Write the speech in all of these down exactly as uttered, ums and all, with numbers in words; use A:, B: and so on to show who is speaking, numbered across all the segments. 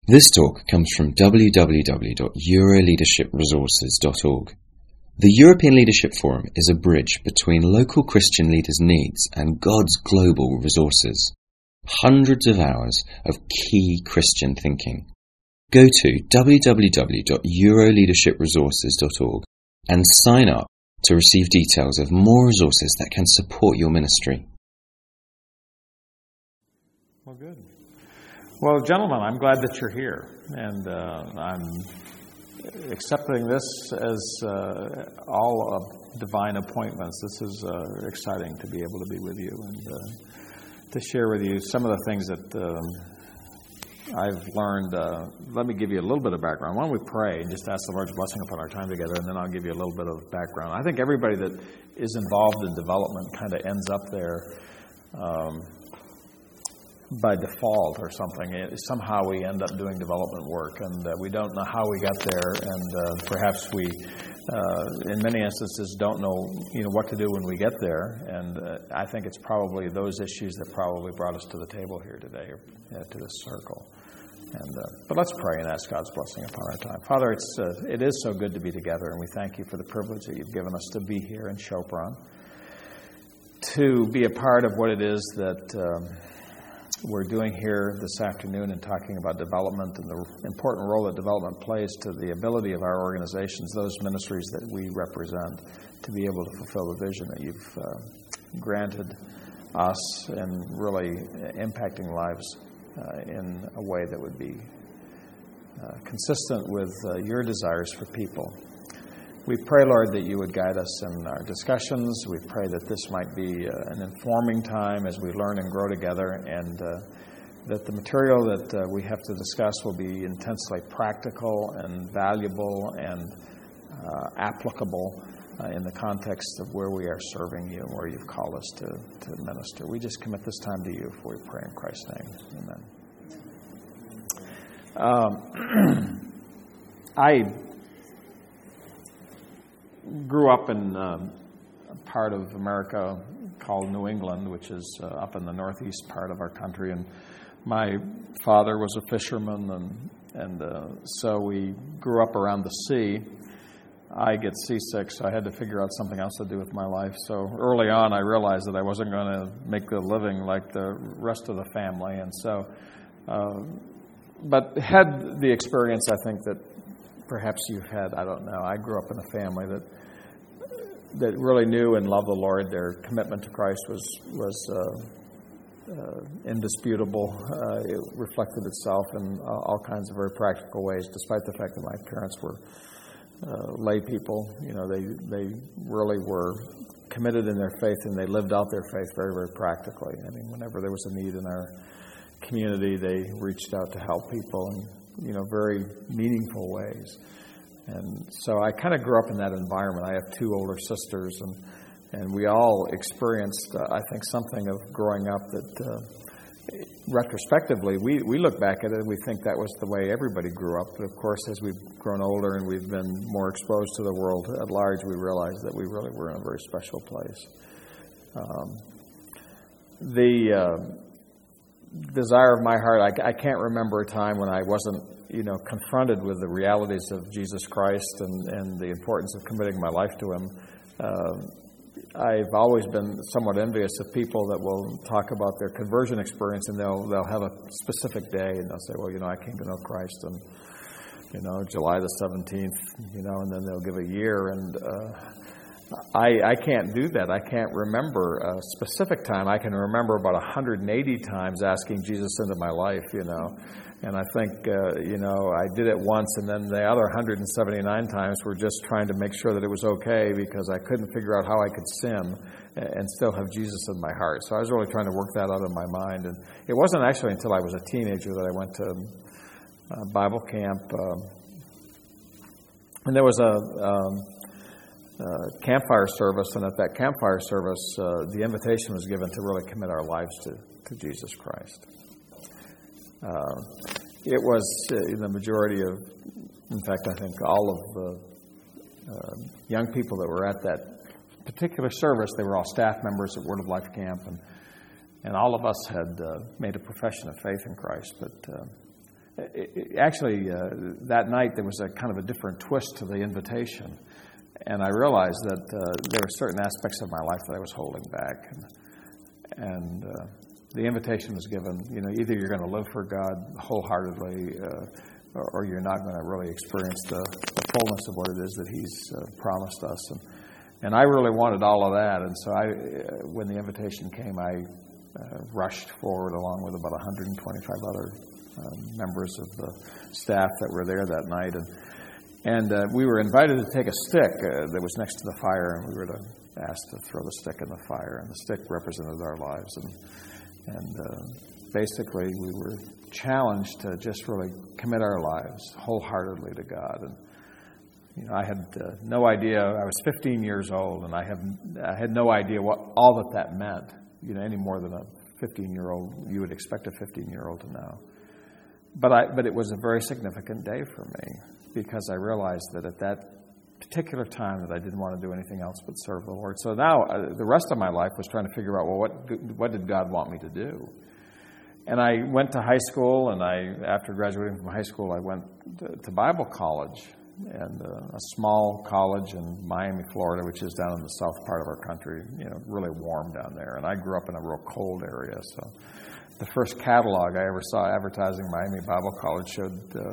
A: This talk comes from w w w dot euro leadership resources dot org. The European Leadership Forum is a bridge between local Christian leaders' needs and God's global resources. Hundreds of hours of key Christian thinking. Go to w w w dot euro leadership resources dot org and sign up to receive details of more resources that can support your ministry.
B: Well, good. Well, gentlemen, I'm glad that you're here, and uh, I'm accepting this as uh, all of divine appointments. This is uh, exciting to be able to be with you and uh, to share with you some of the things that um, I've learned. Uh, let me give you a little bit of background. Why don't we pray and just ask the Lord's blessing upon our time together, and then I'll give you a little bit of background. I think everybody that is involved in development kind of ends up there um, by default or something. It, somehow we end up doing development work, and uh, we don't know how we got there, and uh, perhaps we, uh, in many instances, don't know, you know, what to do when we get there. And uh, I think it's probably those issues that probably brought us to the table here today, or uh, to this circle. And uh, but let's pray and ask God's blessing upon our time. Father, it's uh, it is so good to be together, and we thank you for the privilege that you've given us to be here in Chopron, to be a part of what it is that Um, we're doing here this afternoon and talking about development and the important role that development plays to the ability of our organizations, those ministries that we represent, to be able to fulfill the vision that you've uh, granted us and really impacting lives uh, in a way that would be uh, consistent with uh, your desires for people. We pray, Lord, that you would guide us in our discussions. We pray that this might be uh, an informing time as we learn and grow together, and uh, that the material that uh, we have to discuss will be intensely practical and valuable and uh, applicable uh, in the context of where we are serving you and where you've called us to, to minister. We just commit this time to you, for we pray in Christ's name. Amen. Um, I... grew up in uh, a part of America called New England, which is uh, up in the northeast part of our country. And my father was a fisherman, and and uh, so we grew up around the sea. I get seasick, so I had to figure out something else to do with my life. So early on, I realized that I wasn't going to make a living like the rest of the family. And so, uh, but had the experience, I think, that perhaps you've had. I don't know. I grew up in a family that that really knew and loved the Lord. Their commitment to Christ was was uh, uh, indisputable. Uh, it reflected itself in uh, all kinds of very practical ways, despite the fact that my parents were uh, lay people. You know, they they really were committed in their faith, and they lived out their faith very, very practically. I mean, whenever there was a need in our community, they reached out to help people in, you know, very meaningful ways. And so I kind of grew up in that environment. I have two older sisters, and and we all experienced, uh, I think, something of growing up that, uh, retrospectively, we, we look back at it and we think that was the way everybody grew up. But of course, as we've grown older and we've been more exposed to the world at large, we realize that we really were in a very special place. Um, the uh, desire of my heart, I, I can't remember a time when I wasn't, you know, confronted with the realities of Jesus Christ and, and the importance of committing my life to Him. Uh, I've always been somewhat envious of people that will talk about their conversion experience, and they'll they'll have a specific day, and they'll say, well, you know, I came to know Christ on, you know, July the seventeenth, you know, and then they'll give a year. And uh, I, I can't do that. I can't remember a specific time. I can remember about one hundred eighty times asking Jesus into my life, you know. And I think, uh, you know, I did it once, and then the other one hundred seventy-nine times were just trying to make sure that it was okay, because I couldn't figure out how I could sin and still have Jesus in my heart. So I was really trying to work that out in my mind. And it wasn't actually until I was a teenager that I went to uh, Bible camp. Um, and there was a um, uh, campfire service, and at that campfire service, uh, the invitation was given to really commit our lives to, to Jesus Christ. Uh, it was uh, the majority of, in fact, I think all of the uh, young people that were at that particular service, they were all staff members at Word of Life Camp, and And all of us had uh, made a profession of faith in Christ. But uh, it, it, actually, uh, that night there was a kind of a different twist to the invitation. And I realized that uh, there were certain aspects of my life that I was holding back. And, and uh, the invitation was given, you know, either you're going to live for God wholeheartedly uh, or, or you're not going to really experience the, the fullness of what it is that He's uh, promised us. And, and I really wanted all of that. And so I, uh, when the invitation came, I uh, rushed forward along with about one hundred twenty-five other uh, members of the staff that were there that night. And And uh, we were invited to take a stick uh, that was next to the fire, and we were to, asked to throw the stick in the fire. And the stick represented our lives. And, and uh, basically, we were challenged to just really commit our lives wholeheartedly to God. And you know, I had uh, no idea. I was fifteen years old, and I have I had no idea what all that that meant. You know, any more than a fifteen-year-old you would expect a fifteen-year-old to know. But I but it was a very significant day for me, because I realized that at that particular time that I didn't want to do anything else but serve the Lord. So now uh, the rest of my life was trying to figure out, well, what what did God want me to do? And I went to high school, and I after graduating from high school, I went to, to Bible college, and uh, a small college in Miami, Florida, which is down in the south part of our country, you know, really warm down there. And I grew up in a real cold area, so the first catalog I ever saw advertising Miami Bible College showed uh,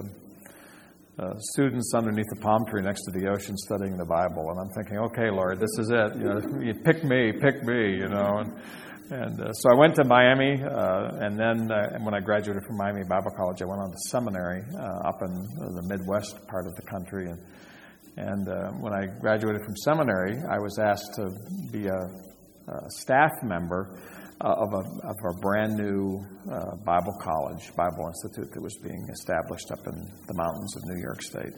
B: Uh, students underneath the palm tree next to the ocean studying the Bible, and I'm thinking, okay, Lord, this is it. You know, you pick me, pick me. You know, and, and uh, so I went to Miami, uh, and then uh, when I graduated from Miami Bible College, I went on to seminary uh, up in the Midwest part of the country, and and uh, when I graduated from seminary, I was asked to be a, a staff member Uh, of, a, of a brand new uh, Bible college, Bible Institute that was being established up in the mountains of New York State.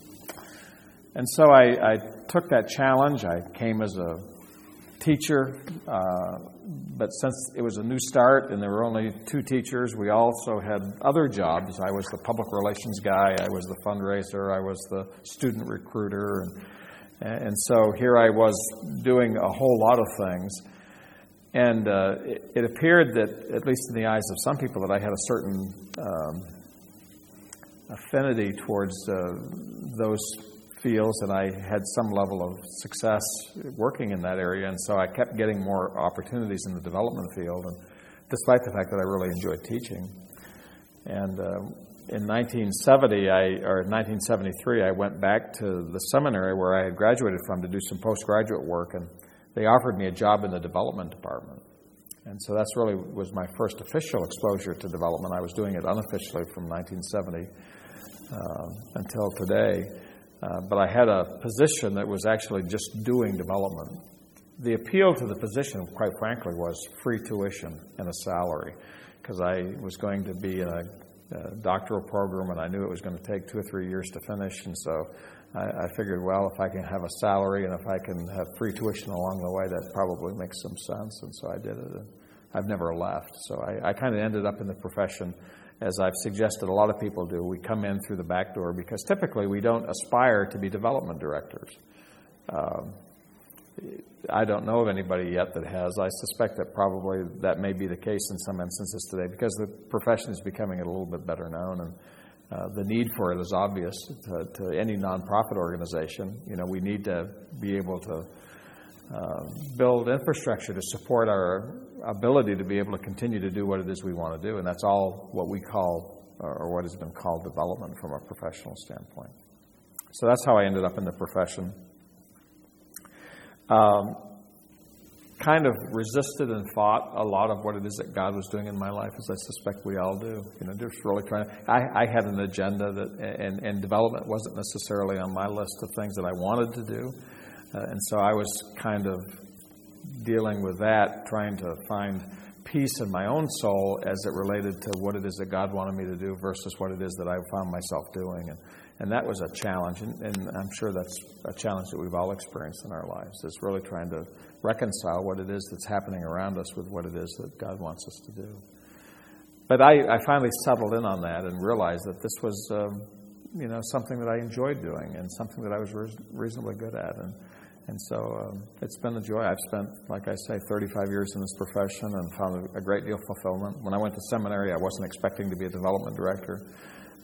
B: And so I, I took that challenge. I came as a teacher, uh, but since it was a new start and there were only two teachers, we also had other jobs. I was the public relations guy, I was the fundraiser, I was the student recruiter, and, and so here I was doing a whole lot of things. And uh, it, it appeared that, at least in the eyes of some people, that I had a certain um, affinity towards uh, those fields, and I had some level of success working in that area. And so I kept getting more opportunities in the development field, and despite the fact that I really enjoyed teaching. And uh, in nineteen seventy, I, or nineteen seventy-three, I went back to the seminary where I had graduated from to do some postgraduate work, and they offered me a job in the development department. And so that's really was my first official exposure to development. I was doing it unofficially from nineteen seventy uh, until today. Uh, but I had a position that was actually just doing development. The appeal to the position, quite frankly, was free tuition and a salary, because I was going to be in a, a doctoral program, and I knew it was going to take two or three years to finish. And so I, I figured, well, if I can have a salary and if I can have free tuition along the way, that probably makes some sense. And so I did it. And I've never left. So I, I kind of ended up in the profession, as I've suggested a lot of people do. We come in through the back door because typically we don't aspire to be development directors. Um, I don't know of anybody yet that has. I suspect that probably that may be the case in some instances today, because the profession is becoming a little bit better known, and Uh, the need for it is obvious to, to any nonprofit organization. You know, we need to be able to uh, build infrastructure to support our ability to be able to continue to do what it is we want to do, and that's all what we call, or what has been called, development from a professional standpoint. So that's how I ended up in the profession. Um, kind of resisted and fought a lot of what it is that God was doing in my life, as I suspect we all do. You know, just really trying to, I, I had an agenda that, and, and development wasn't necessarily on my list of things that I wanted to do. Uh, and so I was kind of dealing with that, trying to find peace in my own soul as it related to what it is that God wanted me to do versus what it is that I found myself doing. And, and that was a challenge, and, and I'm sure that's a challenge that we've all experienced in our lives, is really trying to reconcile what it is that's happening around us with what it is that God wants us to do. But I, I finally settled in on that and realized that this was, um, you know, something that I enjoyed doing and something that I was re- reasonably good at. And and so um, it's been a joy. I've spent, like I say, thirty-five years in this profession and found a, a great deal of fulfillment. When I went to seminary, I wasn't expecting to be a development director.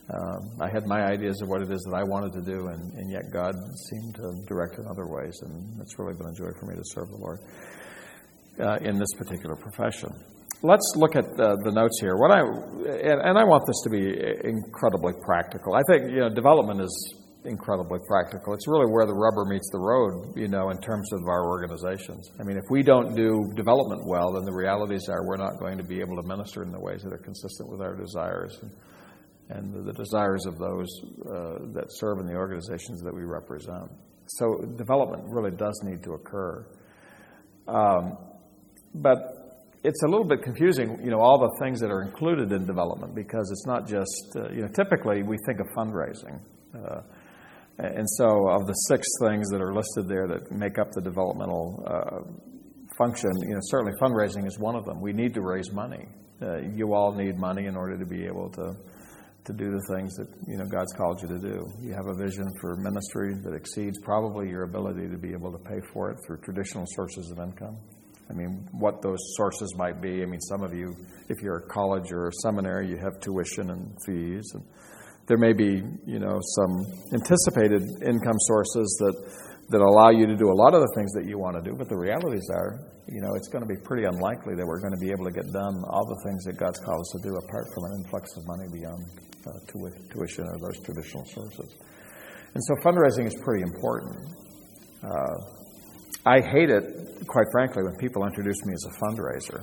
B: Um, I had my ideas of what it is that I wanted to do, and, and yet God seemed to direct in other ways, and it's really been a joy for me to serve the Lord uh, in this particular profession. Let's look at uh, the notes here. What I and, and I want this to be incredibly practical. I think you know development is incredibly practical. It's really where the rubber meets the road, you know, in terms of our organizations. I mean, if we don't do development well, then the realities are we're not going to be able to minister in the ways that are consistent with our desires and, and the, the desires of those uh, that serve in the organizations that we represent. So development really does need to occur. Um, but it's a little bit confusing, you know, all the things that are included in development, because it's not just, uh, you know, typically we think of fundraising. Uh, And so of the six things that are listed there that make up the developmental uh, function, you know, certainly fundraising is one of them. We need to raise money. Uh, you all need money in order to be able to to do the things that, you know, God's called you to do. You have a vision for ministry that exceeds probably your ability to be able to pay for it through traditional sources of income. I mean, what those sources might be. I mean, some of you, if you're a college or a seminary, you have tuition and fees, and there may be, you know, some anticipated income sources that, that allow you to do a lot of the things that you want to do. But the realities are, you know, it's going to be pretty unlikely that we're going to be able to get done all the things that God's called us to do apart from an influx of money beyond uh, tu- tuition or those traditional sources. And so fundraising is pretty important. Uh, I hate it, quite frankly, when people introduce me as a fundraiser.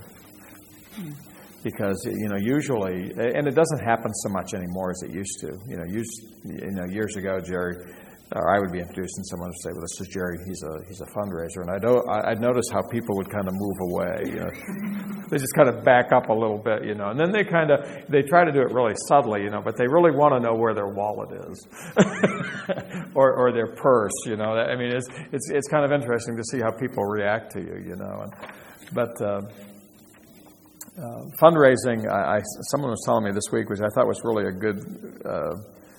B: Because, you know, usually, and it doesn't happen so much anymore as it used to. You know, used, you know years ago, Jerry, or I would be introduced and someone would say, well, this is Jerry, he's a he's a fundraiser. And I'd, I'd notice how people would kind of move away. You know, they just kind of back up a little bit, you know. And then they kind of, they try to do it really subtly, you know, but they really want to know where their wallet is. or or their purse, you know. I mean, it's, it's, it's kind of interesting to see how people react to you, you know. And, but... Uh, Uh, fundraising, I, I, someone was telling me this week, which I thought was really a good uh,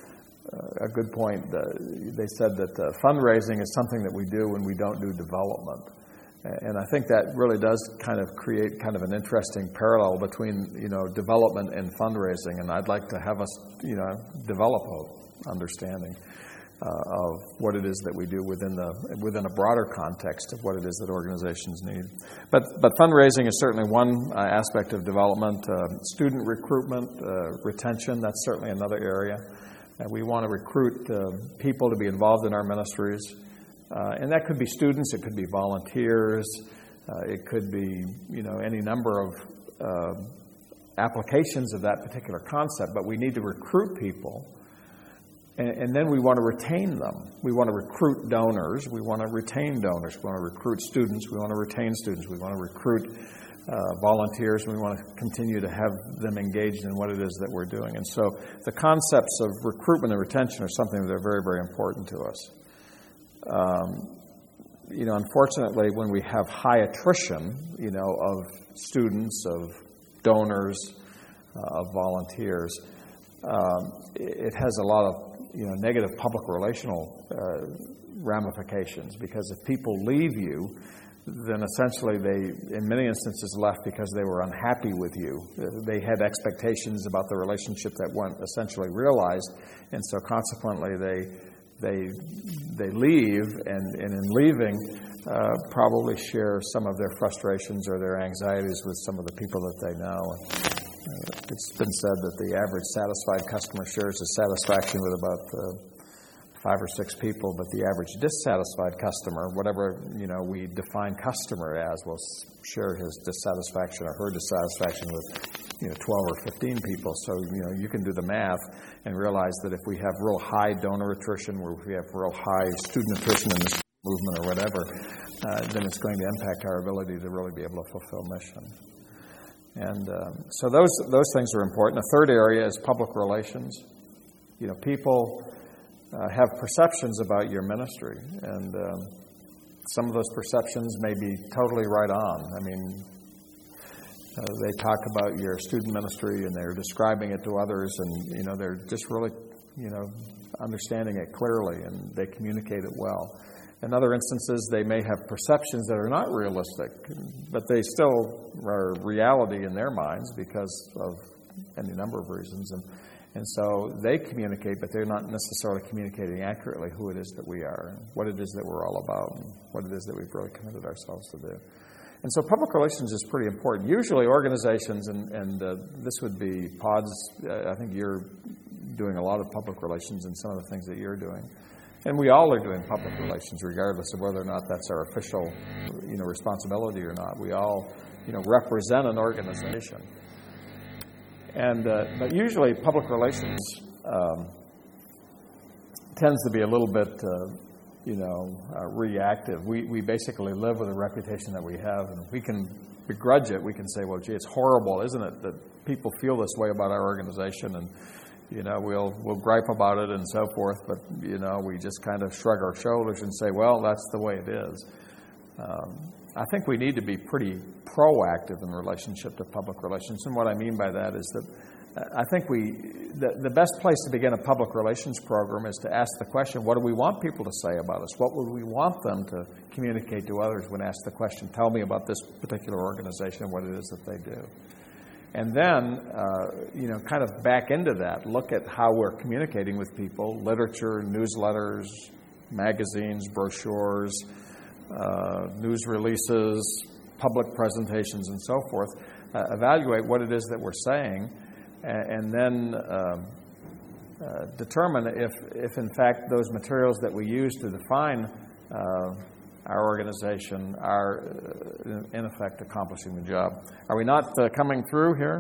B: a good point. Uh, they said that uh, fundraising is something that we do when we don't do development. And I think that really does kind of create kind of an interesting parallel between, you know, development and fundraising. And I'd like to have us, you know, develop a understanding Uh, of what it is that we do within the within a broader context of what it is that organizations need. But but fundraising is certainly one uh, aspect of development. Uh, student recruitment, uh, retention, that's certainly another area. Uh, we want to recruit uh, people to be involved in our ministries. Uh, and that could be students, it could be volunteers, uh, it could be, you know, any number of uh, applications of that particular concept. But we need to recruit people. And then we want to retain them. We want to recruit donors. We want to retain donors. We want to recruit students. We want to retain students. We want to recruit uh, volunteers. And we want to continue to have them engaged in what it is that we're doing. And so the concepts of recruitment and retention are something that are very, very important to us. Um, you know, unfortunately, when we have high attrition, you know, of students, of donors, uh, of volunteers, um, it has a lot of you know, negative public relational uh, ramifications, because if people leave you, then essentially they, in many instances, left because they were unhappy with you. They had expectations about the relationship that weren't essentially realized, and so consequently they they they leave, and, and in leaving, uh, probably share some of their frustrations or their anxieties with some of the people that they know. Uh, it's been said that the average satisfied customer shares his satisfaction with about uh, five or six people, but the average dissatisfied customer, whatever you know we define customer as, will share his dissatisfaction or her dissatisfaction with you know twelve or fifteen people. So you know you can do the math and realize that if we have real high donor attrition, or if we have real high student attrition in this movement or whatever, uh, then it's going to impact our ability to really be able to fulfill mission. And uh, so those those things are important. A third area is public relations. You know, people uh, have perceptions about your ministry, and um, some of those perceptions may be totally right on. I mean, uh, they talk about your student ministry, and they're describing it to others, and you know, they're just really, you know, understanding it clearly, and they communicate it well. In other instances, they may have perceptions that are not realistic, but they still are reality in their minds because of any number of reasons. And, And so they communicate, but they're not necessarily communicating accurately who it is that we are, and what it is that we're all about, and what it is that we've really committed ourselves to do. And so public relations is pretty important. Usually organizations, and, and uh, this would be Pod's, uh, I think you're doing a lot of public relations in some of the things that you're doing. And we all are doing public relations, regardless of whether or not that's our official, you know, responsibility or not. We all, you know, represent an organization. And uh, but usually public relations um, tends to be a little bit, uh, you know, uh, reactive. We we basically live with a reputation that we have, and we can begrudge it. We can say, well, gee, it's horrible, isn't it, that people feel this way about our organization, and you know, we'll we'll gripe about it and so forth. But you know, we just kind of shrug our shoulders and say, well, that's the way it is. Um, I think we need to be pretty proactive in relationship to public relations. And what I mean by that is that I think we, the, the best place to begin a public relations program is to ask the question, what do we want people to say about us? What would we want them to communicate to others when asked the question, tell me about this particular organization and what it is that they do? And then, uh, you know, kind of back into that, look at how we're communicating with people, literature, newsletters, magazines, brochures, Uh, news releases, public presentations, and so forth. Uh, evaluate what it is that we're saying, and, and then uh, uh, determine if, if in fact those materials that we use to define uh, our organization are uh, in effect accomplishing the job. Are we not uh, coming through here?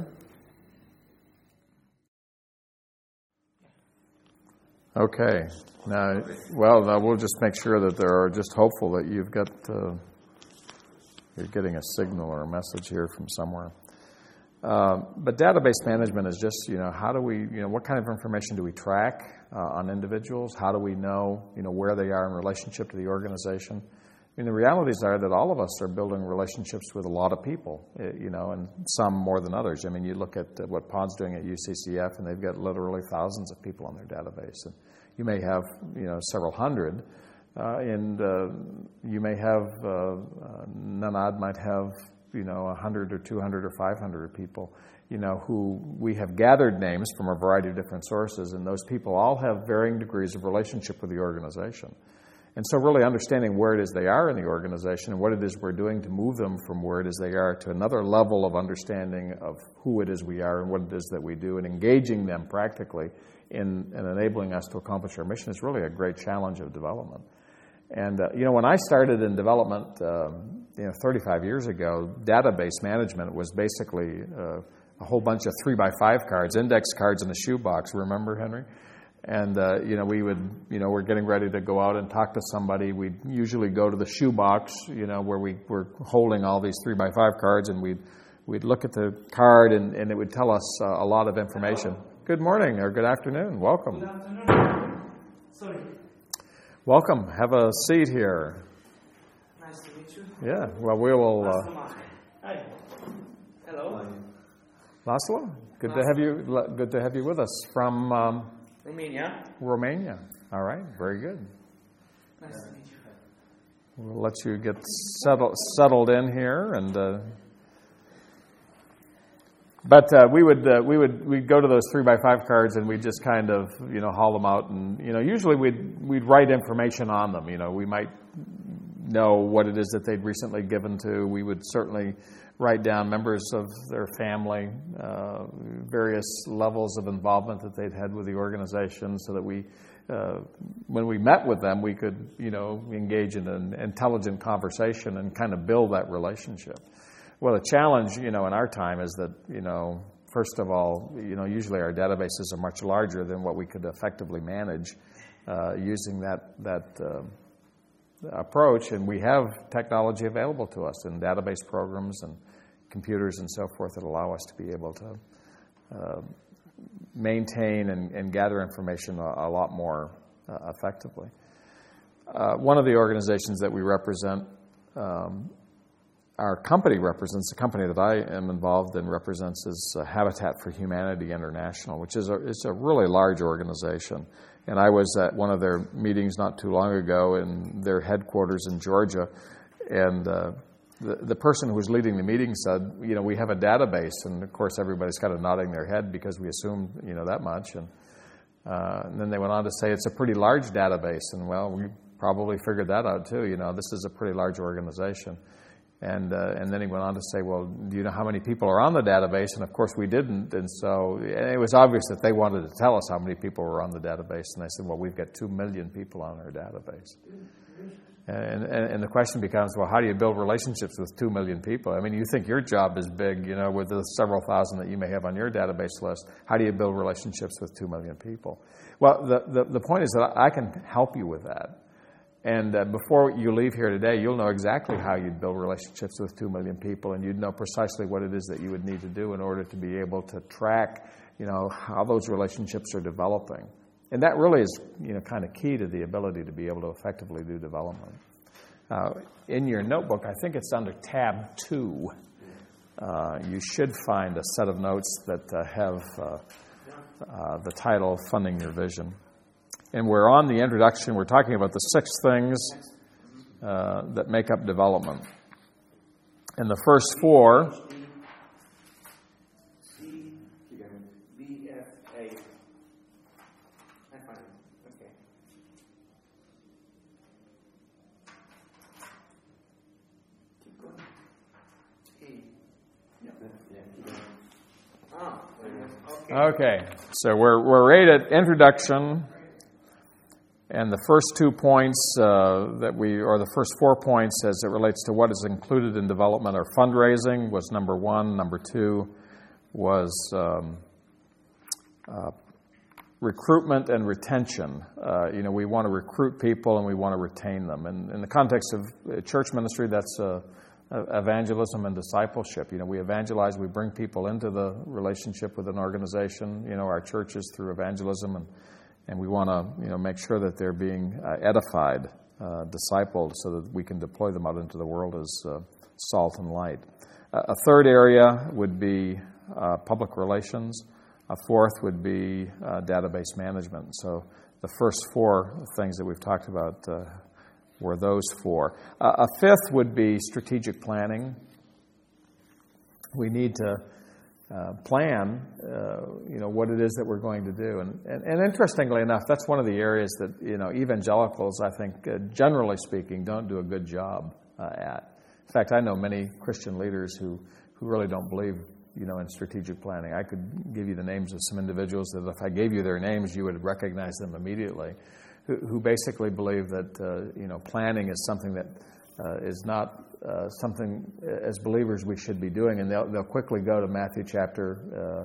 B: Okay. Now, well, now we'll just make sure that there are just hopeful that you've got, uh, you're getting a signal or a message here from somewhere. Uh, but database management is just, you know, how do we, you know, what kind of information do we track uh, on individuals? How do we know, you know, where they are in relationship to the organization? I mean, the realities are that all of us are building relationships with a lot of people, you know, and some more than others. I mean, you look at what Pod's doing at U C C F, and they've got literally thousands of people on their database. And you may have, you know, several hundred, uh, and uh, you may have, uh, uh, Nanad might have, you know, one hundred or two hundred or five hundred people, you know, who we have gathered names from a variety of different sources, and those people all have varying degrees of relationship with the organization. And so really understanding where it is they are in the organization and what it is we're doing to move them from where it is they are to another level of understanding of who it is we are and what it is that we do, and engaging them practically in, in enabling us to accomplish our mission is really a great challenge of development. And, uh, you know, when I started in development, um, you know, thirty-five years ago, database management was basically uh, a whole bunch of three by five cards, index cards in a shoebox. Remember, Henry? And, uh, you know, we would, you know, we're getting ready to go out and talk to somebody. We'd usually go to the shoebox, you know, where we were holding all these three by five cards, and we'd, we'd look at the card, and, and it would tell us uh, a lot of information. Good morning or good afternoon. Welcome.
C: Good afternoon. Sorry.
B: Welcome. Have a seat here.
C: Nice to meet you.
B: Yeah. Well, we will. Uh,
C: Hi. Hello.
B: Laszlo, good to have you. Good to have you with us from um,
C: Romania.
B: Romania. All right. Very good.
C: Nice to meet you.
B: We'll let you get settled settled in here, and. Uh, But uh, we would uh, we would we'd go to those three by five cards, and we'd just kind of, you know, haul them out, and you know usually we'd we'd write information on them. You know, we might know what it is that they'd recently given to. We would certainly write down members of their family, uh, various levels of involvement that they'd had with the organization, so that we, uh, when we met with them, we could, you know, engage in an intelligent conversation and kind of build that relationship. Well, the challenge, you know, in our time is that, you know, first of all, you know, usually our databases are much larger than what we could effectively manage uh, using that that uh, approach. And we have technology available to us in database programs and computers and so forth that allow us to be able to uh, maintain and, and gather information a, a lot more uh, effectively. Uh, one of the organizations that we represent, um, our company represents, the company that I am involved in represents is uh, Habitat for Humanity International, which is a, it's a really large organization. And I was at one of their meetings not too long ago in their headquarters in Georgia, and uh, the, the person who was leading the meeting said, you know, we have a database. And, of course, everybody's kind of nodding their head because we assumed, you know, that much. And, uh, and then they went on to say it's a pretty large database. And, well, we probably figured that out, too. You know, this is a pretty large organization. And uh, and then he went on to say, well, do you know how many people are on the database? And, of course, we didn't. And so and it was obvious that they wanted to tell us how many people were on the database. And they said, well, we've got two million people on our database. And, and and the question becomes, well, how do you build relationships with two million people? I mean, you think your job is big, you know, with the several thousand that you may have on your database list. How do you build relationships with two million people? Well, the, the, the point is that I can help you with that. And uh, before you leave here today, you'll know exactly how you'd build relationships with two million people, and you'd know precisely what it is that you would need to do in order to be able to track, you know, how those relationships are developing. And that really is, you know, kind of key to the ability to be able to effectively do development. Uh, in your notebook, I think it's under tab two. Uh, you should find a set of notes that uh, have uh, uh, the title, Funding Your Vision. And we're on the introduction. We're talking about the six things uh, that make up development. And the first four... Okay, so we're we're right at introduction, and the first two points uh, that we, or the first four points as it relates to what is included in development are fundraising was number one. Number two was um, uh, recruitment and retention. Uh, you know, we want to recruit people and we want to retain them. And in the context of church ministry, that's uh, evangelism and discipleship. You know, we evangelize, we bring people into the relationship with an organization, you know, our churches through evangelism, and, and we want to, you know, make sure that they're being uh, edified, uh, discipled, so that we can deploy them out into the world as uh, salt and light. Uh, a third area would be uh, public relations. A fourth would be uh, database management. So the first four things that we've talked about uh, were those four. Uh, a fifth would be strategic planning. We need to uh, plan, uh, you know, what it is that we're going to do. And, and, and interestingly enough, that's one of the areas that, you know, evangelicals, I think, uh, generally speaking, don't do a good job uh, at. In fact, I know many Christian leaders who, who really don't believe, you know, in strategic planning. I could give you the names of some individuals that if I gave you their names, you would recognize them immediately, who, who basically believe that, uh, you know, planning is something that uh, is not uh, something as believers we should be doing. And they'll, they'll quickly go to Matthew chapter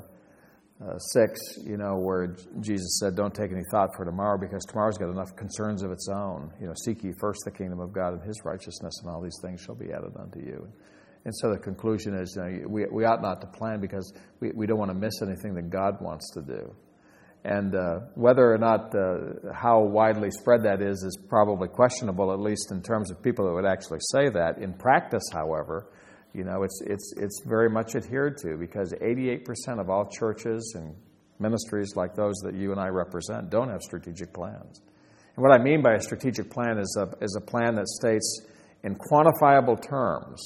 B: uh, uh, six, you know, where Jesus said, don't take any thought for tomorrow because tomorrow's got enough concerns of its own. You know, seek ye first the kingdom of God and his righteousness, and all these things shall be added unto you. And so the conclusion is, you know, we, we ought not to plan because we, we don't want to miss anything that God wants to do. And uh, whether or not uh, how widely spread that is is probably questionable, at least in terms of people that would actually say that. In practice, however, you know, it's it's it's very much adhered to because eighty-eight percent of all churches and ministries like those that you and I represent don't have strategic plans. And what I mean by a strategic plan is a is a plan that states in quantifiable terms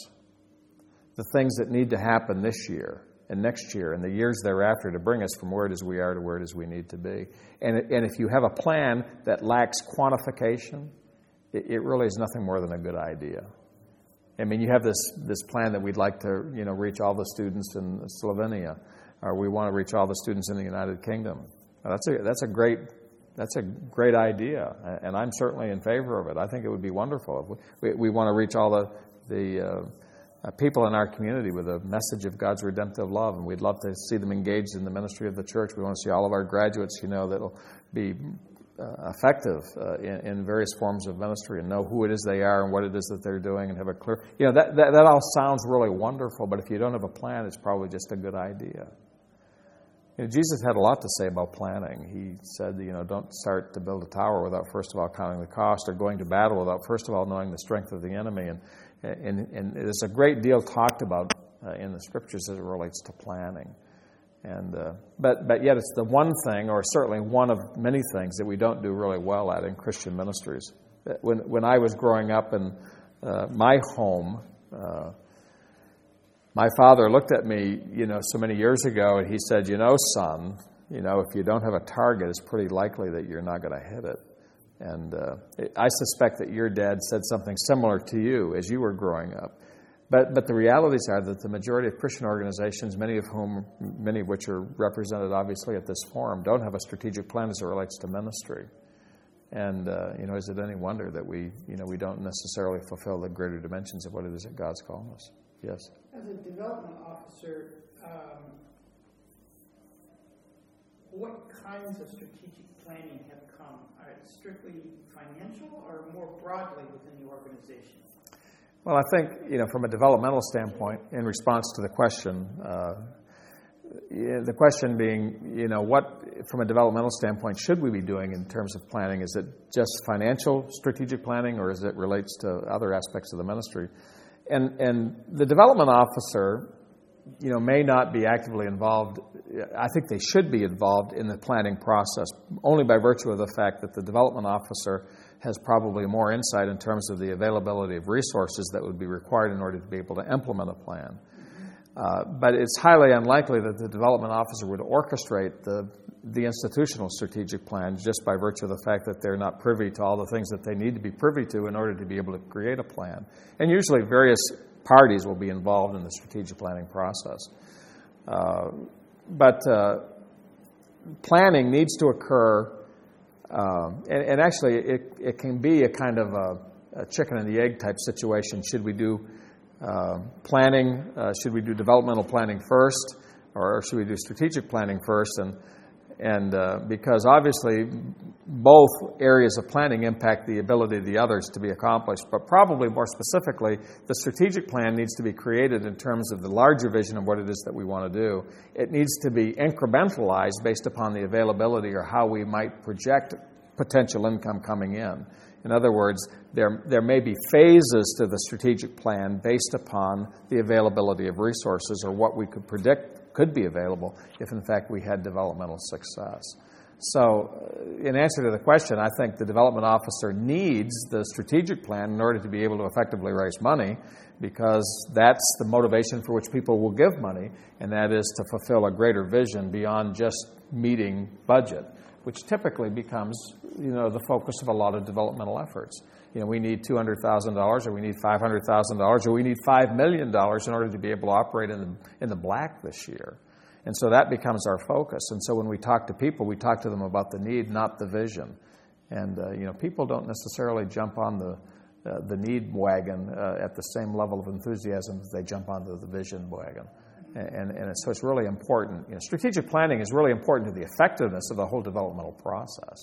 B: the things that need to happen this year and next year and the years thereafter to bring us from where it is we are to where it is we need to be. And, and if you have a plan that lacks quantification, it, it really is nothing more than a good idea. I mean, you have this, this plan that we'd like to, you know, reach all the students in Slovenia, or we want to reach all the students in the United Kingdom. Now, that's a that's a great that's a great idea, and I'm certainly in favor of it. I think it would be wonderful. We, we, we want to reach all the the uh, Uh, people in our community with a message of God's redemptive love, and we'd love to see them engaged in the ministry of the church. We want to see all of our graduates, you know, that'll be uh, effective uh, in, in various forms of ministry and know who it is they are and what it is that they're doing and have a clear, you know, that, that, that all sounds really wonderful, but if you don't have a plan, it's probably just a good idea. You know, Jesus had a lot to say about planning. He said, you know, don't start to build a tower without first of all counting the cost, or going to battle without first of all knowing the strength of the enemy. And and, and there's a great deal talked about uh, in the scriptures as it relates to planning. And uh, but but yet it's the one thing, or certainly one of many things, that we don't do really well at in Christian ministries. When when I was growing up in uh, my home, Uh, my father looked at me, you know, so many years ago, and he said, you know, son, you know, if you don't have a target, it's pretty likely that you're not going to hit it. And uh, I suspect that your dad said something similar to you as you were growing up. But but the realities are that the majority of Christian organizations, many of whom, many of which are represented obviously at this forum, don't have a strategic plan as it relates to ministry. And uh, you know, is it any wonder that we you know we don't necessarily fulfill the greater dimensions of what it is that God's calling us? Yes.
D: As a development officer, um, what kinds of strategic planning have come? Are it strictly financial or more broadly within the organization?
B: Well, I think, you know, from a developmental standpoint, in response to the question, uh, the question being, you know, what, from a developmental standpoint, should we be doing in terms of planning? Is it just financial strategic planning, or is it relates to other aspects of the ministry? And and the development officer, you know, may not be actively involved. I think they should be involved in the planning process, only by virtue of the fact that the development officer has probably more insight in terms of the availability of resources that would be required in order to be able to implement a plan. Uh, but it's highly unlikely that the development officer would orchestrate the the institutional strategic plan just by virtue of the fact that they're not privy to all the things that they need to be privy to in order to be able to create a plan. And usually various parties will be involved in the strategic planning process. Uh, but uh, planning needs to occur, uh, and, and actually it, it can be a kind of a, a chicken and the egg type situation. Should we do uh, planning, uh, should we do developmental planning first, or should we do strategic planning first? And And uh, because obviously both areas of planning impact the ability of the others to be accomplished, but probably more specifically, the strategic plan needs to be created in terms of the larger vision of what it is that we want to do. It needs to be incrementalized based upon the availability or how we might project potential income coming in. In other words, there, there may be phases to the strategic plan based upon the availability of resources or what we could predict could be available if, in fact, we had developmental success. So, in answer to the question, I think the development officer needs the strategic plan in order to be able to effectively raise money, because that's the motivation for which people will give money, and that is to fulfill a greater vision beyond just meeting budget, which typically becomes, you know, the focus of a lot of developmental efforts. You know, we need two hundred thousand dollars, or we need five hundred thousand dollars, or we need five million dollars in order to be able to operate in the, in the black this year. And so that becomes our focus. And so when we talk to people, we talk to them about the need, not the vision. And, uh, you know, people don't necessarily jump on the uh, the need wagon uh, at the same level of enthusiasm as they jump onto the vision wagon. And, and so it's really important. You know, strategic planning is really important to the effectiveness of the whole developmental process.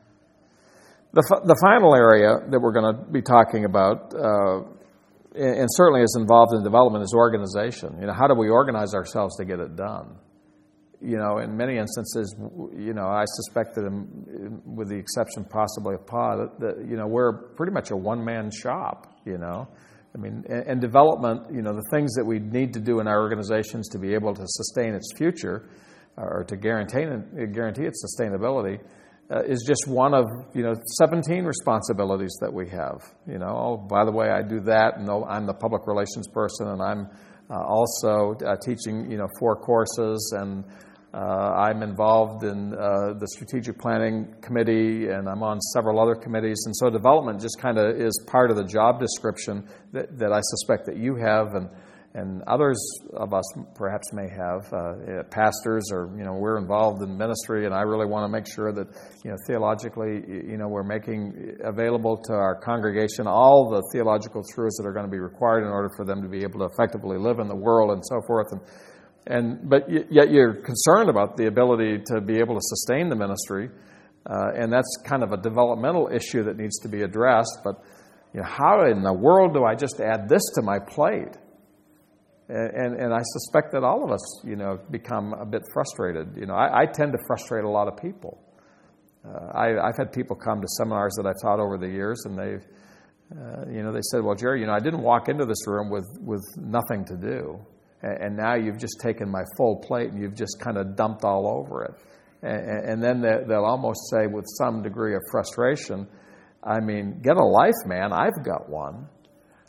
B: The, f- the final area that we're going to be talking about, uh, and certainly is involved in development, is organization. You know, how do we organize ourselves to get it done? You know, in many instances, you know, I suspect that, in, with the exception possibly of P A, that, that you know, we're pretty much a one-man shop. You know, I mean, and, and development. You know, the things that we need to do in our organizations to be able to sustain its future, or to guarantee guarantee its sustainability, Uh, is just one of, you know, seventeen responsibilities that we have. You know, oh, by the way, I do that, and oh, I'm the public relations person, and I'm uh, also uh, teaching, you know, four courses, and uh, I'm involved in uh, the strategic planning committee, and I'm on several other committees, and so development just kind of is part of the job description that, that I suspect that you have, and and others of us perhaps may have, uh, pastors, or, you know, we're involved in ministry, and I really want to make sure that, you know, theologically, you know, we're making available to our congregation all the theological truths that are going to be required in order for them to be able to effectively live in the world and so forth. And, and but yet you're concerned about the ability to be able to sustain the ministry, uh, and that's kind of a developmental issue that needs to be addressed. But, you know, how in the world do I just add this to my plate? And, and I suspect that all of us, you know, become a bit frustrated. You know, I, I tend to frustrate a lot of people. Uh, I, I've had people come to seminars that I've taught over the years, and they've, uh, you know, they said, "Well, Jerry, you know, I didn't walk into this room with, with nothing to do, and, and now you've just taken my full plate and you've just kind of dumped all over it." And, and then they, they'll almost say, with some degree of frustration, "I mean, get a life, man. I've got one."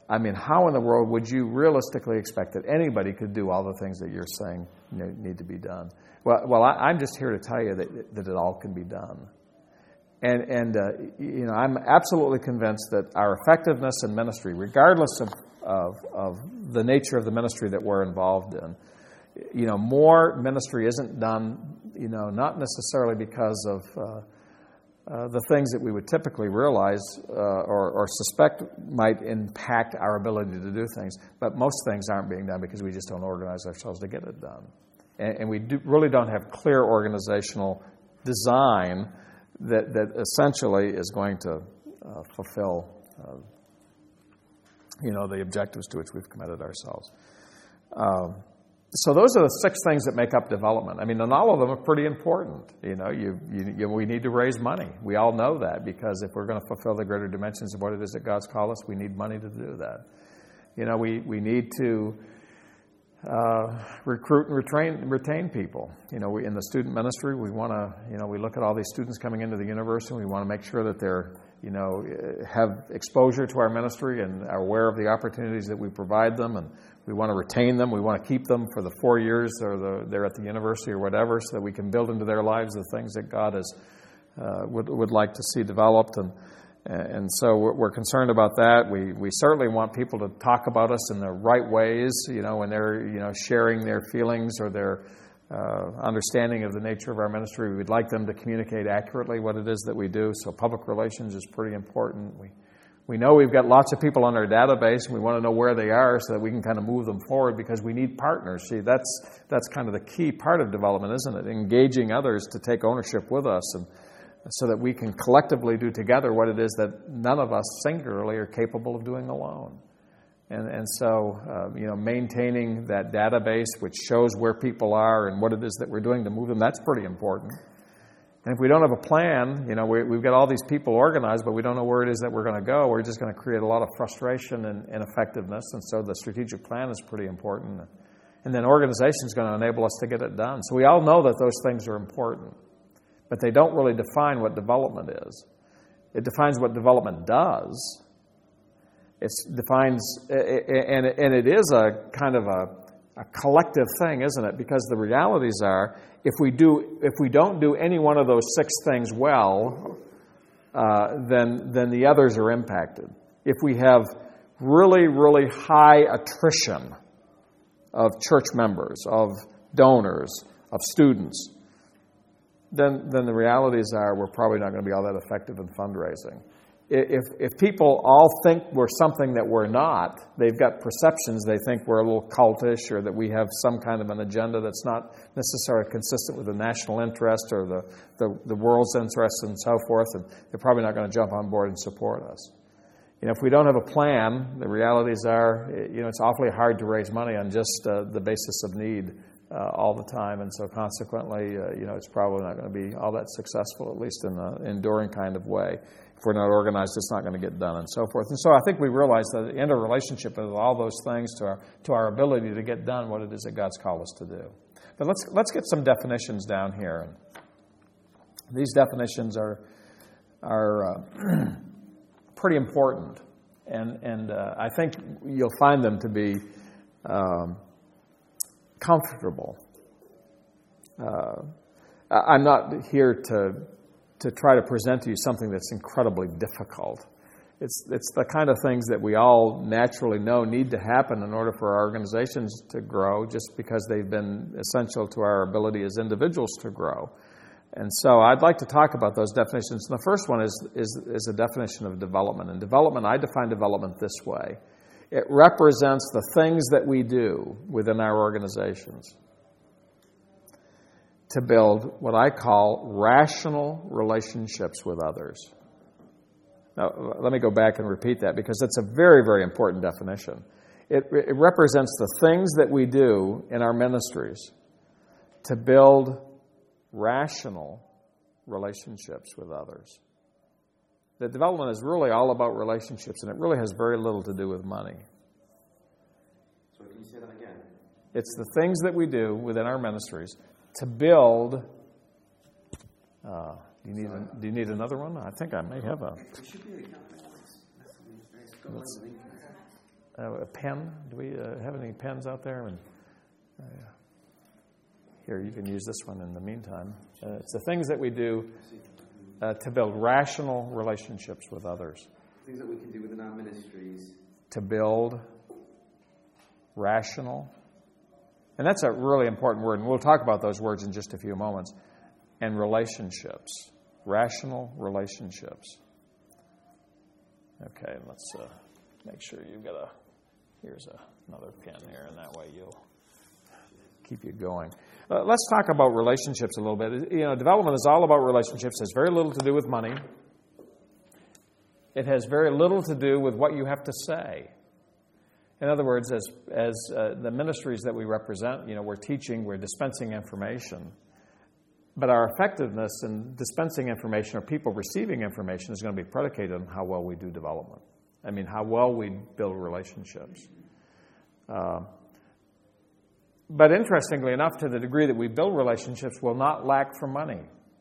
B: I mean, how in the world would you realistically expect that anybody could do all the things that you're saying need to be done? Well, well, I, I'm just here to tell you that, that it all can be done. And, and uh, you know, I'm absolutely convinced that our effectiveness in ministry, regardless of, of, of the nature of the ministry that we're involved in, you know, more ministry isn't done, you know, not necessarily because of uh, uh, the things that we would typically realize uh, or, or suspect might impact our ability to do things, but most things aren't being done because we just don't organize ourselves to get it done. And, and we do, really don't have clear organizational design that, that essentially is going to uh, fulfill, uh, you know, the objectives to which we've committed ourselves. Um, So those are the six things that make up development. I mean, and all of them are pretty important. You know, you, you, you, we need to raise money. We all know that, because if we're going to fulfill the greater dimensions of what it is that God's called us, we need money to do that. You know, we, we need to uh, recruit and retrain, retain people. You know, we, in the student ministry, we want to, you know, we look at all these students coming into the university, and we want to make sure that they're, you know, have exposure to our ministry and are aware of the opportunities that we provide them, and we want to retain them. We want to keep them for the four years or the, they're at the university or whatever, so that we can build into their lives the things that God has, uh, would, would like to see developed. And and so we're, we're concerned about that. We we certainly want people to talk about us in the right ways, you know, when they're, you know, sharing their feelings or their uh, understanding of the nature of our ministry. We'd like them to communicate accurately what it is that we do. So public relations is pretty important. We We know we've got lots of people on our database, and we want to know where they are so that we can kind of move them forward, because we need partners. See, that's that's kind of the key part of development, isn't it? Engaging others to take ownership with us, and so that we can collectively do together what it is that none of us singularly are capable of doing alone. And and so, uh, you know, maintaining that database which shows where people are and what it is that we're doing to move them, that's pretty important. And if we don't have a plan, you know, we, we've got all these people organized, but we don't know where it is that we're going to go, we're just going to create a lot of frustration and ineffectiveness. And so the strategic plan is pretty important. And then organization is going to enable us to get it done. So we all know that those things are important, but they don't really define what development is. It defines what development does. It defines, and and it is a kind of a a collective thing, isn't it? Because the realities are, if we do, if we don't do any one of those six things well, uh, then then the others are impacted. If we have really, really high attrition of church members, of donors, of students, then then the realities are we're probably not going to be all that effective in fundraising. If if people all think we're something that we're not, they've got perceptions. They think we're a little cultish, or that we have some kind of an agenda that's not necessarily consistent with the national interest or the, the, the world's interest and so forth, and they're probably not going to jump on board and support us. You know, if we don't have a plan, the realities are, you know, it's awfully hard to raise money on just uh, the basis of need uh, all the time, and so consequently, uh, you know, it's probably not going to be all that successful, at least in an enduring kind of way. If we're not organized, it's not going to get done, and so forth. And so I think we realize that the interrelationship of all those things to our to our ability to get done what it is that God's called us to do. But let's let's get some definitions down here. These definitions are are uh, pretty important, and and uh, I think you'll find them to be um, comfortable. Uh, I'm not here to. to try to present to you something that's incredibly difficult. It's it's the kind of things that we all naturally know need to happen in order for our organizations to grow, just because they've been essential to our ability as individuals to grow. And so I'd like to talk about those definitions. And the first one is, is, is a definition of development. And development, I define development this way. It represents the things that we do within our organizations to build what I call rational relationships with others. Now, let me go back and repeat that, because that's a very, very important definition. It, it represents the things that we do in our ministries to build rational relationships with others. The development is really all about relationships, and it really has very little to do with money.
E: So can you say that again?
B: It's the things that we do within our ministries to build. Uh, do you need a, do you need another one? I think I may have a.
E: It should be the account.
B: uh, a pen? Do we uh, have any pens out there? And, uh, here, you can use this one in the meantime. Uh, it's the things that we do uh, to build rational relationships with others.
E: Things that we can do within our ministries.
B: To build rational. And that's a really important word, and we'll talk about those words in just a few moments. And relationships. Rational relationships. Okay, let's uh, make sure you've got a... Here's a, another pen here, and that way you'll keep you going. Uh, let's talk about relationships a little bit. You know, development is all about relationships. It has very little to do with money. It has very little to do with what you have to say. In other words, as as uh, the ministries that we represent, you know, we're teaching, we're dispensing information. But our effectiveness in dispensing information or people receiving information is going to be predicated on how well we do development. I mean, how well we build relationships. Uh, but interestingly enough, to the degree that we build relationships, we'll not lack for money.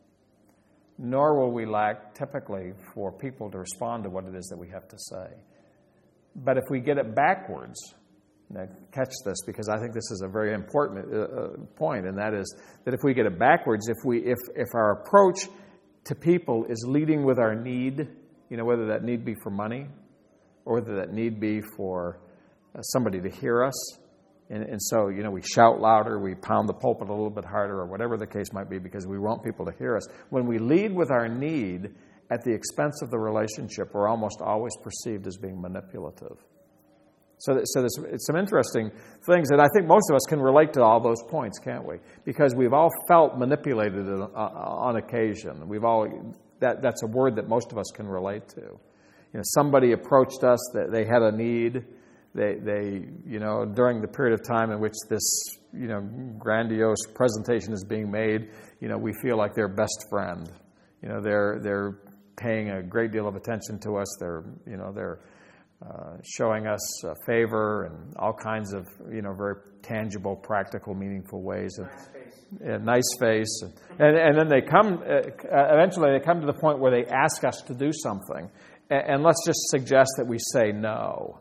B: Nor will we lack, typically, for people to respond to what it is that we have to say. But if we get it backwards, now catch this, because I think this is a very important uh, point, and that is that if we get it backwards, if we if if our approach to people is leading with our need, you know, whether that need be for money, or whether that need be for uh, somebody to hear us, and, and so, you know, we shout louder, we pound the pulpit a little bit harder, or whatever the case might be, because we want people to hear us. When we lead with our need at the expense of the relationship, we're almost always perceived as being manipulative. So, so there's some interesting things, and I think most of us can relate to all those points, can't we? Because we've all felt manipulated on occasion. We've all that that's a word that most of us can relate to. You know, somebody approached us, that they had a need. They, they, you know, during the period of time in which this, you know, grandiose presentation is being made, you know, we feel like their best friend. You know, they're they're paying a great deal of attention to us. They're, you know, they're uh, showing us uh, favor and all kinds of, you know, very tangible, practical, meaningful ways. And,
C: Nice face.
B: yeah, nice face, and and then they come. Uh, eventually, they come to the point where they ask us to do something, and, and let's just suggest that we say no.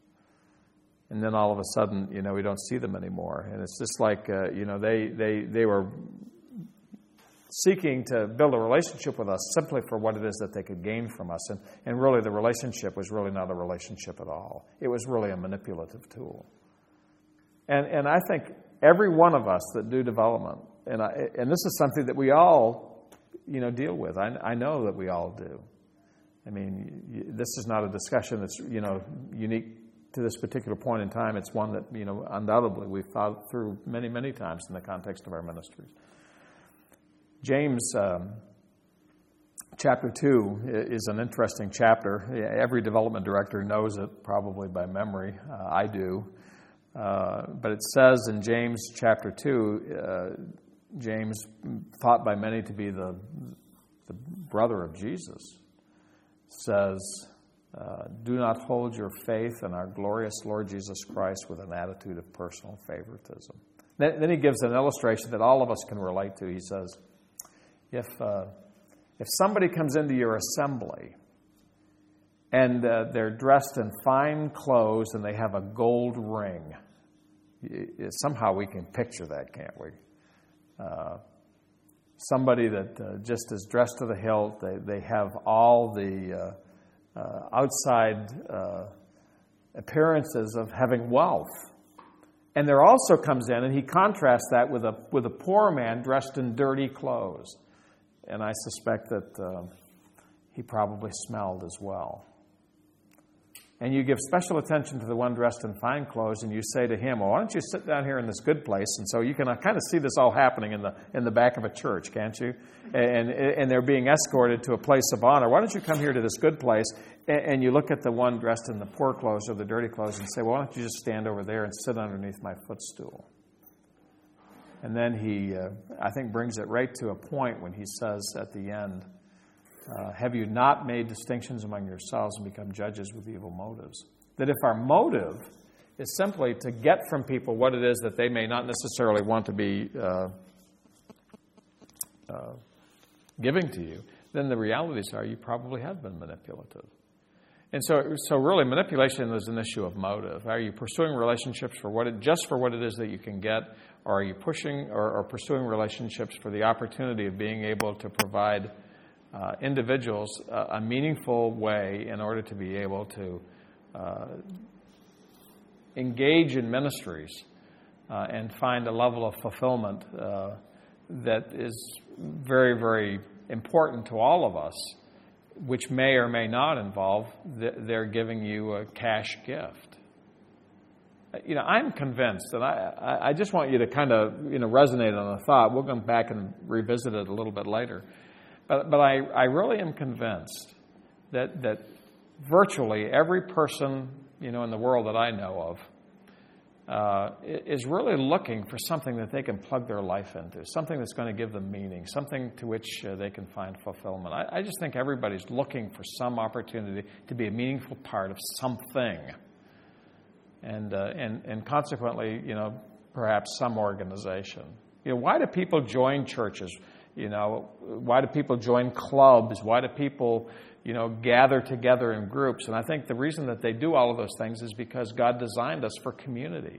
B: And then all of a sudden, you know, we don't see them anymore. And it's just like, uh, you know, they, they, they were seeking to build a relationship with us simply for what it is that they could gain from us. And, and really, the relationship was really not a relationship at all. It was really a manipulative tool. And and I think every one of us that do development, and I, and this is something that we all, you know, deal with. I, I know that we all do. I mean, this is not a discussion that's, you know, unique to this particular point in time. It's one that, you know, undoubtedly we've thought through many, many times in the context of our ministries. James um, chapter two is an interesting chapter. Every development director knows it probably by memory. Uh, I do. Uh, but it says in James chapter two, uh, James, thought by many to be the, the brother of Jesus, says, Uh, do not hold your faith in our glorious Lord Jesus Christ with an attitude of personal favoritism. Then, then he gives an illustration that all of us can relate to. He says, if uh, if somebody comes into your assembly and uh, they're dressed in fine clothes and they have a gold ring, somehow we can picture that, can't we? Uh, somebody that uh, just is dressed to the hilt, they, they have all the Uh, Uh, outside uh, appearances of having wealth. And there also comes in, and he contrasts that with a with a poor man dressed in dirty clothes. And I suspect that uh, he probably smelled as well. And you give special attention to the one dressed in fine clothes, and you say to him, well, why don't you sit down here in this good place? And so you can kind of see this all happening in the in the back of a church, can't you? And and they're being escorted to a place of honor. Why don't you come here to this good place? And you look at the one dressed in the poor clothes or the dirty clothes and say, well, why don't you just stand over there and sit underneath my footstool? And then he, uh, I think, brings it right to a point when he says at the end, Uh, have you not made distinctions among yourselves and become judges with evil motives? That if our motive is simply to get from people what it is that they may not necessarily want to be uh, uh, giving to you, then the realities are you probably have been manipulative. And so, so really, manipulation is an issue of motive. Are you pursuing relationships for what it, just for what it is that you can get, or are you pushing or, or pursuing relationships for the opportunity of being able to provide uh, individuals a, a meaningful way in order to be able to uh, engage in ministries uh, and find a level of fulfillment uh, that is very, very important to all of us, which may or may not involve th- they're giving you a cash gift. You know, I'm convinced, and I, I just want you to kind of, you know, resonate on a thought. We'll come back and revisit it a little bit later. But but I, I really am convinced that that virtually every person, you know, in the world that I know of uh, is really looking for something that they can plug their life into, something that's going to give them meaning, something to which uh, they can find fulfillment. I, I just think everybody's looking for some opportunity to be a meaningful part of something. And, uh, and and consequently, you know, perhaps some organization. You know, why do people join churches? You know, why do people join clubs? Why do people, you know, gather together in groups? And I think the reason that they do all of those things is because God designed us for community.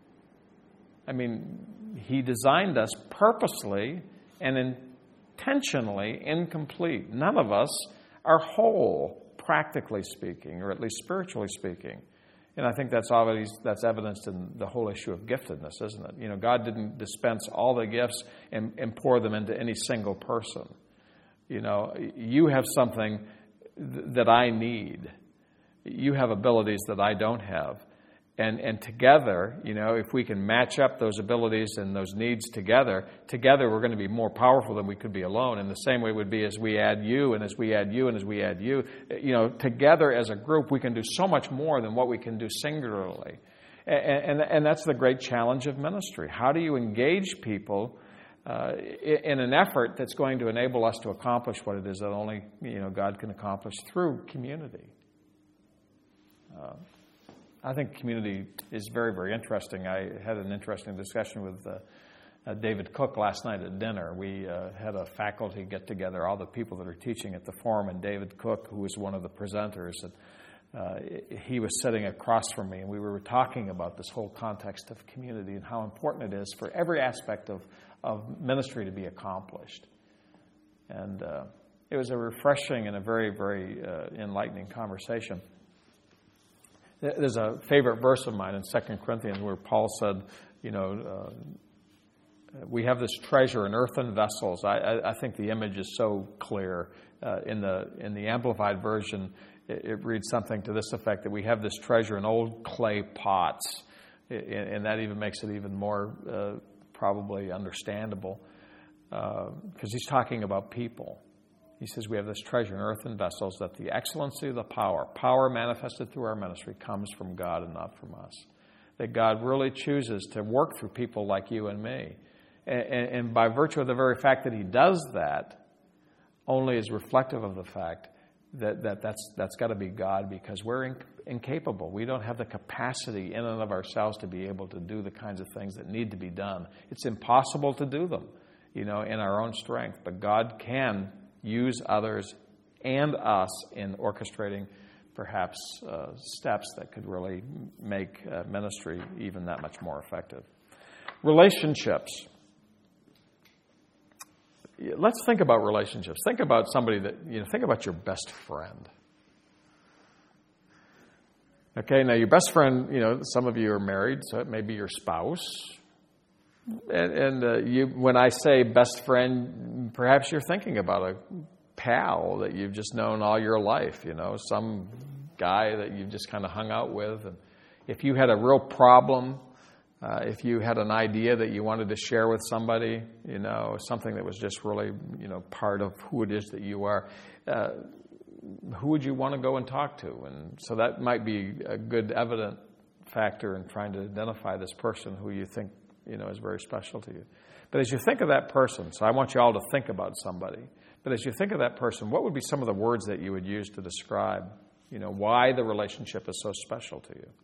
B: I mean, He designed us purposely and intentionally incomplete. None of us are whole, practically speaking, or at least spiritually speaking. And I think that's always that's evidenced in the whole issue of giftedness, isn't it? You know, God didn't dispense all the gifts and, and pour them into any single person. You know, you have something th- that I need. You have abilities that I don't have. And and together, you know, if we can match up those abilities and those needs together, together we're going to be more powerful than we could be alone. And the same way would be as we add you and as we add you and as we add you. You know, together as a group, we can do so much more than what we can do singularly. And, and, and that's the great challenge of ministry. How do you engage people uh, in an effort that's going to enable us to accomplish what it is that only, you know, God can accomplish through community? Uh, I think community is very, very interesting. I had an interesting discussion with uh, uh, David Cook last night at dinner. We uh, had a faculty get together, all the people that are teaching at the forum, and David Cook, who was one of the presenters, and uh, he was sitting across from me, and we were talking about this whole context of community and how important it is for every aspect of, of ministry to be accomplished. And uh, it was a refreshing and a very, very uh, enlightening conversation. There's a favorite verse of mine in Second Corinthians where Paul said, you know, uh, we have this treasure in earthen vessels. I, I, I think the image is so clear. Uh, in the in the Amplified Version, it, it reads something to this effect, that we have this treasure in old clay pots. And, and that even makes it even more uh, probably understandable, because uh, he's talking about people. He says we have this treasure in earthen vessels, that the excellency of the power, power manifested through our ministry, comes from God and not from us. That God really chooses to work through people like you and me. And, and by virtue of the very fact that He does that, only is reflective of the fact that, that that's, that's got to be God, because we're in, incapable. We don't have the capacity in and of ourselves to be able to do the kinds of things that need to be done. It's impossible to do them, you know, in our own strength. But God can use others and us in orchestrating perhaps uh, steps that could really make uh, ministry even that much more effective. Relationships. Let's think about relationships. Think about somebody that, you know, think about your best friend. Okay, now your best friend, you know, some of you are married, so it may be your spouse. And, and uh, you, when I say best friend, perhaps you're thinking about a pal that you've just known all your life, you know, some guy that you've just kind of hung out with. And if you had a real problem, uh, if you had an idea that you wanted to share with somebody, you know, something that was just really, you know, part of who it is that you are, uh, who would you want to go and talk to? And so that might be a good evident factor in trying to identify this person who you think, you know, is very special to you. But as you think of that person, so I want you all to think about somebody, but as you think of that person, what would be some of the words that you would use to describe, you know, why the relationship is so special to you?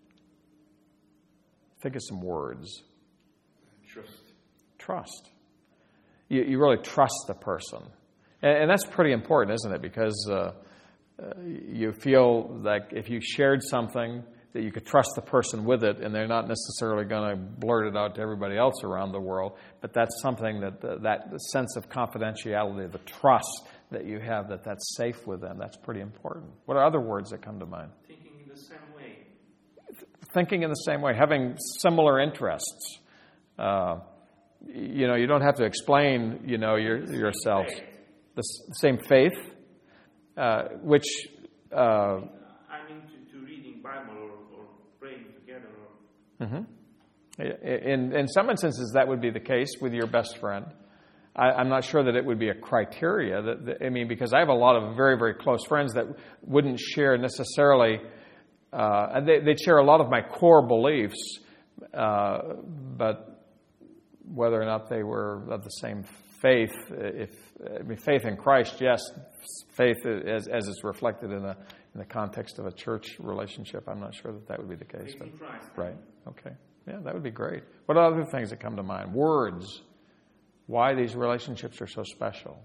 B: Think of some words.
E: Trust.
B: Trust. You, you really trust the person. And, and that's pretty important, isn't it? Because, uh, uh, you feel like if you shared something, that you could trust the person with it, and they're not necessarily going to blurt it out to everybody else around the world. But that's something that uh, that sense of confidentiality, the trust that you have, that that's safe with them. That's pretty important. What are other words that come to mind?
C: Thinking in the same way.
B: Thinking in the same way, having similar interests. Uh, you know, you don't have to explain, you know, your, yourselves. The s- same faith, uh, which. Uh,
C: I mean, to, to reading Bible or, or praying together. Or...
B: Mm-hmm. In in some instances, that would be the case with your best friend. I, I'm not sure that it would be a criteria. That, that I mean, because I have a lot of very, very close friends that wouldn't share necessarily. Uh, they they'd share a lot of my core beliefs, uh, but whether or not they were of the same faith, if I mean, faith in Christ, yes, faith as as it's reflected in a in the context of a church relationship, I'm not sure that that would be the case.
C: Faith in Christ.
B: Right. Okay. Yeah, that would be great. What are other things that come to mind? Words. Why these relationships are so special.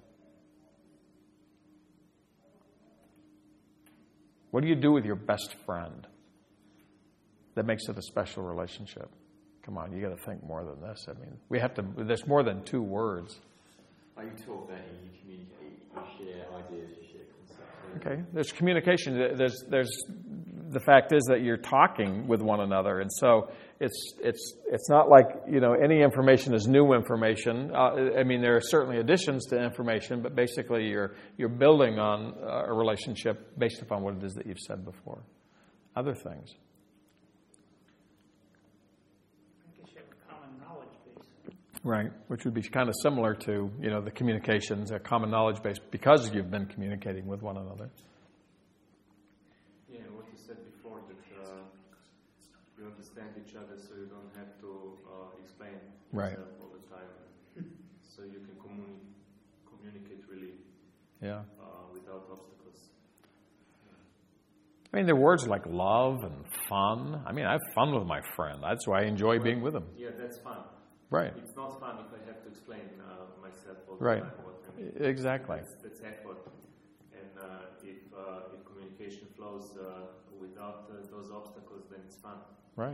B: What do you do with your best friend that makes it a special relationship? Come on, you got to think more than this. I mean, we have to. There's more than two words.
E: Oh, you talk then, you communicate, you share ideas, you share concepts.
B: Okay, there's communication. There's there's the fact is that you're talking with one another, and so it's it's it's not like, you know, any information is new information. Uh, I mean, there are certainly additions to information, but basically you're you're building on a relationship based upon what it is that you've said before. Other things.
D: I guess you have a common knowledge base.
B: Right, which would be kind of similar to, you know, the communications, a common knowledge base, because you've been communicating with one another.
F: Yeah, what you said before, that uh, you understand each other, so you don't have to uh, explain
B: Right.
F: yourself all the time. So you can communi- communicate really
B: Yeah.
F: uh, without obstacles.
B: I mean, there are words like love and fun. I mean, I have fun with my friend. That's why I enjoy being with him.
F: Yeah, that's fun.
B: Right.
F: It's not fun if I have to explain uh, myself all the
B: Right.
F: time. What I mean.
B: Exactly.
F: That's, that's effort. And uh, if, uh, if communication flows uh, without uh, those obstacles, then it's fun.
B: Right.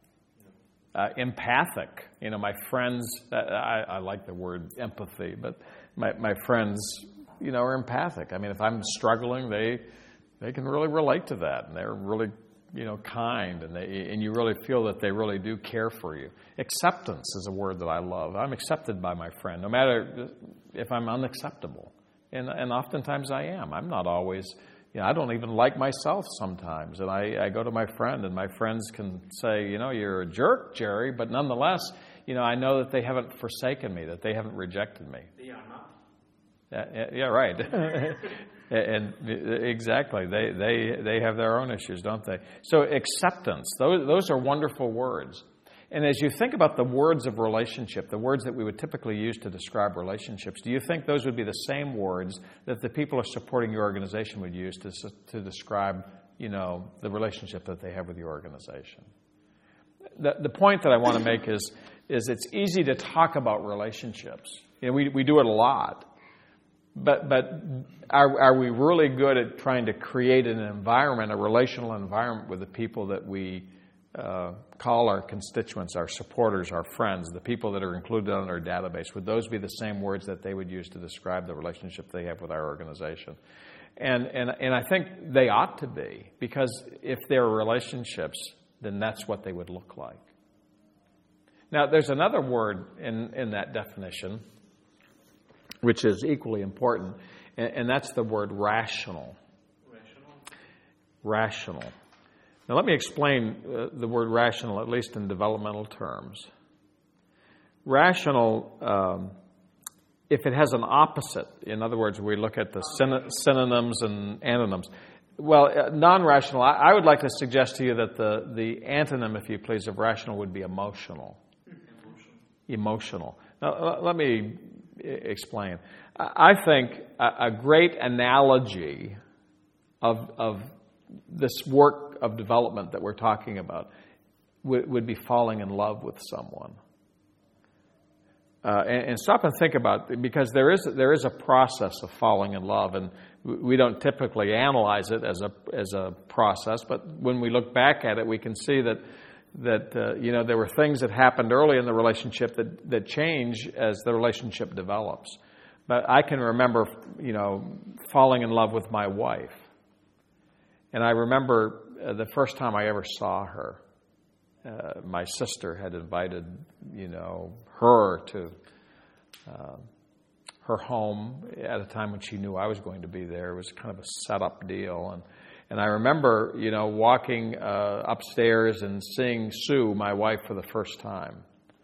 B: Uh, empathic. You know, my friends, I, I like the word empathy, but my, my friends, you know, are empathic. I mean, if I'm struggling, they they can really relate to that, and they're really, you know, kind, and they and you really feel that they really do care for you. Acceptance is a word that I love. I'm accepted by my friend, no matter if I'm unacceptable, and and oftentimes I am. I'm not always. You know, I don't even like myself sometimes, and I, I go to my friend, and my friends can say, you know, you're a jerk, Jerry, but nonetheless, you know, I know that they haven't forsaken me, that they haven't rejected me.
C: They are not.
B: Yeah, yeah, right. And exactly, they they they have their own issues, don't they? So acceptance, those those are wonderful words. And as you think about the words of relationship, the words that we would typically use to describe relationships, do you think those would be the same words that the people who are supporting your organization would use to to describe, you know, the relationship that they have with your organization? The the point that I want to make is is it's easy to talk about relationships. You know, we we do it a lot. But but are are we really good at trying to create an environment, a relational environment with the people that we uh, call our constituents, our supporters, our friends, the people that are included on our database? Would those be the same words that they would use to describe the relationship they have with our organization? And and and I think they ought to be, because if they're relationships, then that's what they would look like. Now, there's another word in, in that definition, which is equally important, and, and that's the word rational.
C: Rational.
B: Rational. Now, let me explain uh, the word rational, at least in developmental terms. Rational, um, if it has an opposite, in other words, we look at the syn- synonyms and antonyms. Well, uh, non-rational, I, I would like to suggest to you that the, the antonym, if you please, of rational would be emotional.
C: Emotion.
B: Emotional. Now, uh, let me explain. I think a great analogy of of this work of development that we're talking about would, would be falling in love with someone. uh, and, and stop and think about it, because there is there is a process of falling in love, and we don't typically analyze it as a as a process. But when we look back at it, we can see that that uh, you know there were things that happened early in the relationship that that change as the relationship develops. But I can remember, you know, falling in love with my wife, and I remember uh, the first time I ever saw her. Uh, my sister had invited, you know, her to uh, her home at a time when she knew I was going to be there. It was kind of a set-up deal, and and I remember, you know, walking uh, upstairs and seeing Sue, my wife, for the first time.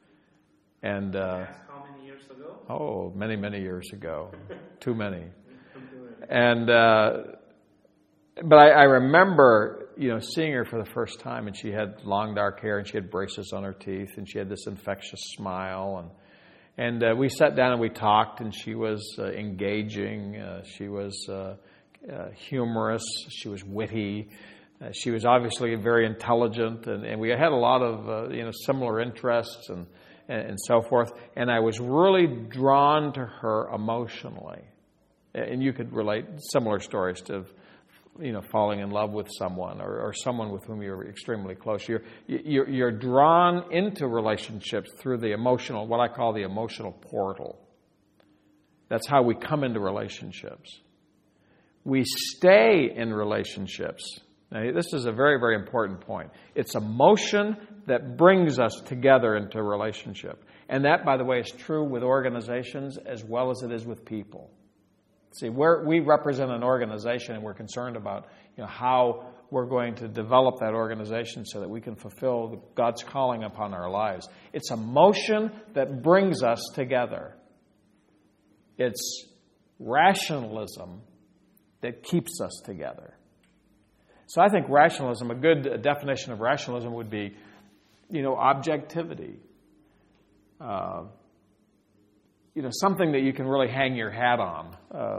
B: And uh,
D: how many years ago?
B: Oh, many, many years ago, too many. And uh, but I, I remember. You know, seeing her for the first time, and she had long dark hair, and she had braces on her teeth, and she had this infectious smile, and and uh, we sat down and we talked, and she was uh, engaging, uh, she was uh, uh, humorous, she was witty, uh, she was obviously very intelligent, and, and we had a lot of uh, you know similar interests and, and and so forth, and I was really drawn to her emotionally, and you could relate similar stories to. You know, falling in love with someone or, or someone with whom you're extremely close. You're, you're, you're drawn into relationships through the emotional, what I call the emotional portal. That's how we come into relationships. We stay in relationships. Now, this is a very, very important point. It's emotion that brings us together into a relationship. And that, by the way, is true with organizations as well as it is with people. See, we're, we represent an organization, and we're concerned about, you know, how we're going to develop that organization so that we can fulfill God's calling upon our lives. It's emotion that brings us together. It's rationalism that keeps us together. So I think rationalism, a good definition of rationalism would be, you know, objectivity. Uh, You know, something that you can really hang your hat on. Uh,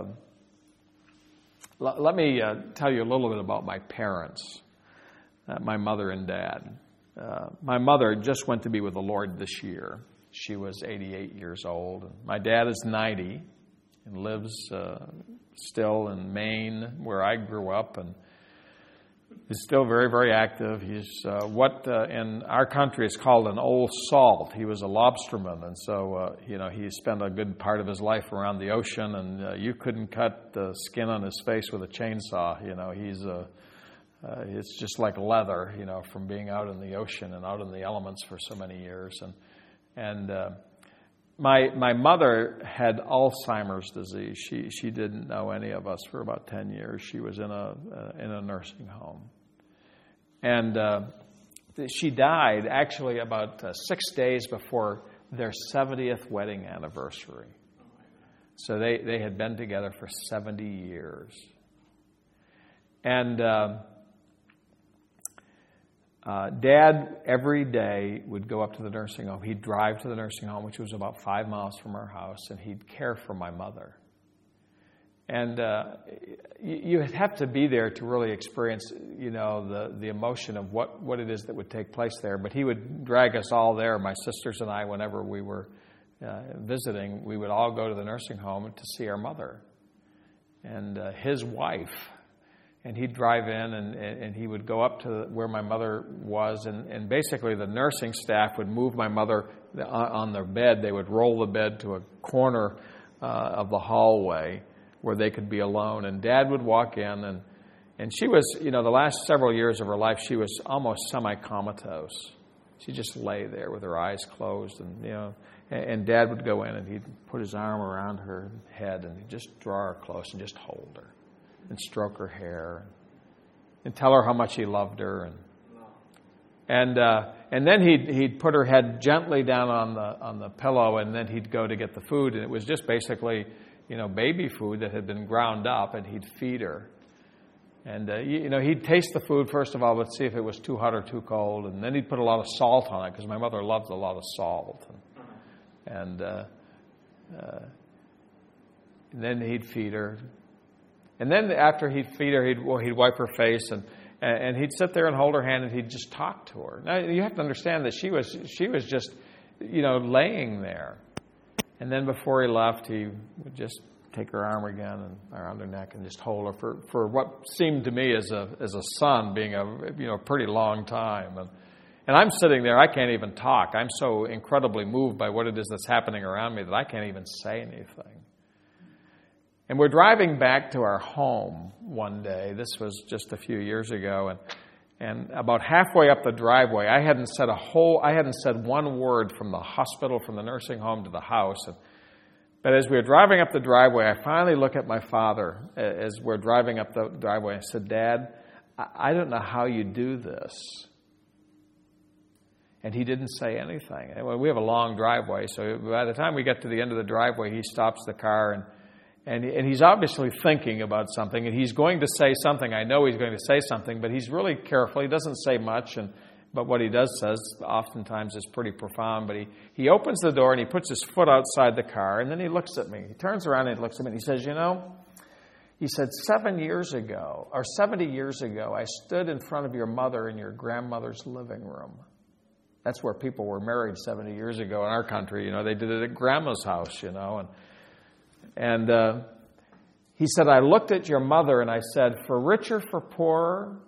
B: l- let me uh, tell you a little bit about my parents, uh, my mother and dad. Uh, my mother just went to be with the Lord this year. She was eighty-eight years old. My dad is ninety and lives uh, still in Maine, where I grew up, and is still very, very active. He's uh, what uh, in our country is called an old salt. He was a lobsterman, and so uh, you know he spent a good part of his life around the ocean, and uh, you couldn't cut the skin on his face with a chainsaw. You know, he's uh, uh, it's just like leather, you know, from being out in the ocean and out in the elements for so many years. And and uh, my my mother had Alzheimer's disease. She she didn't know any of us for about ten years. She was in a uh, in a nursing home. And uh, she died actually about uh, six days before their seventieth wedding anniversary. So they, they had been together for seventy years. And uh, uh, Dad every day would go up to the nursing home. He'd drive to the nursing home, which was about five miles from our house, and he'd care for my mother. And uh, you, you have to be there to really experience, you know, the, the emotion of what, what it is that would take place there. But he would drag us all there, my sisters and I, whenever we were uh, visiting. We would all go to the nursing home to see our mother and uh, his wife. And he'd drive in, and, and he would go up to where my mother was. And, and basically the nursing staff would move my mother on their bed. They would roll the bed to a corner uh, of the hallway where they could be alone. And Dad would walk in, and and she was, you know, the last several years of her life, she was almost semi-comatose. She just lay there with her eyes closed, and, you know, and, and Dad would go in, and he'd put his arm around her head, and he'd just draw her close and just hold her and stroke her hair and tell her how much he loved her. And and uh, and then he'd he'd put her head gently down on the on the pillow, and then he'd go to get the food, and it was just basically, you know, baby food that had been ground up, and he'd feed her. And, uh, you, you know, he'd taste the food, first of all, but see if it was too hot or too cold. And then he'd put a lot of salt on it, because my mother loved a lot of salt. And, and uh, uh, then he'd feed her. And then after he'd feed her, he'd, well, he'd wipe her face, and, and he'd sit there and hold her hand, and he'd just talk to her. Now, you have to understand that she was she was just, you know, laying there. And then before he left, he would just take her arm again and around her neck and just hold her for, for what seemed to me as a as a son being a you know pretty long time. And and I'm sitting there, I can't even talk. I'm so incredibly moved by what it is that's happening around me that I can't even say anything. And we're driving back to our home one day. This was just a few years ago, and and about halfway up the driveway, I hadn't said a whole, I hadn't said one word from the hospital, from the nursing home to the house. And, but as we were driving up the driveway, I finally look at my father as we're driving up the driveway. I said, "Dad, I don't know how you do this." And he didn't say anything. And we have a long driveway, so by the time we get to the end of the driveway, he stops the car and And, and he's obviously thinking about something, and he's going to say something. I know he's going to say something, but he's really careful. He doesn't say much, and but what he does says oftentimes is pretty profound. But he, he opens the door, and he puts his foot outside the car, and then he looks at me. He turns around and he looks at me, and he says, "You know," he said, seven years ago, or seventy years ago, I stood in front of your mother in your grandmother's living room. That's where people were married seventy years ago in our country. You know, they did it at grandma's house, you know, and And uh, he said, "I looked at your mother and I said, for richer, for poorer,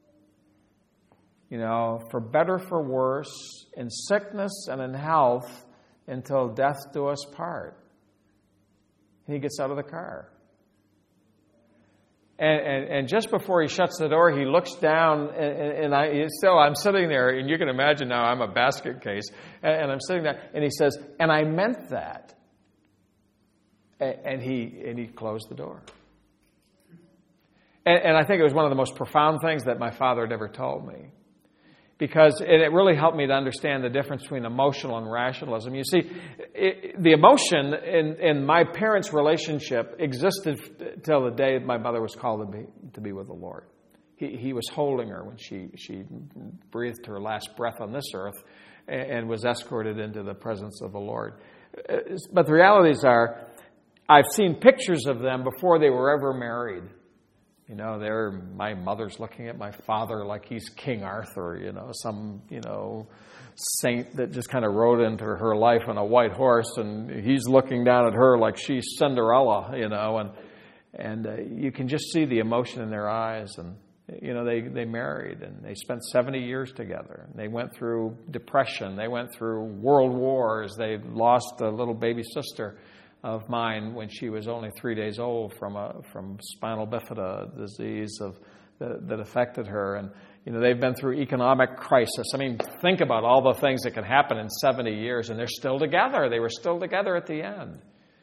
B: you know, for better, for worse, in sickness and in health, until death do us part." And he gets out of the car. And, and, and just before he shuts the door, he looks down, and, and I still, I'm sitting there, and you can imagine now I'm a basket case, and, and I'm sitting there, and he says, "And I meant that." And he and he closed the door. And, and I think it was one of the most profound things that my father had ever told me. Because it, it really helped me to understand the difference between emotional and rationalism. You see, it, the emotion in, in my parents' relationship existed till the day my mother was called to be, to be with the Lord. He, he was holding her when she, she breathed her last breath on this earth and, and was escorted into the presence of the Lord. But the realities are, I've seen pictures of them before they were ever married. You know, they're, my mother's looking at my father like he's King Arthur, you know, some, you know, saint that just kind of rode into her life on a white horse, and he's looking down at her like she's Cinderella, you know, and and uh, you can just see the emotion in their eyes. And, you know, they, they married, and they spent seventy years together. And they went through depression. They went through world wars. They lost a little baby sister of mine when she was only three days old from a from spinal bifida disease of that, that affected her. And you know, they've been through economic crisis. I mean, think about all the things that can happen in seventy years, and they're still together. They were still together at the end.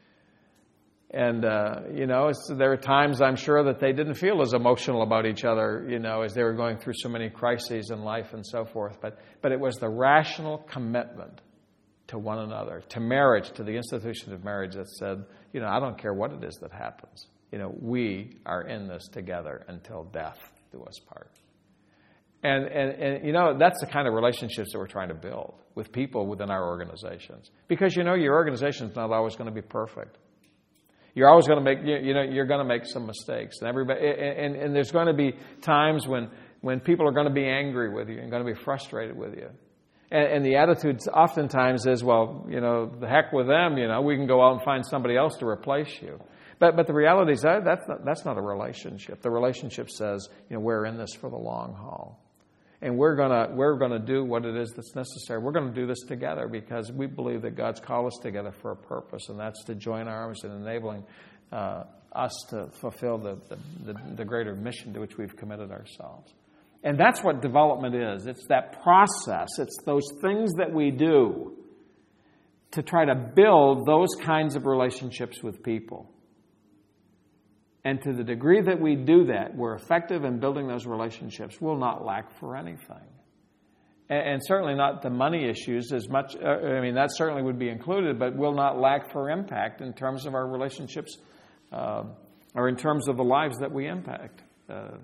B: And uh, you know, it's, there are times I'm sure that they didn't feel as emotional about each other, you know, as they were going through so many crises in life and so forth. But but it was the rational commitment to one another, to marriage, to the institution of marriage that said, you know, I don't care what it is that happens. You know, we are in this together until death do us part. And, and, and, you know, that's the kind of relationships that we're trying to build with people within our organizations. Because, you know, your organization is not always going to be perfect. You're always going to make, you know, you're going to make some mistakes. And everybody, and, and there's going to be times when, when people are going to be angry with you and going to be frustrated with you. And, and the attitude oftentimes is, well, you know, the heck with them, you know, we can go out and find somebody else to replace you. But but the reality is that that's not, that's not a relationship. The relationship says, you know, we're in this for the long haul. And we're gonna we're gonna do what it is that's necessary. We're gonna do this together because we believe that God's called us together for a purpose, and that's to join arms in enabling uh, us to fulfill the, the, the, the greater mission to which we've committed ourselves. And that's what development is. It's that process. It's those things that we do to try to build those kinds of relationships with people. And to the degree that we do that, we're effective in building those relationships. We'll not lack for anything. And, and certainly not the money issues as much. Uh, I mean, that certainly would be included, but we'll not lack for impact in terms of our relationships uh, or in terms of the lives that we impact. Uh,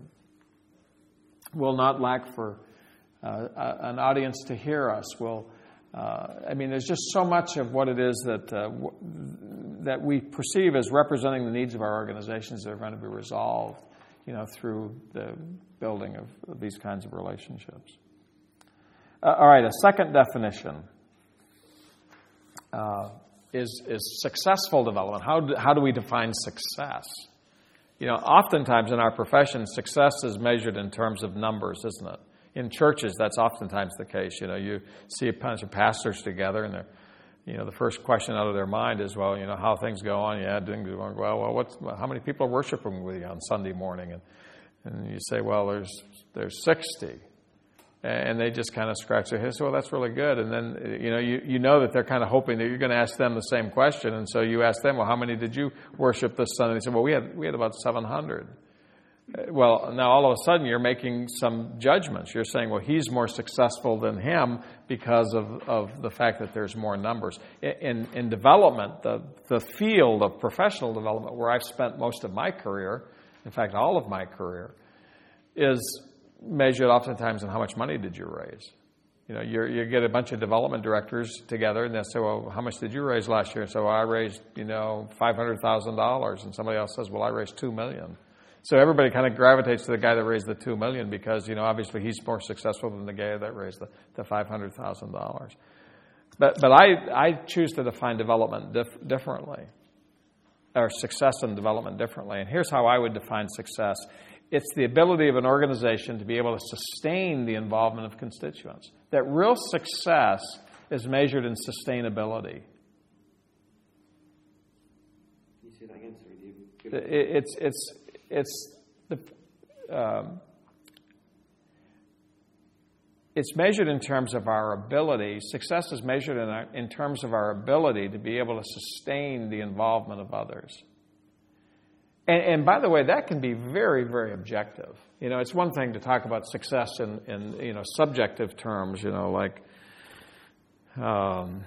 B: Will not lack for uh, an audience to hear us. Will, uh, I mean, there's just so much of what it is that uh, w- that we perceive as representing the needs of our organizations that are going to be resolved, you know, through the building of, of these kinds of relationships. Uh, all right, a second definition. Uh, is is successful development. How do, how do we define success? You know, oftentimes in our profession, success is measured in terms of numbers, isn't it? In churches, that's oftentimes the case. You know, you see a bunch of pastors together, and they're, you know, the first question out of their mind is, well, you know, how things go on? Yeah, things are going well. Well, what's how many people are worshiping with you on Sunday morning? And and you say, well, there's there's sixty. And they just kind of scratch their heads. Well, that's really good. And then, you know, you, you know that they're kind of hoping that you're going to ask them the same question. And so you ask them, well, how many did you worship this Sunday? They said, well, we had we had about seven hundred. Well, now all of a sudden you're making some judgments. You're saying, well, he's more successful than him because of, of the fact that there's more numbers. In, in development, the, the field of professional development where I've spent most of my career, in fact, all of my career, is measured oftentimes on how much money did you raise. You know, you you get a bunch of development directors together, and they say, well, how much did you raise last year? And so well, I raised, you know, five hundred thousand dollars. And somebody else says, well, I raised two million dollars. So everybody kind of gravitates to the guy that raised the two million dollars because, you know, obviously he's more successful than the guy that raised the, the five hundred thousand dollars. But but I, I choose to define development dif- differently, or success and development differently. And here's how I would define success. It's the ability of an organization to be able to sustain the involvement of constituents. That real success is measured in sustainability.
E: Can you say that again? Sorry, you give
B: it, it's it's it's the um, it's measured in terms of our ability. Success is measured in our, in terms of our ability to be able to sustain the involvement of others. And, and by the way, that can be very, very objective. You know, it's one thing to talk about success in, in you know, subjective terms, you know, like, um,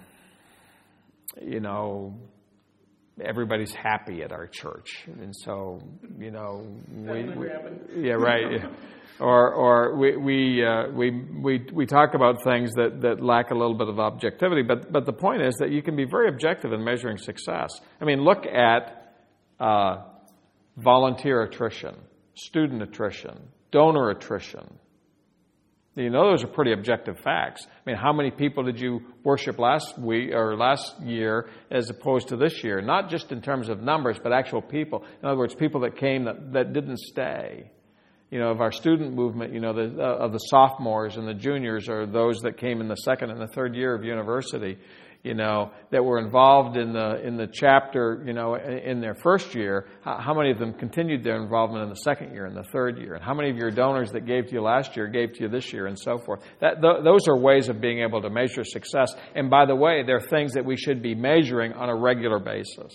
B: you know, everybody's happy at our church. And so, you know, we, we yeah, right. Or, or we, we, uh, we, we, we talk about things that, that lack a little bit of objectivity. But, but the point is that you can be very objective in measuring success. I mean, look at, uh, volunteer attrition, student attrition, donor attrition. You know, those are pretty objective facts. I mean, how many people did you worship last week or last year as opposed to this year? Not just in terms of numbers, but actual people. In other words, people that came that, that didn't stay. You know, of our student movement, you know, the, uh, of the sophomores and the juniors, or those that came in the second and the third year of university, you know, that were involved in the in the chapter, you know, in their first year. How, how many of them continued their involvement in the second year and the third year? And how many of your donors that gave to you last year gave to you this year, and so forth? That th- those are ways of being able to measure success. And by the way, they're things that we should be measuring on a regular basis.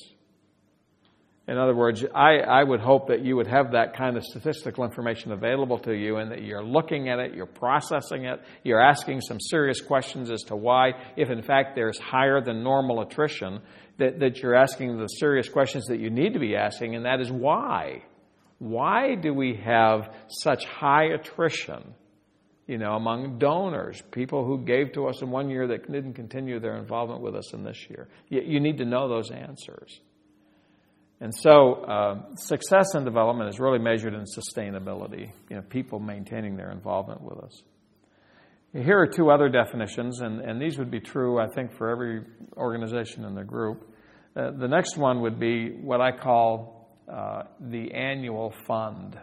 B: In other words, I, I would hope that you would have that kind of statistical information available to you, and that you're looking at it, you're processing it, you're asking some serious questions as to why, if in fact there's higher than normal attrition, that, that you're asking the serious questions that you need to be asking, and that is why. Why do we have such high attrition, you know, among donors, people who gave to us in one year that didn't continue their involvement with us in this year? You, you need to know those answers. And so uh, success and development is really measured in sustainability, you know, people maintaining their involvement with us. Here are two other definitions, and, and these would be true, I think, for every organization in the group. Uh, the next one would be what I call uh, the annual fund.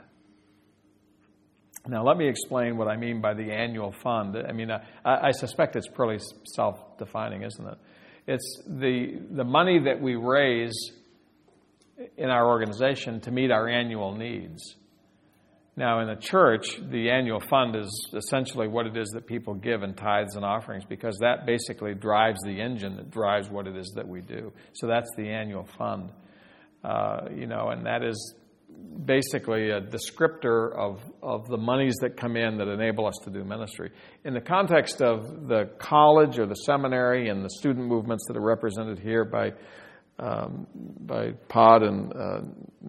B: Now, let me explain what I mean by the annual fund. I mean, I, I suspect it's pretty self-defining, isn't it? It's the the money that we raise in our organization to meet our annual needs. Now, in the church, the annual fund is essentially what it is that people give in tithes and offerings, because that basically drives the engine that drives what it is that we do. So that's the annual fund. Uh, you know, and that is basically a descriptor of, of the monies that come in that enable us to do ministry. In the context of the college or the seminary and the student movements that are represented here by Um, by Pod and uh,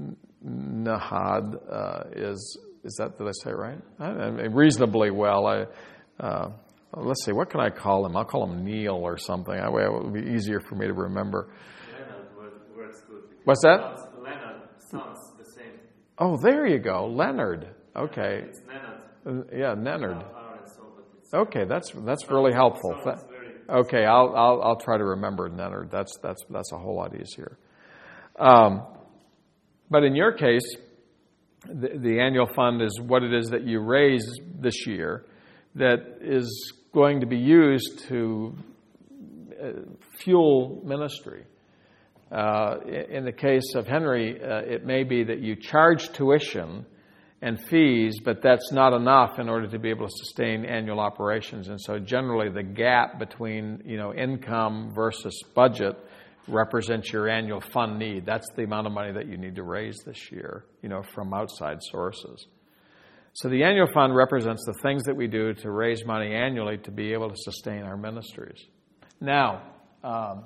B: Nahad, uh, is is that did I say it right? I, I mean, reasonably well. I uh, let's see, what can I call him? I'll call him Neil or something. That way it would be easier for me to remember.
F: Leonard works good.
B: What's that?
F: Leonard sounds the same.
B: Oh, there you go, Leonard. Okay.
F: It's Leonard.
B: Uh, yeah, Leonard.
F: R S O, but it's
B: Okay, that's that's really helpful.
F: Sounds very
B: Okay, I'll I'll, I'll try to remember, Nenner. That's that's that's a whole lot easier. Um, but in your case, the, the annual fund is what it is that you raise this year that is going to be used to uh, fuel ministry. Uh, in the case of Henry, uh, it may be that you charge tuition and fees, but that's not enough in order to be able to sustain annual operations. And so generally the gap between, you know, income versus budget represents your annual fund need. That's the amount of money that you need to raise this year, you know, from outside sources. So the annual fund represents the things that we do to raise money annually to be able to sustain our ministries. Now, um,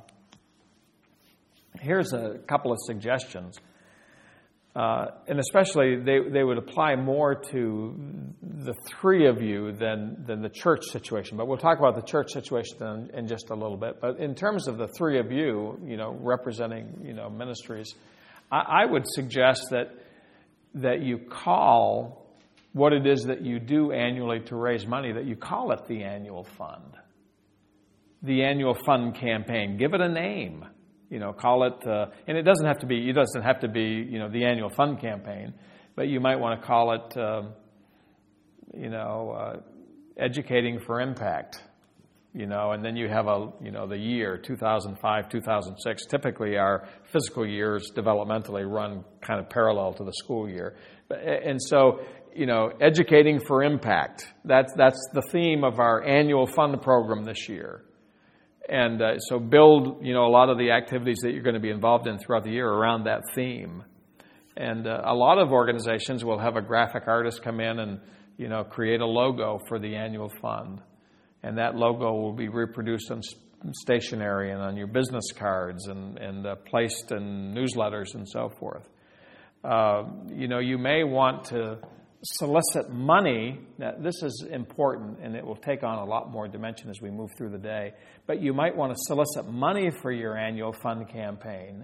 B: here's a couple of suggestions. Uh, and especially, they, they would apply more to the three of you than, than the church situation. But we'll talk about the church situation in, in just a little bit. But in terms of the three of you, you know, representing, you know, ministries, I, I would suggest that that you call what it is that you do annually to raise money, that you call it the annual fund. The annual fund campaign. Give it a name. You know, call it, uh, and it doesn't have to be, it doesn't have to be, you know, the annual fund campaign, but you might want to call it, uh, you know, uh, Educating for Impact, you know, and then you have a, you know, the year, two thousand five, two thousand six. Typically our physical years developmentally run kind of parallel to the school year. And so, you know, Educating for Impact, that's, that's the theme of our annual fund program this year. And uh, so build, you know, a lot of the activities that you're going to be involved in throughout the year around that theme. And uh, a lot of organizations will have a graphic artist come in and, you know, create a logo for the annual fund. And that logo will be reproduced on stationery and on your business cards and, and uh, placed in newsletters and so forth. Uh, you know, you may want to solicit money. Now, this is important, and it will take on a lot more dimension as we move through the day. But you might want to solicit money for your annual fund campaign.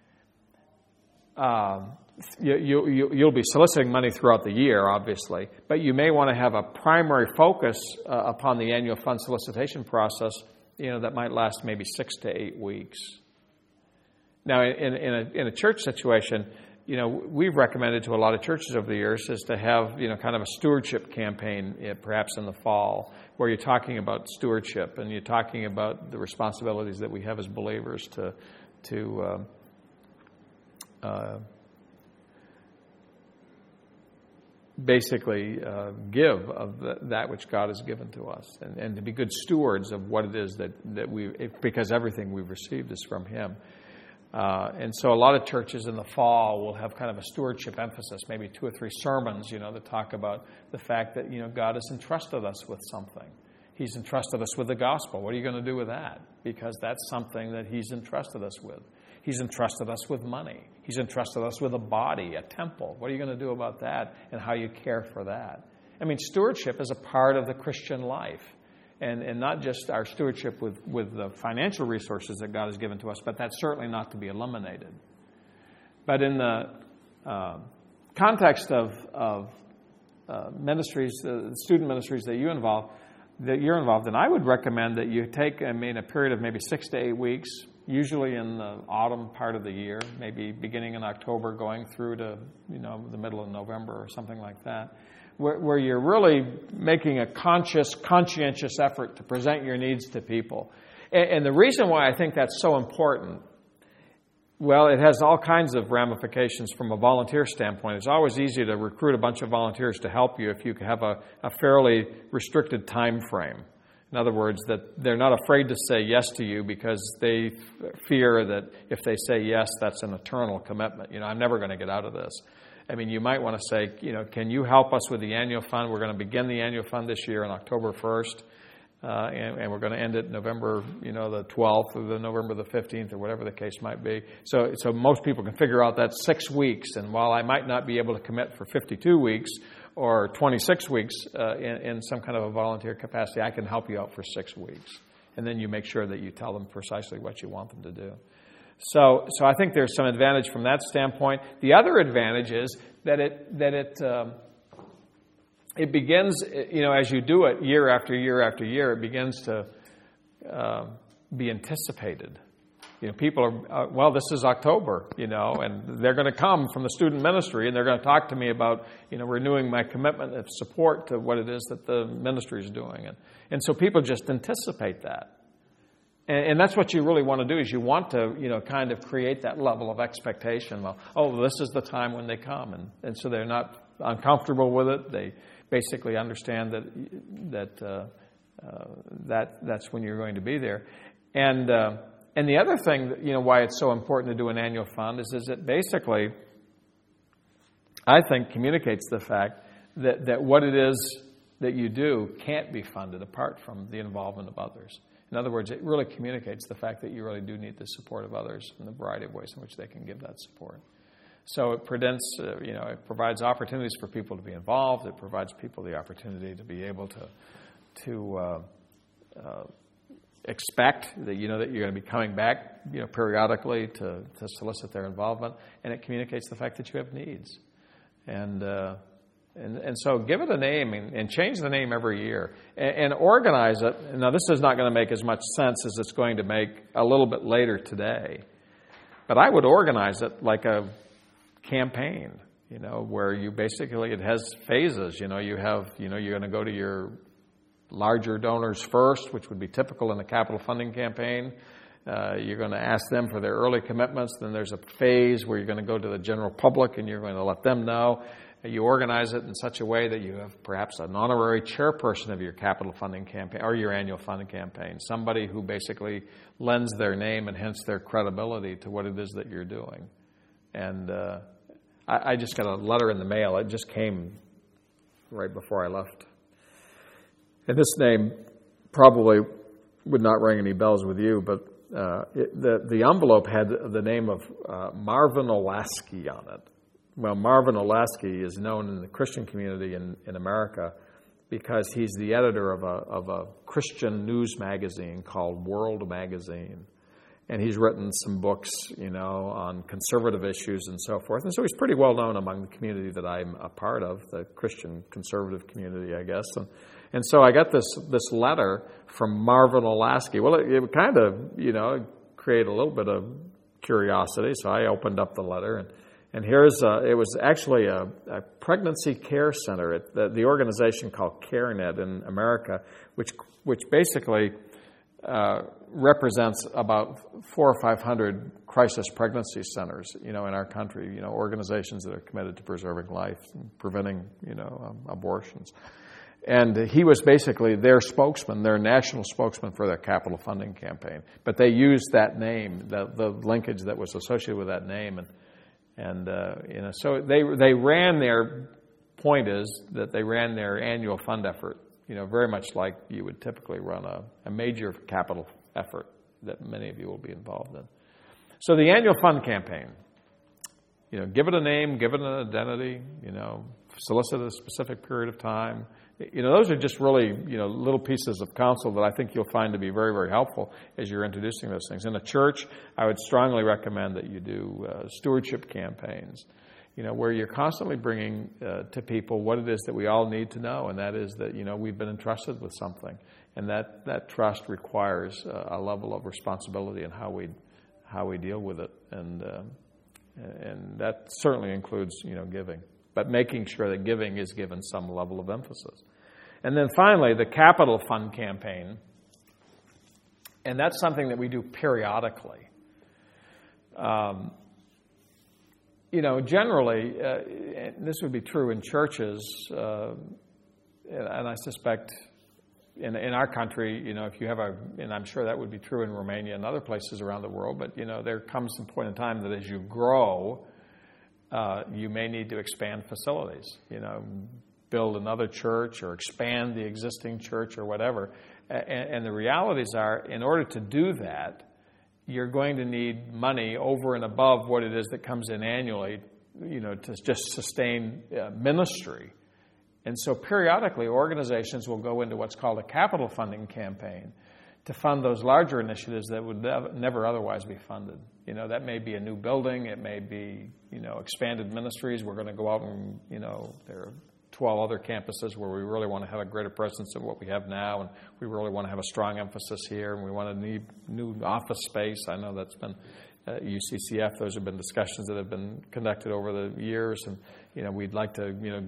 B: Um, you, you, you, you'll be soliciting money throughout the year, obviously, but you may want to have a primary focus uh, upon the annual fund solicitation process, you know, that might last maybe six to eight weeks. Now, in, in, a, in a church situation, you know, we've recommended to a lot of churches over the years is to have, you know, kind of a stewardship campaign, perhaps in the fall, where you're talking about stewardship and you're talking about the responsibilities that we have as believers to, to uh, uh, basically uh, give of the, that which God has given to us, and, and to be good stewards of what it is that that we, because everything we've received is from Him. Uh, and so a lot of churches in the fall will have kind of a stewardship emphasis, maybe two or three sermons, you know, that talk about the fact that, you know, God has entrusted us with something. He's entrusted us with the gospel. What are you going to do with that? Because that's something that He's entrusted us with. He's entrusted us with money. He's entrusted us with a body, a temple. What are you going to do about that and how you care for that? I mean, stewardship is a part of the Christian life. And, and not just our stewardship with, with the financial resources that God has given to us, but that's certainly not to be eliminated. But in the uh, context of, of uh, ministries, uh, student ministries that you involve, that you're involved in, I would recommend that you take, I mean, a period of maybe six to eight weeks, usually in the autumn part of the year, maybe beginning in October, going through to, you know, the middle of November or something like that, where, where you're really making a conscious, conscientious effort to present your needs to people. And, and the reason why I think that's so important, well, it has all kinds of ramifications from a volunteer standpoint. It's always easy to recruit a bunch of volunteers to help you if you have a, a fairly restricted time frame. In other words, that they're not afraid to say yes to you because they fear that if they say yes, that's an eternal commitment. You know, I'm never going to get out of this. I mean, you might want to say, you know, can you help us with the annual fund? We're going to begin the annual fund this year on October first, uh, and, and we're going to end it November, you know, the twelfth or the November the fifteenth or whatever the case might be. So, so most people can figure out that's six weeks. And while I might not be able to commit for fifty-two weeks or twenty-six weeks uh, in, in some kind of a volunteer capacity, I can help you out for six weeks. And then you make sure that you tell them precisely what you want them to do. So, so I think there's some advantage from that standpoint. The other advantage is that it that it um, it begins, you know, as you do it year after year after year, it begins to uh, be anticipated. You know, people are, uh, well, this is October, you know, and they're going to come from the student ministry and they're going to talk to me about, you know, renewing my commitment of support to what it is that the ministry is doing. And, and so people just anticipate that. And, and that's what you really want to do is you want to, you know, kind of create that level of expectation. Well, oh, this is the time when they come. And, and so they're not uncomfortable with it. They basically understand that that uh, uh, that that's when you're going to be there. And uh, And the other thing, that, you know, why it's so important to do an annual fund is, is it basically, I think, communicates the fact that, that what it is that you do can't be funded apart from the involvement of others. In other words, it really communicates the fact that you really do need the support of others in the variety of ways in which they can give that support. So it presents, uh, you know, it provides opportunities for people to be involved. It provides people the opportunity to be able to to uh, uh, expect that you know that you're going to be coming back, you know, periodically to, to solicit their involvement, and it communicates the fact that you have needs, and uh, and and so give it a name and, and change the name every year and, and organize it. Now, this is not going to make as much sense as it's going to make a little bit later today, but I would organize it like a campaign, you know, where you basically it has phases. You know, you have you know you're going to go to your larger donors first, which would be typical in a capital funding campaign. Uh, you're going to ask them for their early commitments. Then there's a phase where you're going to go to the general public and you're going to let them know. You organize it in such a way that you have perhaps an honorary chairperson of your capital funding campaign or your annual funding campaign, somebody who basically lends their name and hence their credibility to what it is that you're doing. And uh, I, I just got a letter in the mail. It just came right before I left. And this name probably would not ring any bells with you, but uh, it, the, the envelope had the name of uh, Marvin Olasky on it. Well, Marvin Olasky is known in the Christian community in, in America because he's the editor of a, of a Christian news magazine called World Magazine. And he's written some books, you know, on conservative issues and so forth. And so he's pretty well known among the community that I'm a part of, the Christian conservative community, I guess. And, and so I got this this letter from Marvin Olasky. Well, it, it kind of, you know, created a little bit of curiosity. So I opened up the letter. And, and here's, a, it was actually a, a pregnancy care center at the, the organization called CareNet in America, which which basically Uh, represents about four or five hundred crisis pregnancy centers, you know, in our country. You know, organizations that are committed to preserving life and preventing, you know, um, abortions. And he was basically their spokesman, their national spokesman for their capital funding campaign. But they used that name, the, the linkage that was associated with that name, and and uh, you know, so they they ran their point is that they ran their annual fund effort. You know, very much like you would typically run a, a major capital effort that many of you will be involved in. So the annual fund campaign, you know, give it a name, give it an identity, you know, solicit a specific period of time. You know, those are just really, you know, little pieces of counsel that I think you'll find to be very, very helpful as you're introducing those things. In a church, I would strongly recommend that you do uh, stewardship campaigns. You know, where you're constantly bringing uh, to people what it is that we all need to know, and that is that, you know, we've been entrusted with something, and that, that trust requires uh, a level of responsibility in how we how we deal with it, and uh, and that certainly includes, you know, giving, but making sure that giving is given some level of emphasis. And then finally, the capital fund campaign, and that's something that we do periodically. Um, You know, generally, uh, this would be true in churches, uh, and I suspect in, in our country, you know, if you have a, and I'm sure that would be true in Romania and other places around the world, but, you know, there comes a point in time that as you grow, uh, you may need to expand facilities, you know, build another church or expand the existing church or whatever. And, and the realities are, in order to do that, you're going to need money over and above what it is that comes in annually, you know, to just sustain uh, ministry. And so periodically, organizations will go into what's called a capital funding campaign to fund those larger initiatives that would never otherwise be funded. You know, that may be a new building. It may be, you know, expanded ministries. We're going to go out and, you know, there are twelve other campuses where we really want to have a greater presence of what we have now, and we really want to have a strong emphasis here, and we want to need new office space. I know that's been at U C C F. Those have been discussions that have been conducted over the years, and you know we'd like to you know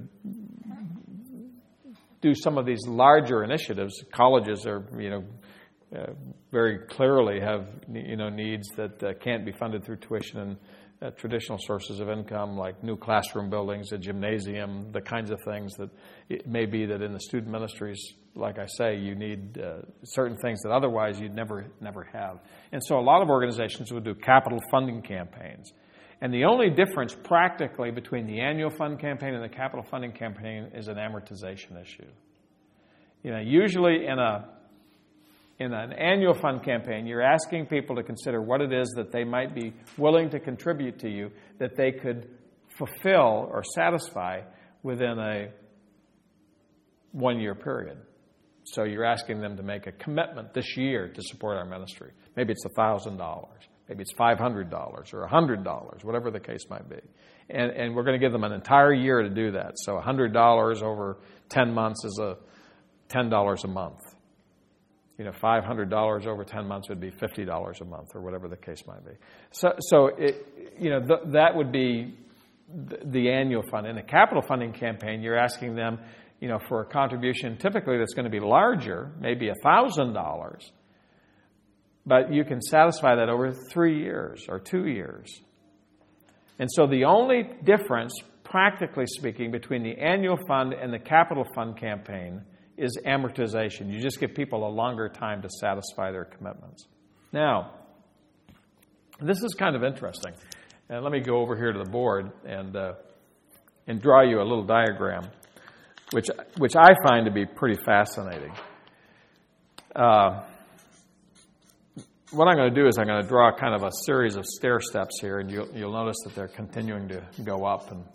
B: do some of these larger initiatives. Colleges are you know uh, very clearly have you know needs that uh, can't be funded through tuition and Uh, traditional sources of income, like new classroom buildings, a gymnasium, the kinds of things that it may be that in the student ministries, like I say, you need uh, certain things that otherwise you'd never never have. And so a lot of organizations would do capital funding campaigns. And the only difference practically between the annual fund campaign and the capital funding campaign is an amortization issue. You know, usually in a In an annual fund campaign, you're asking people to consider what it is that they might be willing to contribute to you that they could fulfill or satisfy within a one-year period. So you're asking them to make a commitment this year to support our ministry. Maybe it's one thousand dollars. Maybe it's five hundred dollars or one hundred dollars, whatever the case might be. And, and we're going to give them an entire year to do that. So one hundred dollars over ten months is a ten dollars a month. You know, five hundred dollars over ten months would be fifty dollars a month, or whatever the case might be. So, so it, you know, th- that would be th- the annual fund. In a capital funding campaign, you're asking them, you know, for a contribution typically that's going to be larger, maybe one thousand dollars, but you can satisfy that over three years or two years. And so the only difference, practically speaking, between the annual fund and the capital fund campaign is amortization. You just give people a longer time to satisfy their commitments. Now, this is kind of interesting. And let me go over here to the board and uh, and draw you a little diagram, which which I find to be pretty fascinating. Uh, what I'm going to do is I'm going to draw kind of a series of stair steps here, and you'll, you'll notice that they're continuing to go up. And,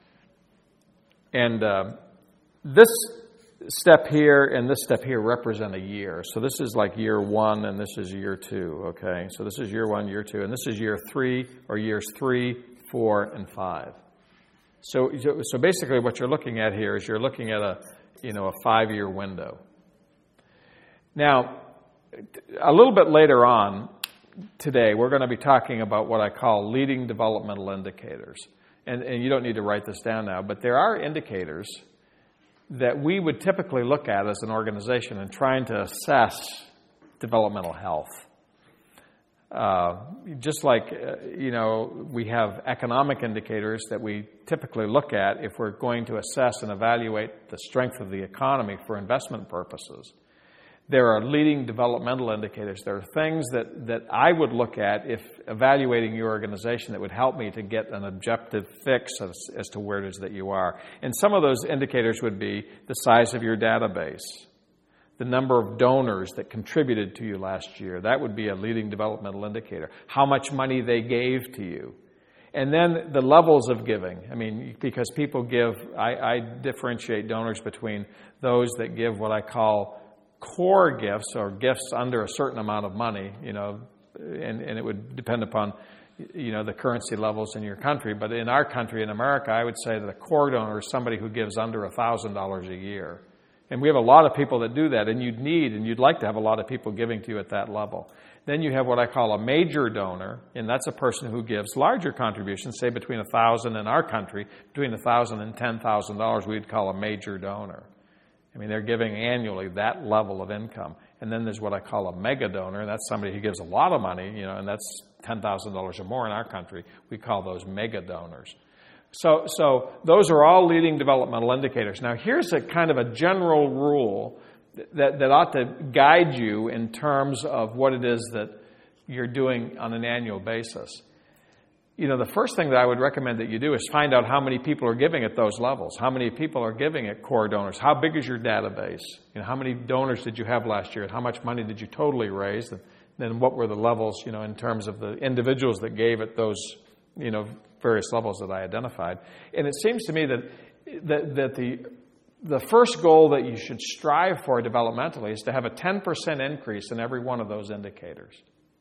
B: and uh, this step here and this step here represent a year. So this is like year one and this is year two, okay? So this is year one, year two, and this is year three, or years three, four, and five. So, so basically what you're looking at here is you're looking at a, you know, a five-year window. Now, a little bit later on today, we're going to be talking about what I call leading developmental indicators. And, and you don't need to write this down now, but there are indicators that we would typically look at as an organization in trying to assess developmental health. Uh, just like, uh, you know, we have economic indicators that we typically look at if we're going to assess and evaluate the strength of the economy for investment purposes. There are leading developmental indicators. There are things that, that I would look at if evaluating your organization that would help me to get an objective fix as, as to where it is that you are. And some of those indicators would be the size of your database, the number of donors that contributed to you last year. That would be a leading developmental indicator. How much money they gave to you. And then the levels of giving. I mean, because people give, I, I differentiate donors between those that give what I call core gifts, or gifts under a certain amount of money, you know, and, and it would depend upon, you know, the currency levels in your country. But in our country, in America, I would say that a core donor is somebody who gives under one thousand dollars a year. And we have a lot of people that do that, and you'd need, and you'd like to have a lot of people giving to you at that level. Then you have what I call a major donor, and that's a person who gives larger contributions, say between one thousand dollars in our country, between one thousand dollars and ten thousand dollars, we'd call a major donor. I mean, they're giving annually that level of income. And then there's what I call a mega donor, and that's somebody who gives a lot of money, you know, and that's ten thousand dollars or more in our country. We call those mega donors. So, so those are all leading developmental indicators. Now, here's a kind of a general rule that, that ought to guide you in terms of what it is that you're doing on an annual basis. You know, the first thing that I would recommend that you do is find out how many people are giving at those levels. How many people are giving at core donors? How big is your database? You know, how many donors did you have last year? And how much money did you totally raise? And then what were the levels, you know, in terms of the individuals that gave at those, you know, various levels that I identified. And it seems to me that that, that the the first goal that you should strive for developmentally is to have a ten percent increase in every one of those indicators.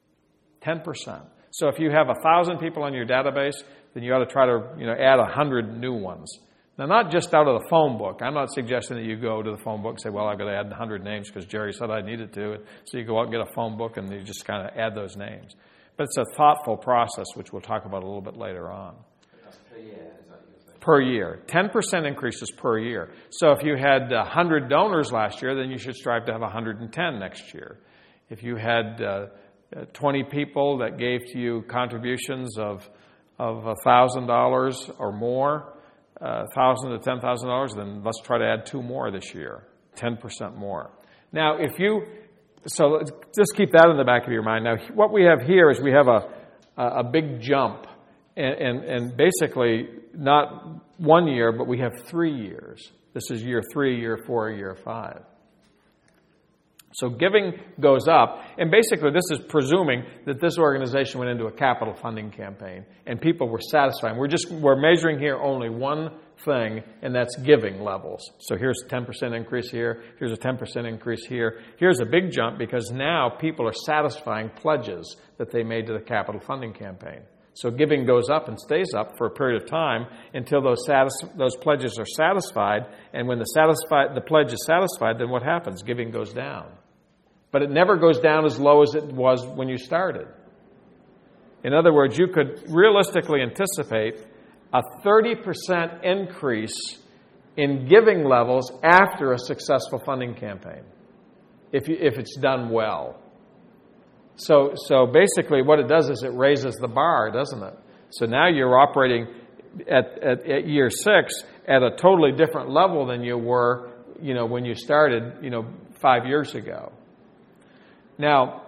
B: ten percent. So if you have one thousand people on your database, then you ought to try to, you know, add one hundred new ones Now, not just out of the phone book. I'm not suggesting that you go to the phone book and say, well, I've got to add one hundred names because Jerry said I needed to. So you go out and get a phone book and you just kind of add those names. But it's a thoughtful process, which we'll talk about a little bit later on.
E: That's per year, is that what you're saying?
B: Per year. ten percent increases per year. So if you had one hundred donors last year, then you should strive to have one hundred ten next year. If you had uh, twenty people that gave to you contributions of of one thousand dollars or more, uh, one thousand dollars to ten thousand dollars, then let's try to add two more this year, ten percent more. Now, if you, so just keep that in the back of your mind. Now, what we have here is we have a, a big jump, and, and, and basically not one year, but we have three years. This is year three, year four, year five. So giving goes up, and basically this is presuming that this organization went into a capital funding campaign and people were satisfied. We're just we're measuring here only one thing, and that's giving levels. So here's a ten percent increase here, here's a ten percent increase here. Here's a big jump because now people are satisfying pledges that they made to the capital funding campaign. So giving goes up and stays up for a period of time until those satis- those pledges are satisfied. And when the satisfied the pledge is satisfied, then what happens? Giving goes down. But it never goes down as low as it was when you started. In other words, you could realistically anticipate a thirty percent increase in giving levels after a successful funding campaign, if you, if it's done well. So, so basically what it does is it raises the bar, doesn't it? So now you're operating at, at, at year six at a totally different level than you were, you know, when you started, you know, five years ago. Now,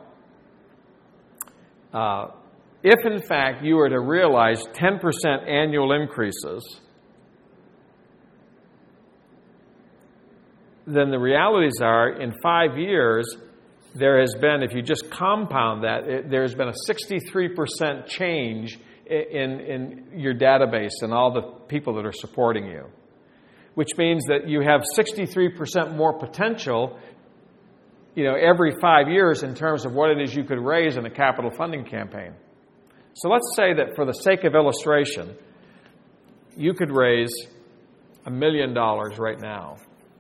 B: uh, if in fact you were to realize ten percent annual increases, then the realities are in five years, there has been, if you just compound that, it, there's been a sixty-three percent change in, in your database and all the people that are supporting you, which means that you have sixty-three percent more potential, you know, every five years in terms of what it is you could raise in a capital funding campaign. So let's say that for the sake of illustration, you could raise a million dollars right now,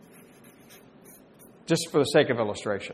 B: just for the sake of illustration.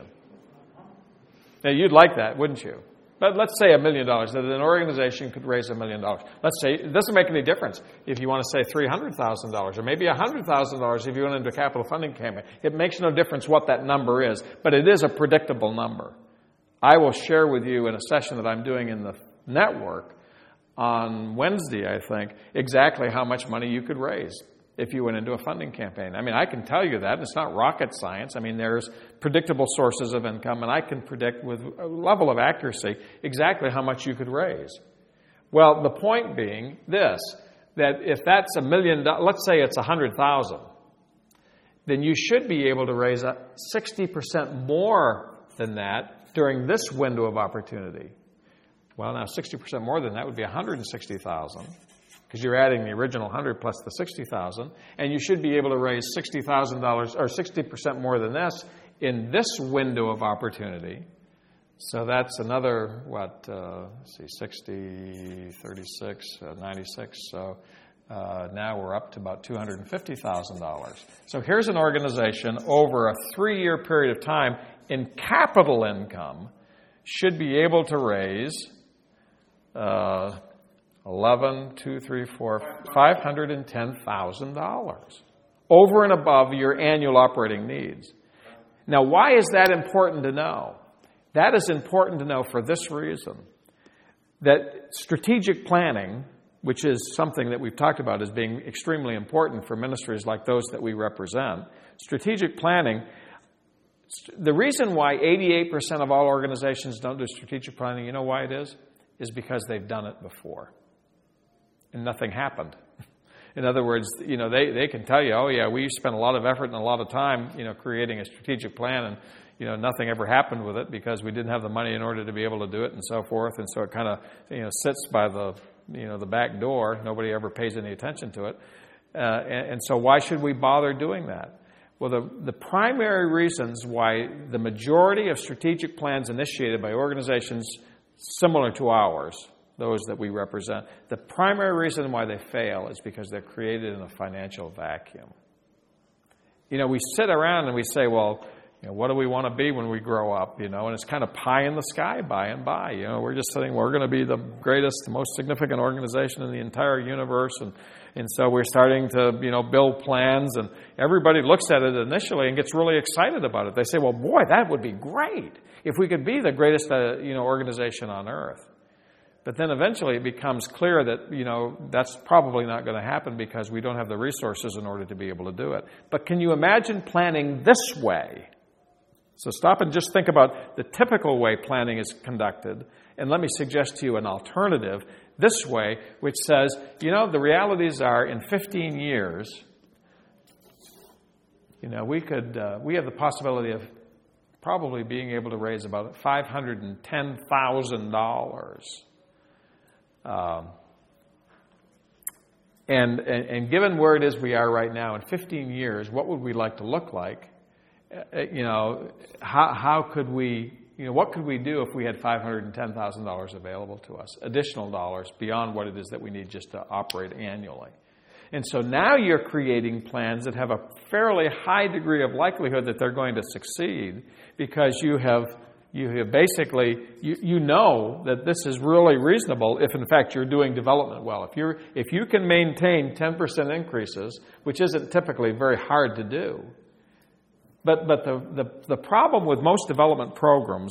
B: Now, you'd like that, wouldn't you? But let's say a million dollars, that an organization could raise a million dollars. Let's say it doesn't make any difference if you want to say three hundred thousand dollars or maybe one hundred thousand dollars if you went into a capital funding campaign. It makes no difference what that number is, but it is a predictable number. I will share with you in a session that I'm doing in the network on Wednesday, I think, exactly how much money you could raise if you went into a funding campaign. I mean, I can tell you that. And it's not rocket science. I mean, there's predictable sources of income, and I can predict with a level of accuracy exactly how much you could raise. Well, the point being this, that if that's a million, let's say it's a hundred thousand, then you should be able to raise a sixty percent more than that during this window of opportunity. Well, now sixty percent more than that would be one hundred sixty thousand. Because you're adding the original one hundred plus the sixty thousand, and you should be able to raise sixty thousand dollars or sixty percent more than this in this window of opportunity. So that's another, what, uh, let's see, sixty, thirty-six, uh, ninety-six. So uh, now we're up to about two hundred fifty thousand dollars. So here's an organization over a three-year period of time in capital income should be able to raise uh, eleven, two, three, four, five hundred ten thousand dollars over and above your annual operating needs. Now, why is that important to know? That is important to know for this reason, that strategic planning, which is something that we've talked about as being extremely important for ministries like those that we represent, strategic planning, the reason why eighty-eight percent of all organizations don't do strategic planning, you know why it is? Is because they've done it before. And nothing happened. In other words, you know, they, they can tell you, oh yeah, we spent a lot of effort and a lot of time, you know, creating a strategic plan, and, you know, nothing ever happened with it because we didn't have the money in order to be able to do it and so forth. And so it kind of, you know, sits by the, you know, the back door. Nobody ever pays any attention to it. Uh, and, and so why should we bother doing that? Well, the, the primary reasons why the majority of strategic plans initiated by organizations similar to ours, those that we represent, the primary reason why they fail is because they're created in a financial vacuum. You know, we sit around and we say, well, you know, what do we want to be when we grow up? You know, and it's kind of pie in the sky by and by. You know, we're just sitting, we're going to be the greatest, the most significant organization in the entire universe. And, and so we're starting to, you know, build plans. And everybody looks at it initially and gets really excited about it. They say, well, boy, that would be great if we could be the greatest, uh, you know, organization on earth. But then eventually it becomes clear that, you know, that's probably not going to happen because we don't have the resources in order to be able to do it. But can you imagine planning this way? So stop and just think about the typical way planning is conducted. And let me suggest to you an alternative this way, which says, you know, the realities are in fifteen years, you know, we could, uh, we have the possibility of probably being able to raise about five hundred ten thousand dollars. Um, and, and, and given where it is we are right now, in fifteen years, what would we like to look like? Uh, you know, how, how could we, you know, what could we do if we had five hundred ten thousand dollars available to us, additional dollars beyond what it is that we need just to operate annually? And so now you're creating plans that have a fairly high degree of likelihood that they're going to succeed because you have You have basically, you, you know that this is really reasonable if, in fact, you're doing development well. If you're, if you can maintain ten percent increases, which isn't typically very hard to do. But, but the, the, the problem with most development programs,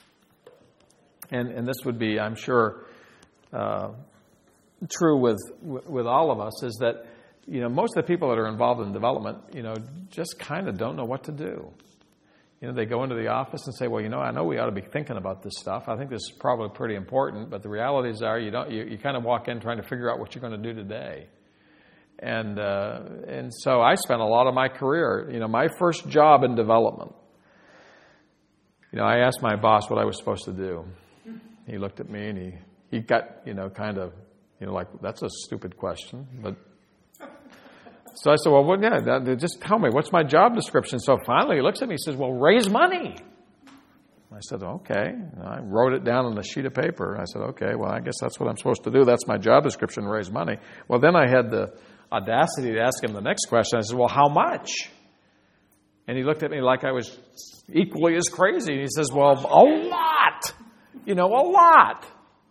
B: and, and this would be, I'm sure, uh, true with, with all of us, is that, you know, most of the people that are involved in development, you know, just kind of don't know what to do. You know, they go into the office and say, well, you know, I know we ought to be thinking about this stuff. I think this is probably pretty important, but the realities are you don't. You, you kind of walk in trying to figure out what you're going to do today. And uh, and so I spent a lot of my career, you know, my first job in development. You know, I asked my boss what I was supposed to do. He looked at me and he, he got, you know, kind of, you know, like, that's a stupid question, but... So I said, well, well yeah, that, just tell me, what's my job description? So finally he looks at me and says, well, raise money. I said, okay. And I wrote it down on a sheet of paper. I said, okay, well, I guess that's what I'm supposed to do. That's my job description, raise money. Well, then I had the audacity to ask him the next question. I said, well, how much? And he looked at me like I was equally as crazy. And he says, well, a lot. You know, a lot.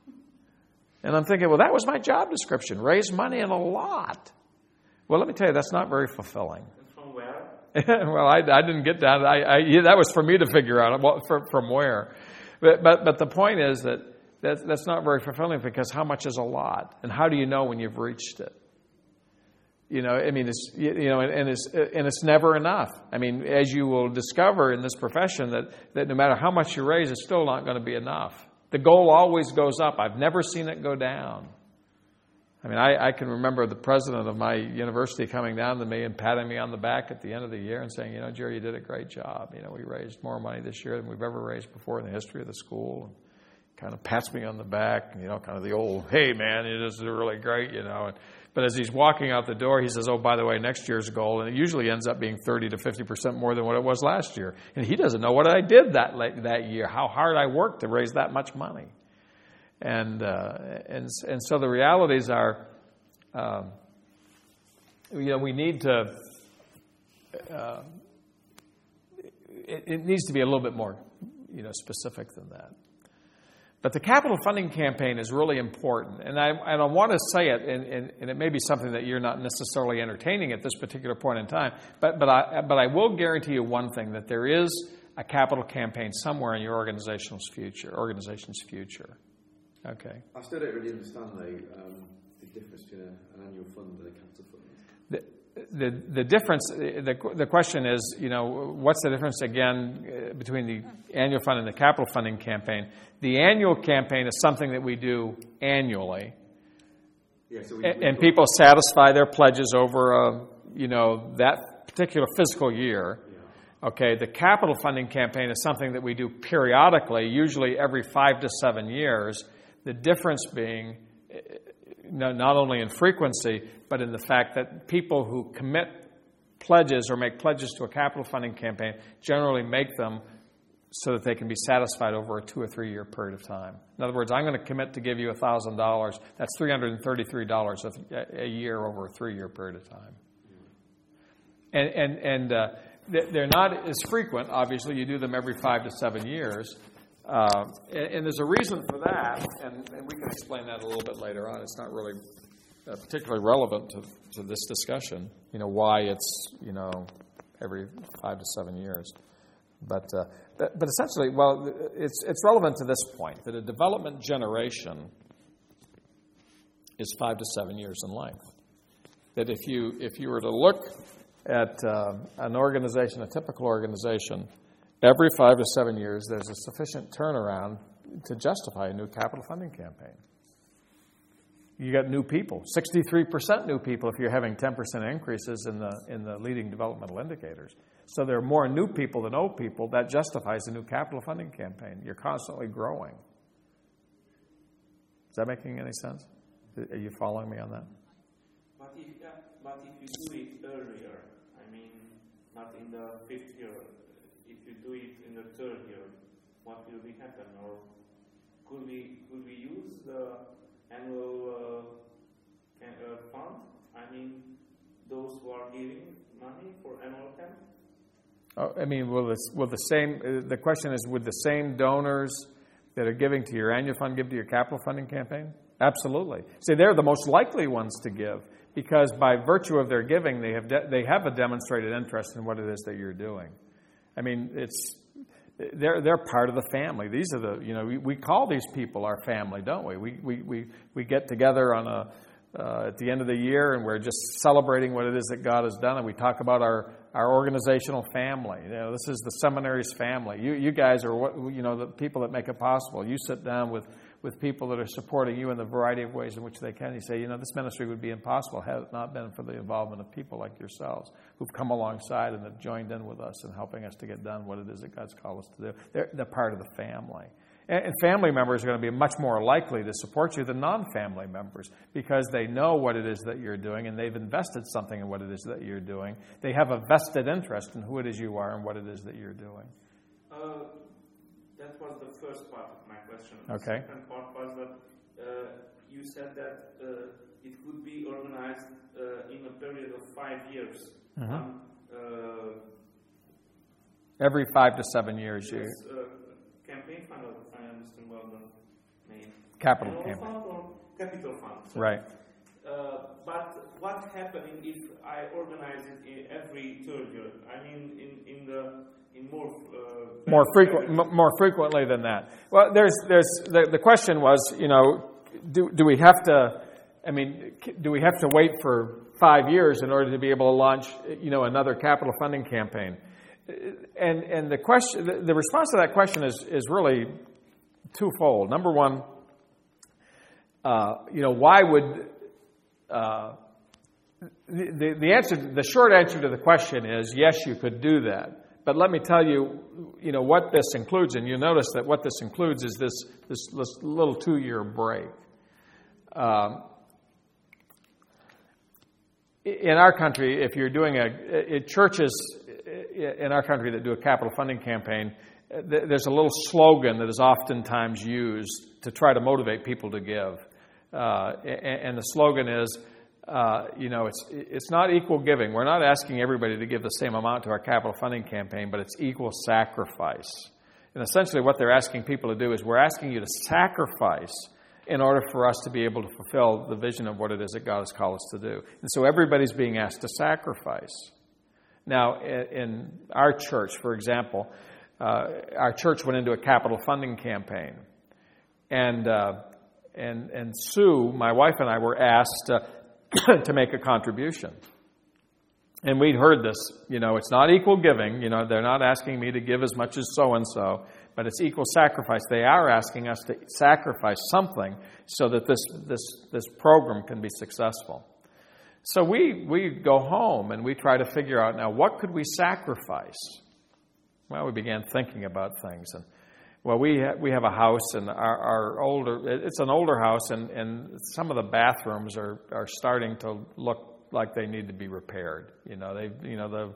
B: And I'm thinking, well, that was my job description, raise money and a lot. Well, let me tell you, that's not very fulfilling.
C: From where?
B: Well, I, I didn't get that. I, I, yeah, that was for me to figure out well, from, from where. But, but but the point is that that's, that's not very fulfilling because how much is a lot? And how do you know when you've reached it? You know, I mean, it's you know, and, and it's and it's never enough. I mean, as you will discover in this profession, that that no matter how much you raise, it's still not going to be enough. The goal always goes up. I've never seen it go down. I mean, I, I can remember the president of my university coming down to me and patting me on the back at the end of the year and saying, you know, Jerry, you did a great job. You know, we raised more money this year than we've ever raised before in the history of the school. And kind of pats me on the back, you know, kind of the old, hey, man, this is really great, you know. And, but as he's walking out the door, he says, oh, by the way, next year's goal, and it usually ends up being thirty to fifty percent more than what it was last year. And he doesn't know what I did that that year, how hard I worked to raise that much money. And uh, and and so the realities are, um, you know, we need to. Uh, it, it needs to be a little bit more, you know, specific than that. But the capital funding campaign is really important, and I and I want to say it, and, and, and it may be something that you're not necessarily entertaining at this particular point in time. But but I but I will guarantee you one thing: that there is a capital campaign somewhere in your organization's future. Organization's future. Okay.
E: I still don't really understand, though, um, the difference between a, an annual fund and a capital fund.
B: The, the the difference, the the question is, you know, what's the difference again between the annual fund and the capital funding campaign? The annual campaign is something that we do annually,
E: yeah, so we,
B: and, and people satisfy their pledges over, a, you know, that particular fiscal year. Yeah. Okay, the capital funding campaign is something that we do periodically, usually every five to seven years. The difference being not only in frequency, but in the fact that people who commit pledges or make pledges to a capital funding campaign generally make them so that they can be satisfied over a two or three year period of time. In other words, I'm going to commit to give you one thousand dollars. That's three hundred thirty-three dollars a, a year over a three year period of time. And, and, and uh, they're not as frequent. Obviously, you do them every five to seven years. Uh, and, and there's a reason for that, and, and we can explain that a little bit later on. It's not really uh, particularly relevant to, to this discussion, you know, why it's, you know, every five to seven years. But uh, but, but essentially, well, it's it's relevant to this point, that a development generation is five to seven years in length. That if you if you were to look at uh, an organization, a typical organization, every five to seven years, there's a sufficient turnaround to justify a new capital funding campaign. You got new people, sixty-three percent new people if you're having ten percent increases in the in the leading developmental indicators. So there are more new people than old people. That justifies a new capital funding campaign. You're constantly growing. Is that making any sense? Are you following me on that?
C: But if, uh, but if you do it earlier, I mean, not in the fifth year, if you do it in the third year, what will be happen? Or could we could we use the annual uh, uh, fund? I mean, those who are giving money for annual camp?
B: Oh, I mean, will the, will the same, the question is, would the same donors that are giving to your annual fund give to your capital funding campaign? Absolutely. See, they're the most likely ones to give because by virtue of their giving, they have de- they have a demonstrated interest in what it is that you're doing. I mean, it's they're they're part of the family. These are the, you know, we, we call these people our family, don't we? We we we we get together on a uh, at the end of the year and we're just celebrating what it is that God has done, and we talk about our our organizational family. You know, this is the seminary's family. You you guys are what, you know, the people that make it possible. You sit down with, with people that are supporting you in the variety of ways in which they can. You say, you know, this ministry would be impossible had it not been for the involvement of people like yourselves who've come alongside and have joined in with us in helping us to get done what it is that God's called us to do. They're, they're part of the family. And family members are going to be much more likely to support you than non-family members because they know what it is that you're doing and they've invested something in what it is that you're doing. They have a vested interest in who it is you are and what it is that you're doing.
C: Uh, that was the first part of my question.
B: Okay.
C: The second part was that uh, you said that uh, it could be organized uh, in a period of five years.
B: Mm-hmm.
C: Um, uh,
B: Every five to seven years, you...
C: Yes, uh, campaign fund, I understand well the name.
B: Capital
C: Annual
B: campaign.
C: fund or capital fund. So,
B: Right.
C: Uh, but what happening if I organize it in every third year? I mean, in, in the in more uh,
B: More frequent, m- more frequently than that. Well, there's there's the, the question was, you know, do do we have to? I mean, do we have to wait for five years in order to be able to launch, you know, another capital funding campaign? And and the question, the, the response to that question is is really twofold. Number one, uh, you know, why would uh, the the answer, the short answer to the question is yes, you could do that. But let me tell you, you know, what this includes, and you notice that what this includes is this this, this little two-year break. Um, in our country, if you're doing a it, churches in our country that do a capital funding campaign, there's a little slogan that is oftentimes used to try to motivate people to give, uh, and, and the slogan is, uh, you know, it's it's not equal giving. We're not asking everybody to give the same amount to our capital funding campaign, but it's equal sacrifice. And essentially, what they're asking people to do is, we're asking you to sacrifice in order for us to be able to fulfill the vision of what it is that God has called us to do. And so everybody's being asked to sacrifice. Now, in our church, for example, uh, our church went into a capital funding campaign. And uh, and and Sue, my wife and I, were asked uh, to make a contribution. And we'd heard this, you know, it's not equal giving. You know, they're not asking me to give as much as so-and-so, but it's equal sacrifice. They are asking us to sacrifice something so that this this this program can be successful. So we we go home and we try to figure out, now, what could we sacrifice? Well, we began thinking about things. And well, we ha- we have a house, and our, our older it's an older house, and, and some of the bathrooms are, are starting to look like they need to be repaired. You know, they you know the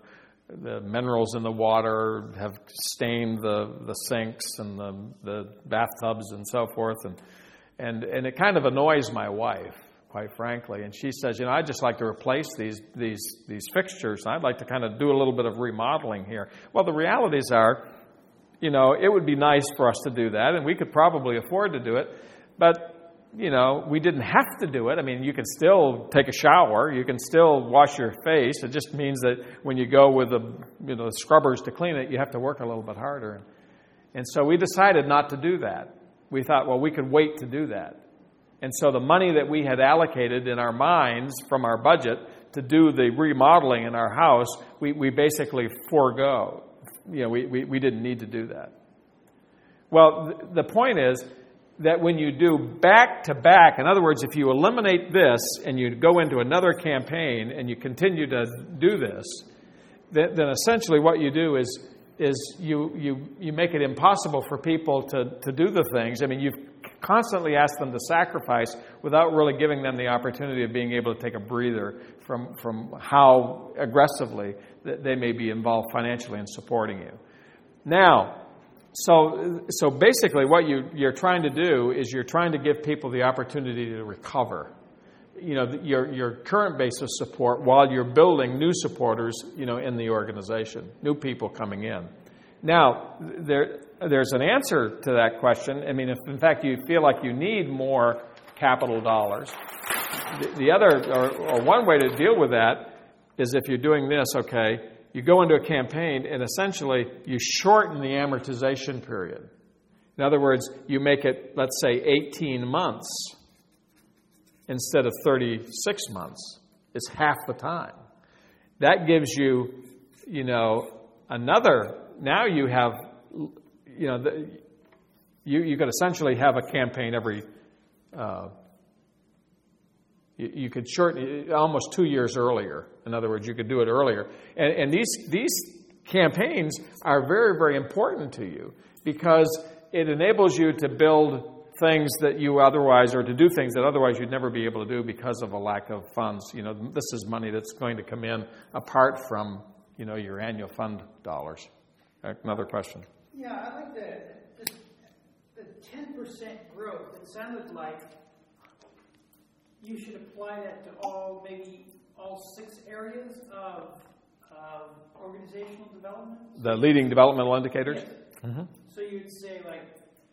B: the minerals in the water have stained the, the sinks and the, the bathtubs and so forth. And, and, and it kind of annoys my wife, quite frankly. And she says, you know, I'd just like to replace these, these, these fixtures. I'd like to kind of do a little bit of remodeling here. Well, the realities are, you know, it would be nice for us to do that, and we could probably afford to do it. But you know, we didn't have to do it. I mean, you can still take a shower. You can still wash your face. It just means that when you go with the, you know, the scrubbers to clean it, you have to work a little bit harder. And so we decided not to do that. We thought, well, we could wait to do that. And so the money that we had allocated in our minds from our budget to do the remodeling in our house, we, we basically forego. You know, we, we, we didn't need to do that. Well, th- the point is, that when you do back-to-back, in other words, if you eliminate this and you go into another campaign and you continue to do this, then, then essentially what you do is is you you you make it impossible for people to, to do the things. I mean, you've constantly asked them to sacrifice without really giving them the opportunity of being able to take a breather from, from how aggressively that they may be involved financially in supporting you. Now, So, so basically what you, you're trying to do is you're trying to give people the opportunity to recover, you know, your, your current base of support while you're building new supporters, you know, in the organization, new people coming in. Now, there, there's an answer to that question. I mean, if in fact you feel like you need more capital dollars, the, the other, or, or one way to deal with that is if you're doing this, okay, you go into a campaign and essentially you shorten the amortization period. In other words, you make it, let's say, eighteen months instead of thirty-six months. It's half the time. That gives you, you know, another, now you have, you know, the, you, you could essentially have a campaign every, uh, you, you could shorten almost two years earlier. In other words, you could do it earlier. And, and these these campaigns are very, very important to you because it enables you to build things that you otherwise, or to do things that otherwise you'd never be able to do because of a lack of funds. You know, this is money that's going to come in apart from, you know, your annual fund dollars. Another question.
D: Yeah, I like the, the, the ten percent growth. It sounded like you should apply that to all, maybe all six areas of uh, organizational development?
B: The leading developmental indicators?
D: Yes. Mm-hmm. So you'd say, like,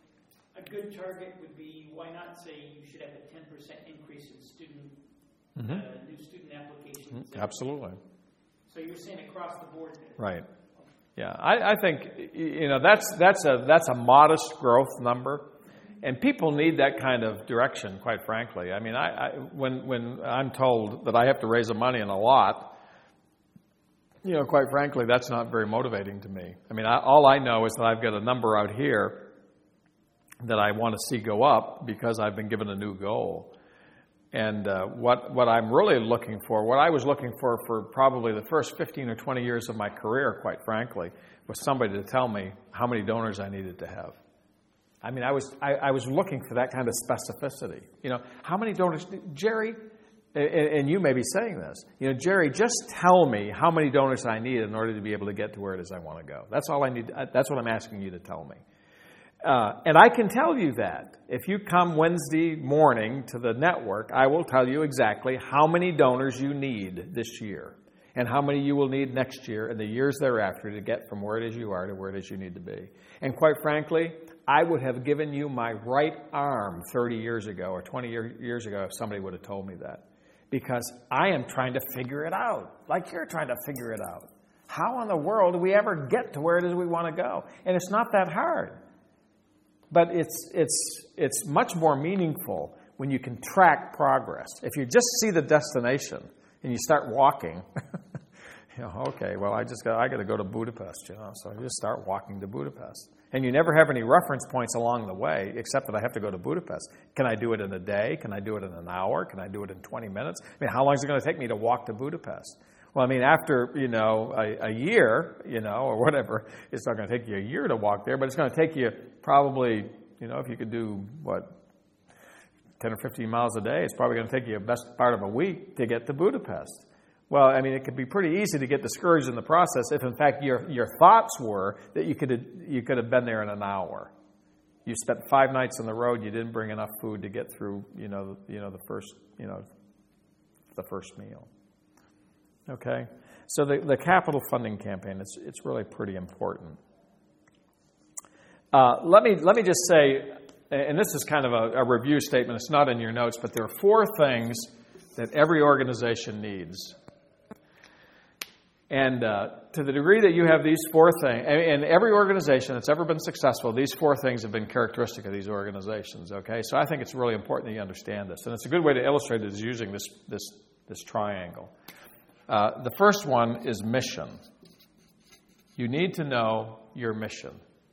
D: a good target would be, why not say you should have a ten percent increase in student, mm-hmm. uh, new student applications?
B: Mm-hmm. Absolutely.
D: So you're saying across the board there?
B: Right. Yeah, I, I think, you know, that's that's a that's a modest growth number. And people need that kind of direction, quite frankly. I mean, I, I when when I'm told that I have to raise the money in a lot, you know, quite frankly, that's not very motivating to me. I mean, I, all I know is that I've got a number out here that I want to see go up because I've been given a new goal. And uh, what what I'm really looking for, what I was looking for for probably the first fifteen or twenty years of my career, quite frankly, was somebody to tell me how many donors I needed to have. I mean, I was I, I was looking for that kind of specificity. You know, how many donors, Jerry, and, and you may be saying this, you know, Jerry, just tell me how many donors I need in order to be able to get to where it is I want to go. That's all I need. That's what I'm asking you to tell me. Uh, and I can tell you that. If you come Wednesday morning to the network, I will tell you exactly how many donors you need this year and how many you will need next year and the years thereafter to get from where it is you are to where it is you need to be. And quite frankly, I would have given you my right arm thirty years ago or twenty years ago if somebody would have told me that. Because I am trying to figure it out, like you're trying to figure it out. How in the world do we ever get to where it is we want to go? And it's not that hard. But it's it's it's much more meaningful when you can track progress. If you just see the destination and you start walking, you know, okay, well, I just got I got to go to Budapest, you know, so you just start walking to Budapest. And you never have any reference points along the way, except that I have to go to Budapest. Can I do it in a day? Can I do it in an hour? Can I do it in twenty minutes? I mean, how long is it going to take me to walk to Budapest? Well, I mean, after, you know, a, a year, you know, or whatever, it's not going to take you a year to walk there, but it's going to take you probably, you know, if you could do, what, ten or fifteen miles a day, it's probably going to take you the best part of a week to get to Budapest. Well, I mean, it could be pretty easy to get discouraged in the process if, in fact, your your thoughts were that you could have, you could have been there in an hour. You spent five nights on the road. You didn't bring enough food to get through, you know, you know the first, you know, the first meal. Okay, so the the capital funding campaign, it's it's really pretty important. Uh, let me let me just say, and this is kind of a, a review statement. It's not in your notes, but there are four things that every organization needs. And uh, to the degree that you have these four things, and every organization that's ever been successful, these four things have been characteristic of these organizations, okay? So I think it's really important that you understand this. And it's a good way to illustrate it is using this, this, this triangle. Uh, the first one is mission. You need to know your mission.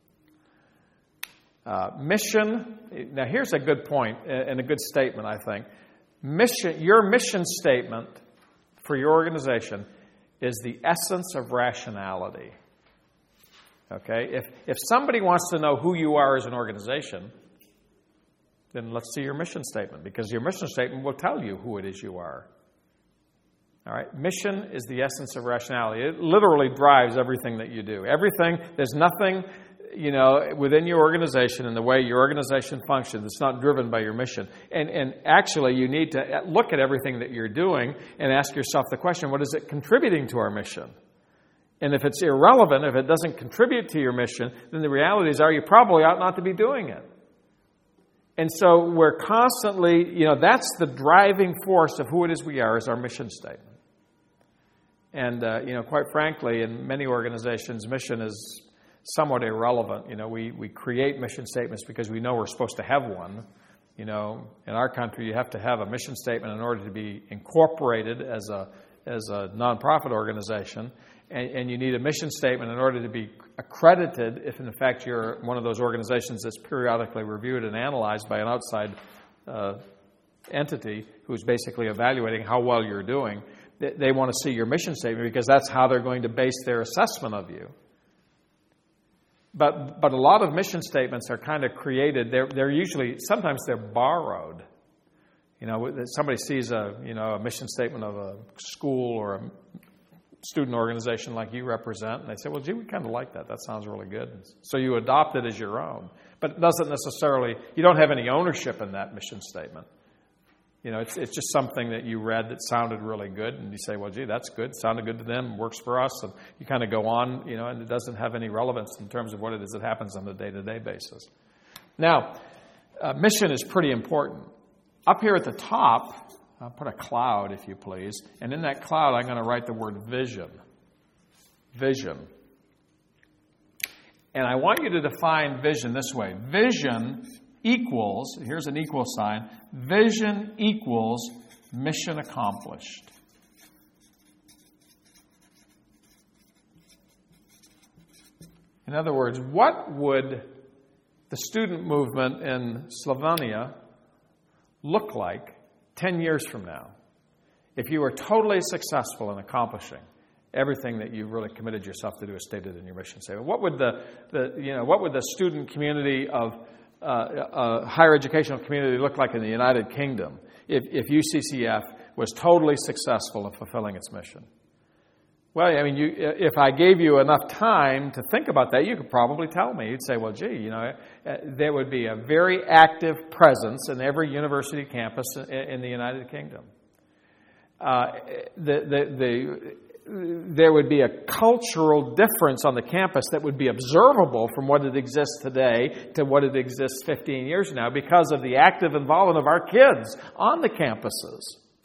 B: Uh, mission, now here's a good point and a good statement, I think. Mission, your mission statement for your organization is the essence of rationality. Okay? If if somebody wants to know who you are as an organization, then let's see your mission statement, because your mission statement will tell you who it is you are. All right? Mission is the essence of rationality. It literally drives everything that you do. Everything, there's nothing, you know, within your organization and the way your organization functions, it's not driven by your mission. And and actually, you need to look at everything that you're doing and ask yourself the question, what is it contributing to our mission? And if it's irrelevant, if it doesn't contribute to your mission, then the reality is, are you probably ought not to be doing it. And so we're constantly, you know, that's the driving force of who it is we are, is our mission statement. And, uh, you know, quite frankly, in many organizations, mission is somewhat irrelevant. You know, we, we create mission statements because we know we're supposed to have one. You know, in our country, you have to have a mission statement in order to be incorporated as a as a nonprofit organization, and, and you need a mission statement in order to be accredited if, in fact, you're one of those organizations that's periodically reviewed and analyzed by an outside uh, entity who's basically evaluating how well you're doing. They, they want to see your mission statement because that's how they're going to base their assessment of you. But but a lot of mission statements are kind of created. They're they're usually, sometimes they're borrowed. You know, somebody sees a you know a mission statement of a school or a student organization like you represent, and they say, "Well, gee, we kind of like that. That sounds really good." So you adopt it as your own, but it doesn't necessarily. You don't have any ownership in that mission statement. You know, it's it's just something that you read that sounded really good, and you say, well, gee, that's good. Sounded good to them, works for us, and you kind of go on, you know, and it doesn't have any relevance in terms of what it is that happens on a day-to-day basis. Now, uh, mission is pretty important. Up here at the top, I'll put a cloud, if you please, and in that cloud, I'm going to write the word vision. Vision. And I want you to define vision this way. Vision equals, here's an equal sign, vision equals mission accomplished. In other words, what would the student movement in Slovenia look like ten years from now if you were totally successful in accomplishing everything that you really committed yourself to do as stated in your mission statement? What would the, the you know what would the student community of Uh, uh, higher educational community look like in the United Kingdom if, if U C C F was totally successful in fulfilling its mission? Well, I mean, you, if I gave you enough time to think about that, you could probably tell me. You'd say, well, gee, you know, there would be a very active presence in every university campus in, in the United Kingdom. Uh, the, the, the There would be a cultural difference on the campus that would be observable from what it exists today to what it exists fifteen years now because of the active involvement of our kids on the campuses.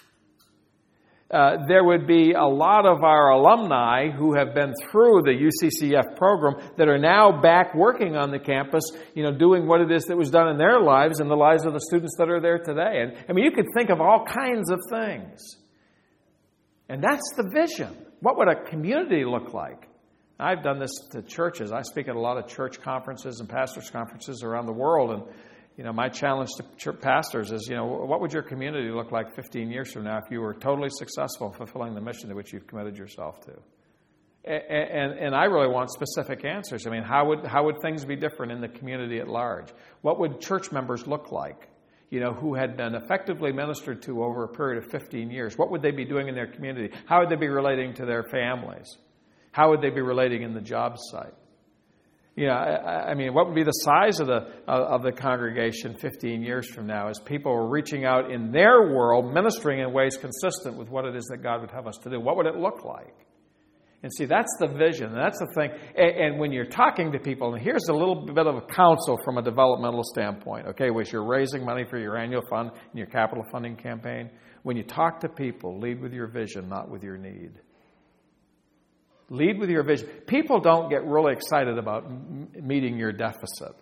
B: Uh, there would be a lot of our alumni who have been through the U C C F program that are now back working on the campus, you know, doing what it is that was done in their lives and the lives of the students that are there today. And I mean, you could think of all kinds of things. And that's the vision. What would a community look like? I've done this to churches. I speak at a lot of church conferences and pastors' conferences around the world. And, you know, my challenge to church pastors is, you know, what would your community look like fifteen years from now if you were totally successful in fulfilling the mission to which you've committed yourself to? And, and, and I really want specific answers. I mean, how would how would things be different in the community at large? What would church members look like? you know, who had been effectively ministered to over a period of fifteen years? What would they be doing in their community? How would they be relating to their families? How would they be relating in the job site? You know, I, I mean, what would be the size of the of the congregation fifteen years from now as people are reaching out in their world, ministering in ways consistent with what it is that God would have us to do? What would it look like? And see, that's the vision, and that's the thing. And, and when you're talking to people, and here's a little bit of a counsel from a developmental standpoint, okay, which you're raising money for your annual fund and your capital funding campaign. When you talk to people, lead with your vision, not with your need. Lead with your vision. People don't get really excited about m- meeting your deficit.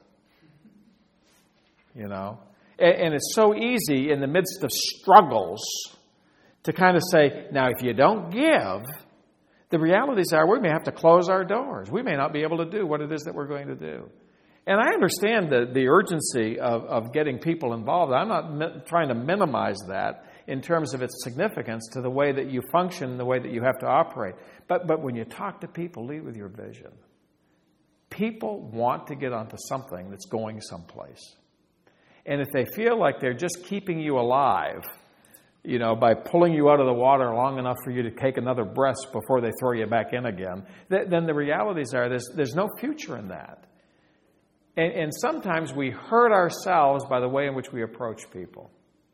B: You know? And, and it's so easy in the midst of struggles to kind of say, now if you don't give, the realities are we may have to close our doors. We may not be able to do what it is that we're going to do. And I understand the, the urgency of, of getting people involved. I'm not mi- trying to minimize that in terms of its significance to the way that you function, the way that you have to operate. But, but when you talk to people, lead with your vision. People want to get onto something that's going someplace. And if they feel like they're just keeping you alive, you know, by pulling you out of the water long enough for you to take another breath before they throw you back in again, th- then the realities are there's, there's no future in that. And, and sometimes we hurt ourselves by the way in which we approach people.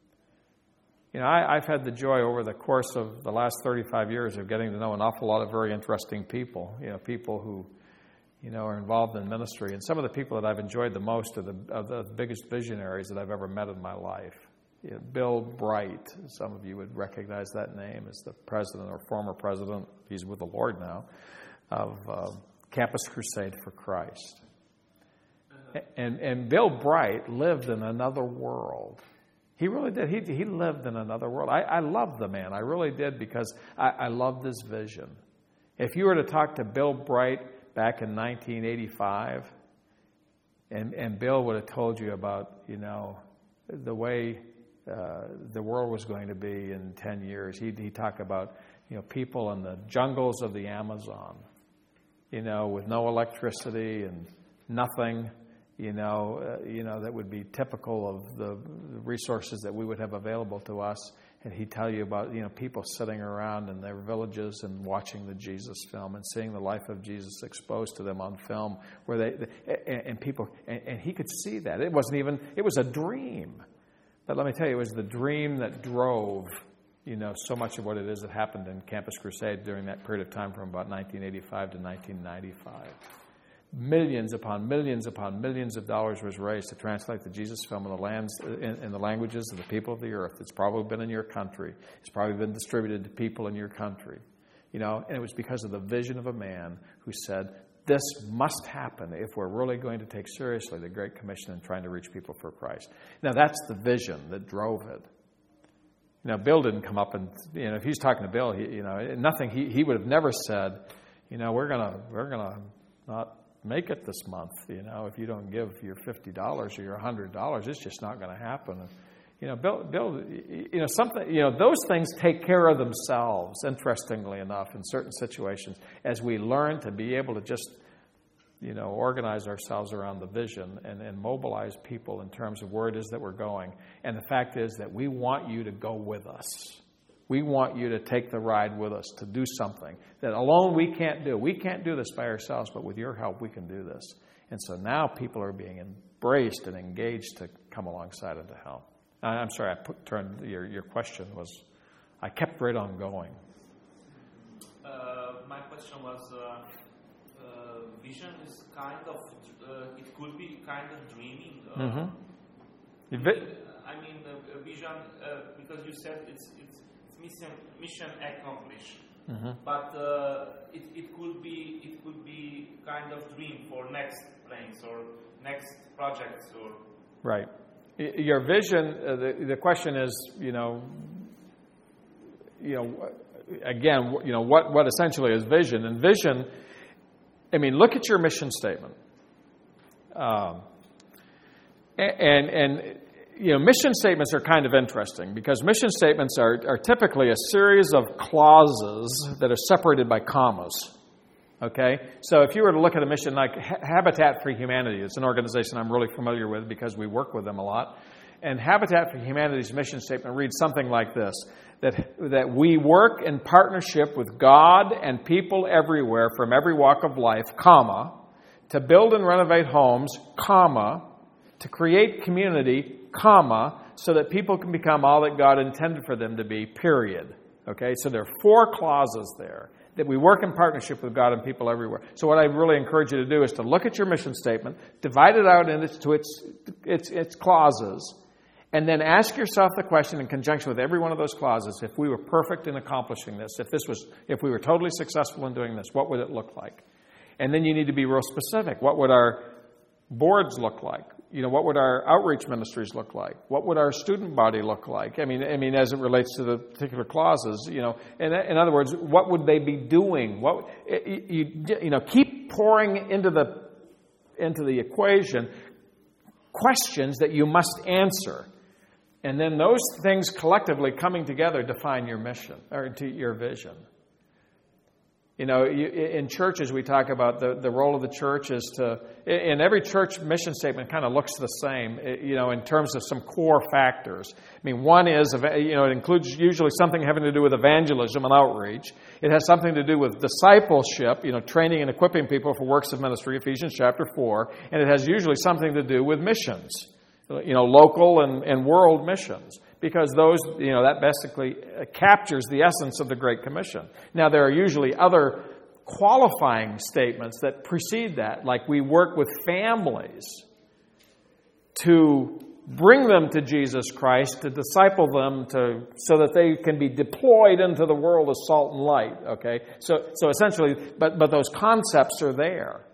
B: You know, I, I've had the joy over the course of the last thirty-five years of getting to know an awful lot of very interesting people, you know, people who, you know, are involved in ministry. And some of the people that I've enjoyed the most are the, are the biggest visionaries that I've ever met in my life. You know, Bill Bright, some of you would recognize that name as the president or former president, he's with the Lord now, of uh, Campus Crusade for Christ. Uh-huh. And, and Bill Bright lived in another world. He really did. He, he lived in another world. I, I loved the man. I really did because I, I loved his vision. If you were to talk to Bill Bright back in nineteen eighty-five, and, and Bill would have told you about, you know, the way uh, the world was going to be in ten years. He'd, he'd talk about, you know, people in the jungles of the Amazon, you know, with no electricity and nothing. You know, uh, you know that would be typical of the resources that we would have available to us. And he'd tell you about, you know, people sitting around in their villages and watching the Jesus film and seeing the life of Jesus exposed to them on film, where they and, and people and, and he could see that. It wasn't even it was a dream, but let me tell you, it was the dream that drove, you know, so much of what it is that happened in Campus Crusade during that period of time from about nineteen eighty-five to nineteen ninety-five. Millions upon millions upon millions of dollars was raised to translate the Jesus film in the lands in, in the languages of the people of the earth. It's probably been in your country. It's probably been distributed to people in your country. You know, and it was because of the vision of a man who said, this must happen if we're really going to take seriously the Great Commission and trying to reach people for Christ. Now, that's the vision that drove it. You know, Bill didn't come up and, you know, if he's talking to Bill, he, you know, nothing, he, he would have never said, you know, we're going to, we're going to not make it this month. You know, if you don't give your fifty dollars or your one hundred dollars, it's just not going to happen. And, you know, Bill, Bill, you know, something, you know, those things take care of themselves, interestingly enough, in certain situations, as we learn to be able to just, you know, organize ourselves around the vision and, and mobilize people in terms of where it is that we're going. And the fact is that we want you to go with us. We want you to take the ride with us, to do something that alone we can't do. We can't do this by ourselves, but with your help we can do this. And so now people are being embraced and engaged to come alongside and to help. I'm sorry, I put, turned your, your question was, I kept right on going.
C: Uh, my question was, uh, uh, vision is kind of, uh, it could be kind of dreaming. Uh,
B: mm-hmm.
C: I mean, I mean uh, vision, uh, because you said it's it's, it's mission, mission accomplished. Mm-hmm. But uh, it, it could be it could be kind of dream for next planes or next projects or
B: right. Your vision. Uh, the the question is, you know, you know, again, you know, what what essentially is vision? And vision, I mean, look at your mission statement. Um, and and. You know, mission statements are kind of interesting because mission statements are, are typically a series of clauses that are separated by commas. Okay? So if you were to look at a mission like Habitat for Humanity, it's an organization I'm really familiar with because we work with them a lot. And Habitat for Humanity's mission statement reads something like this, that, that we work in partnership with God and people everywhere from every walk of life, comma, to build and renovate homes, comma, to create community, comma, so that people can become all that God intended for them to be, period. Okay, so there are four clauses there, that we work in partnership with God and people everywhere. So what I really encourage you to do is to look at your mission statement, divide it out into its, its, its clauses, and then ask yourself the question in conjunction with every one of those clauses, if we were perfect in accomplishing this, if this was, if we were totally successful in doing this, what would it look like? And then you need to be real specific. What would our boards look like? You know, what would our outreach ministries look like? What would our student body look like? I mean, I mean, as it relates to the particular clauses, you know, in, in other words, what would they be doing? What you, you know, keep pouring into the into the equation questions that you must answer, and then those things collectively coming together define your mission or to your vision. You know, you, in churches we talk about the, the role of the church is to, in every church mission statement kind of looks the same, you know, in terms of some core factors. I mean, one is, you know, it includes usually something having to do with evangelism and outreach. It has something to do with discipleship, you know, training and equipping people for works of ministry, Ephesians chapter four. And it has usually something to do with missions, you know, local and, and world missions. Because those, you know, that basically captures the essence of the Great Commission. Now, there are usually other qualifying statements that precede that, like we work with families to bring them to Jesus Christ, to disciple them, to so that they can be deployed into the world as salt and light. Okay, so so essentially, but but those concepts are there.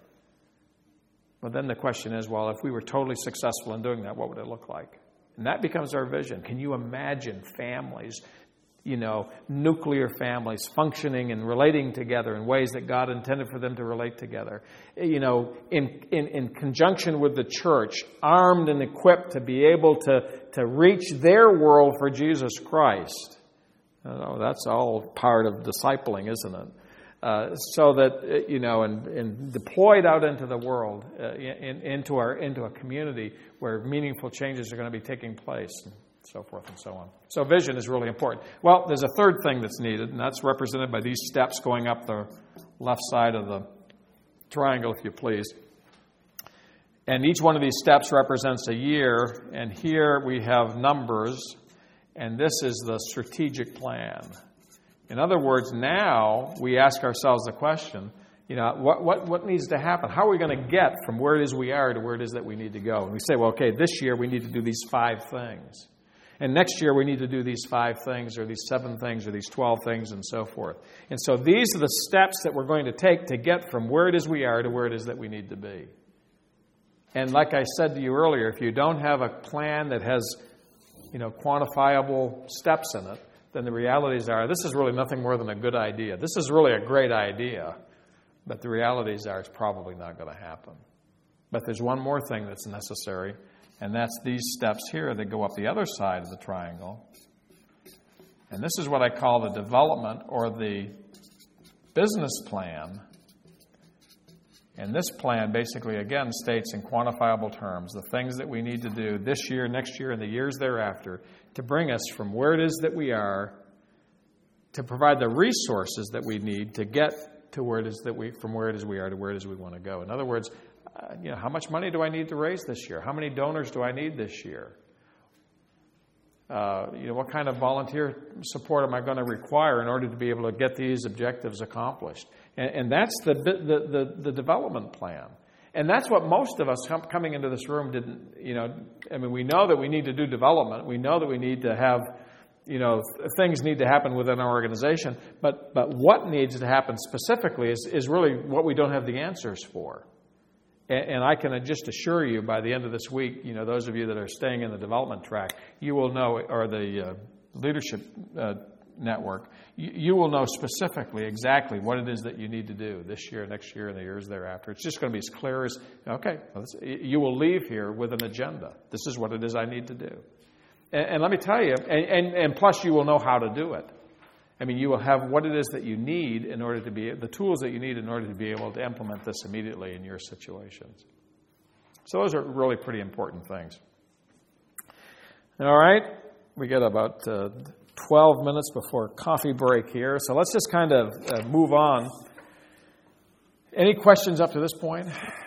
B: But then the question is, well, if we were totally successful in doing that, what would it look like? And that becomes our vision. Can you imagine families, you know, nuclear families functioning and relating together in ways that God intended for them to relate together? You know, in, in, in conjunction with the church, armed and equipped to be able to, to reach their world for Jesus Christ. Oh, that's all part of discipling, isn't it? Uh, so that, you know, and, and deployed out into the world, uh, in, into our into a community where meaningful changes are going to be taking place, and so forth and so on. So vision is really important. Well, there's a third thing that's needed, and that's represented by these steps going up the left side of the triangle, if you please. And each one of these steps represents a year, and here we have numbers, and this is the strategic plan. In other words, now we ask ourselves the question, you know, what, what, what needs to happen? How are we going to get from where it is we are to where it is that we need to go? And we say, well, okay, this year we need to do these five things. And next year we need to do these five things or these seven things or these twelve things and so forth. And so these are the steps that we're going to take to get from where it is we are to where it is that we need to be. And like I said to you earlier, if you don't have a plan that has, you know, quantifiable steps in it, then the realities are, this is really nothing more than a good idea. This is really a great idea, but the realities are it's probably not going to happen. But there's one more thing that's necessary, and that's these steps here that go up the other side of the triangle. And this is what I call the development or the business plan. And this plan basically, again, states in quantifiable terms the things that we need to do this year, next year, and the years thereafter to bring us from where it is that we are, to provide the resources that we need to get to where it is that we, from where it is we are to where it is we want to go. In other words, uh, you know, how much money do I need to raise this year? How many donors do I need this year? Uh, you know, what kind of volunteer support am I going to require in order to be able to get these objectives accomplished? And, and that's the, the the the development plan. And that's what most of us coming into this room didn't, you know, I mean, we know that we need to do development. We know that we need to have, you know, things need to happen within our organization. But but what needs to happen specifically is, is really what we don't have the answers for. And, and I can just assure you by the end of this week, you know, those of you that are staying in the development track, you will know, or the uh, leadership uh, network, you, you will know specifically exactly what it is that you need to do this year, next year, and the years thereafter. It's just going to be as clear as, okay, well, you will leave here with an agenda. This is what it is I need to do. And, and let me tell you, and, and, and plus you will know how to do it. I mean, you will have what it is that you need in order to be, the tools that you need in order to be able to implement this immediately in your situations. So those are really pretty important things. All right. We got about uh, twelve minutes before coffee break here, so let's just kind of uh, move on. Any questions up to this point?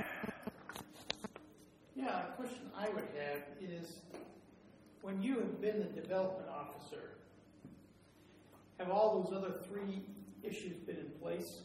D: Yeah, a question I would have is, when you have been the development officer, have all those other three issues been in place?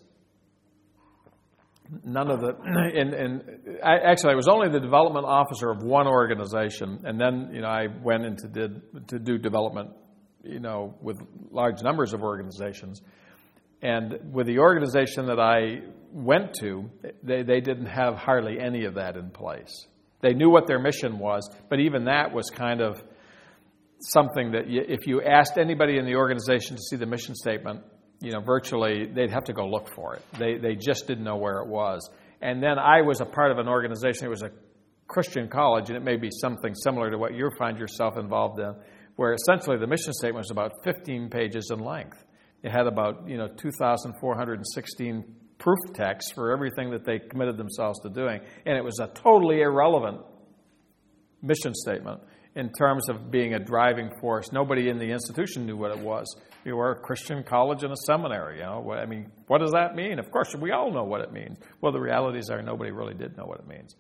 B: None of the, and, and I, actually I was only the development officer of one organization, and then, you know, I went into did to do development, you know, with large numbers of organizations. And with the organization that I went to, they, they didn't have hardly any of that in place. They knew what their mission was, but even that was kind of something that you, if you asked anybody in the organization to see the mission statement, you know, virtually they'd have to go look for it. They they just didn't know where it was. And then I was a part of an organization. It was a Christian college, and it may be something similar to what you find yourself involved in, where essentially the mission statement was about fifteen pages in length. It had about, you know, two thousand four hundred sixteen proof texts for everything that they committed themselves to doing. And it was a totally irrelevant mission statement in terms of being a driving force. Nobody in the institution knew what it was. You were a Christian college and a seminary, you know. I mean, what does that mean? Of course, we all know what it means. Well, the realities are nobody really did know what it means.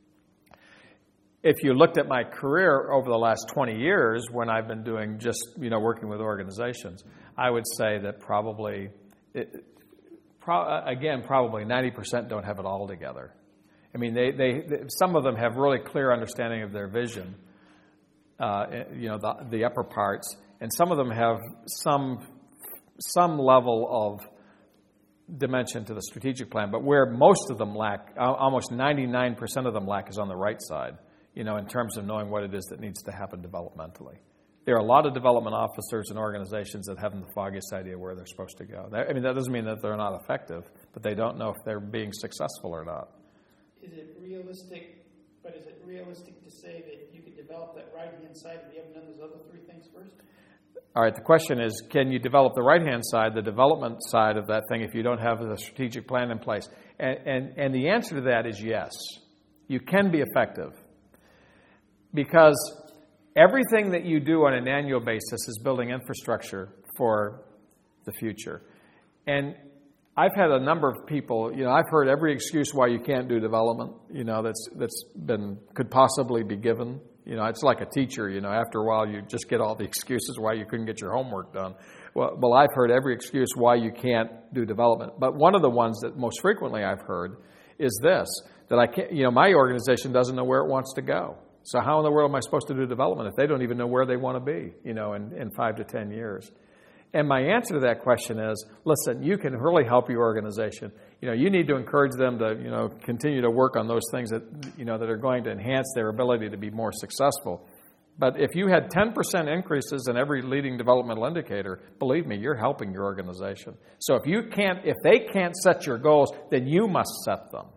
B: If you looked at my career over the last twenty years, when I've been doing just, you know, working with organizations, I would say that probably, it, pro, again, probably ninety percent don't have it all together. I mean, they, they, they some of them have really clear understanding of their vision, uh, you know, the, the upper parts, and some of them have some some level of dimension to the strategic plan. But where most of them lack, almost ninety-nine percent of them lack, is on the right side, you know, in terms of knowing what it is that needs to happen developmentally. There are a lot of development officers and organizations that haven't the foggiest idea where they're supposed to go. I mean, that doesn't mean that they're not effective, but they don't know if they're being successful or not.
D: Is it realistic, but is it realistic to say that you could develop that right-hand side if you haven't done those other three things first?
B: All right, the question is, can you develop the right-hand side, the development side of that thing, if you don't have the strategic plan in place? And, and, and the answer to that is yes. You can be effective. Because everything that you do on an annual basis is building infrastructure for the future. And I've had a number of people, you know, I've heard every excuse why you can't do development, you know, that's that's been, could possibly be given. You know, it's like a teacher, you know, after a while you just get all the excuses why you couldn't get your homework done. Well, well, I've heard every excuse why you can't do development. But one of the ones that most frequently I've heard is this, that I can't, you know, my organization doesn't know where it wants to go. So how in the world am I supposed to do development if they don't even know where they want to be, you know, in, in five to ten years? And my answer to that question is, listen, you can really help your organization. You know, you need to encourage them to, you know, continue to work on those things that, you know, that are going to enhance their ability to be more successful. But if you had ten percent increases in every leading developmental indicator, believe me, you're helping your organization. So if you can't, if they can't set your goals, then you must set them.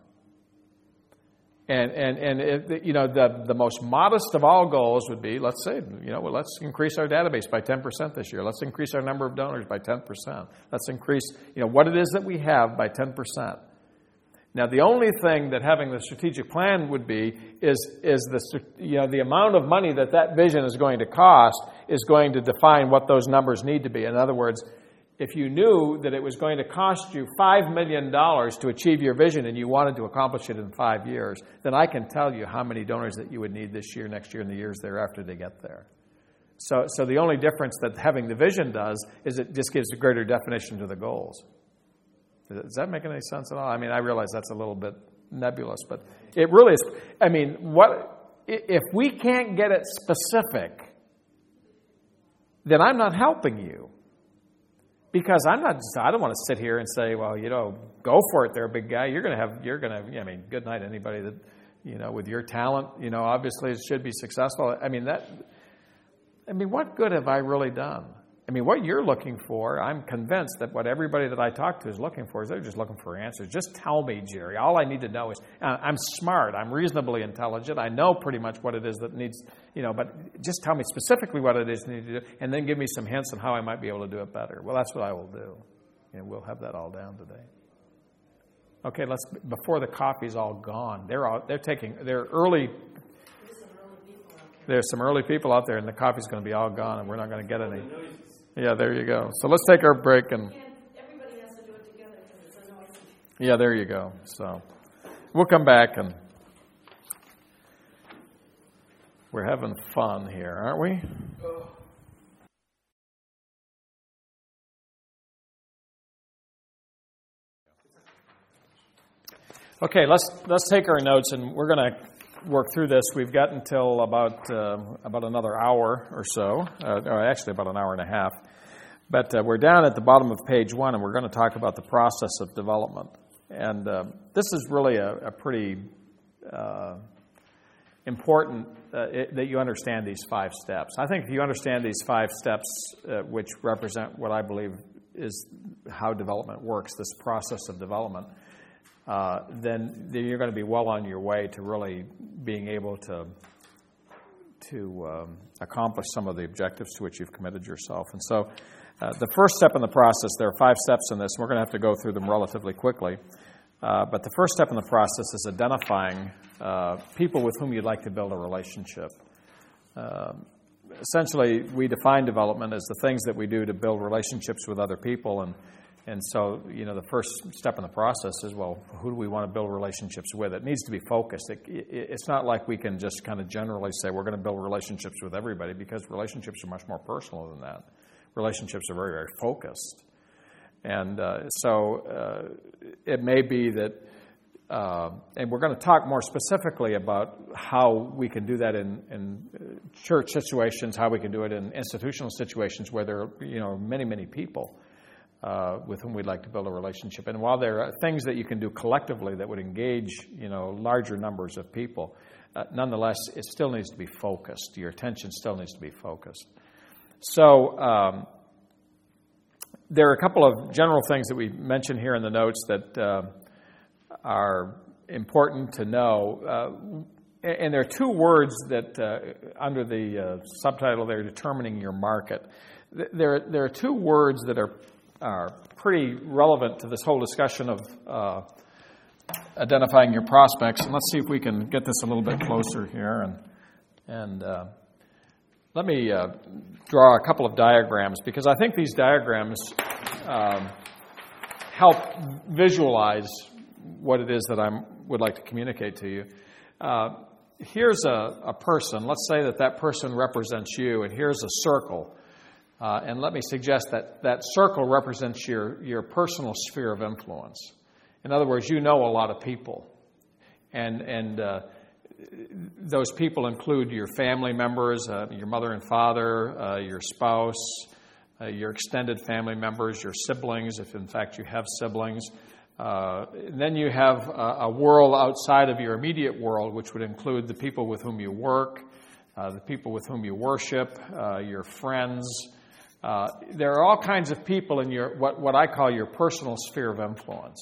B: And, and, and it, you know, the, the most modest of all goals would be, let's say, you know, well, let's increase our database by ten percent this year. Let's increase our number of donors by ten percent. Let's increase, you know, what it is that we have by ten percent. Now, the only thing that having the strategic plan would be is, is the, you know, the amount of money that that vision is going to cost is going to define what those numbers need to be. In other words, if you knew that it was going to cost you five million dollars to achieve your vision and you wanted to accomplish it in five years, then I can tell you how many donors that you would need this year, next year, and the years thereafter to get there. So, so the only difference that having the vision does is it just gives a greater definition to the goals. Does that make any sense at all? I mean, I realize that's a little bit nebulous, but it really is. I mean, what if we can't get it specific, then I'm not helping you. Because I'm not, I don't want to sit here and say, well, you know, go for it there, big guy. You're going to have, you're going to, I mean, good night, anybody that, you know, with your talent, you know, obviously it should be successful. I mean, that, I mean, what good have I really done? I mean, what you're looking for, I'm convinced that what everybody that I talk to is looking for is they're just looking for answers. Just tell me, Jerry. All I need to know is uh, I'm smart. I'm reasonably intelligent. I know pretty much what it is that needs, you know, but just tell me specifically what it is I need to do, and then give me some hints on how I might be able to do it better. Well, that's what I will do. And we'll have that all down today. Okay, let's, before the coffee's all gone, they're all, they're taking, they're early. There's some early people out there, and the coffee's going to be all gone, and we're not going to get any. Yeah, there you go. So let's take our break. and.
G: Everybody has to do it together because it's so noisy.
B: Yeah, there you go. So we'll come back, and we're having fun here, aren't we? Okay, let's let's take our notes, and we're going to work through this. We've got until about uh, about another hour or so, uh, or actually about an hour and a half. But uh, we're down at the bottom of page one, and we're going to talk about the process of development. And uh, this is really a, a pretty uh, important uh, it, that you understand these five steps. I think if you understand these five steps, uh, which represent what I believe is how development works, this process of development, Uh, then, then you're going to be well on your way to really being able to to um, accomplish some of the objectives to which you've committed yourself. And so uh, the first step in the process, there are five steps in this, and we're going to have to go through them relatively quickly. Uh, but the first step in the process is identifying uh, people with whom you'd like to build a relationship. Uh, essentially, we define development as the things that we do to build relationships with other people. And And so, you know, the first step in the process is, well, who do we want to build relationships with? It needs to be focused. It, it, it's not like we can just kind of generally say we're going to build relationships with everybody, because relationships are much more personal than that. Relationships are very, very focused. And uh, so uh, it may be that, uh, and we're going to talk more specifically about how we can do that in, in church situations, how we can do it in institutional situations where there are, you know, many, many people Uh, with whom we'd like to build a relationship. And while there are things that you can do collectively that would engage, you know, larger numbers of people, uh, nonetheless, it still needs to be focused. Your attention still needs to be focused. So um, there are a couple of general things that we mention here in the notes that uh, are important to know. Uh, and there are two words that, uh, under the uh, subtitle there, determining your market. There, there are two words that are are pretty relevant to this whole discussion of uh, identifying your prospects. And let's see if we can get this a little bit closer here. And and uh, let me uh, draw a couple of diagrams, because I think these diagrams um, help visualize what it is that I would like to communicate to you. Uh, here's a, a person. Let's say that that person represents you, and here's a circle. Uh, and let me suggest that that circle represents your, your personal sphere of influence. In other words, you know a lot of people. And, and uh, those people include your family members, uh, your mother and father, uh, your spouse, uh, your extended family members, your siblings, if in fact you have siblings. Uh, then you have a, a world outside of your immediate world, which would include the people with whom you work, uh, the people with whom you worship, uh, your friends. Uh, there are all kinds of people in your what, what I call your personal sphere of influence.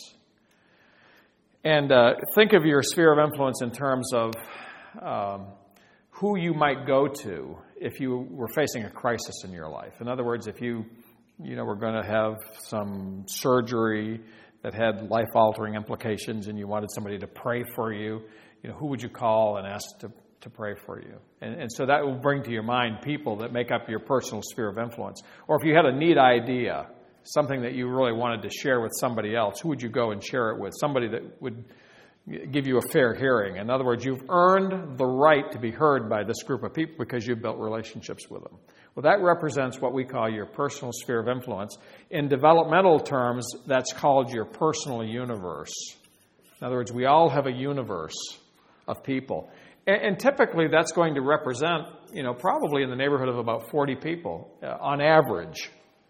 B: And uh, think of your sphere of influence in terms of um, who you might go to if you were facing a crisis in your life. In other words, if you, you know, were going to have some surgery that had life-altering implications and you wanted somebody to pray for you, you know, who would you call and ask to, to pray for you? And, and so that will bring to your mind people that make up your personal sphere of influence. Or if you had a neat idea, something that you really wanted to share with somebody else, who would you go and share it with? Somebody that would give you a fair hearing. In other words, you've earned the right to be heard by this group of people because you've built relationships with them. Well, that represents what we call your personal sphere of influence. In developmental terms, that's called your personal universe. In other words, we all have a universe of people. And, and typically, that's going to represent, you know, probably in the neighborhood of about forty people uh, on average.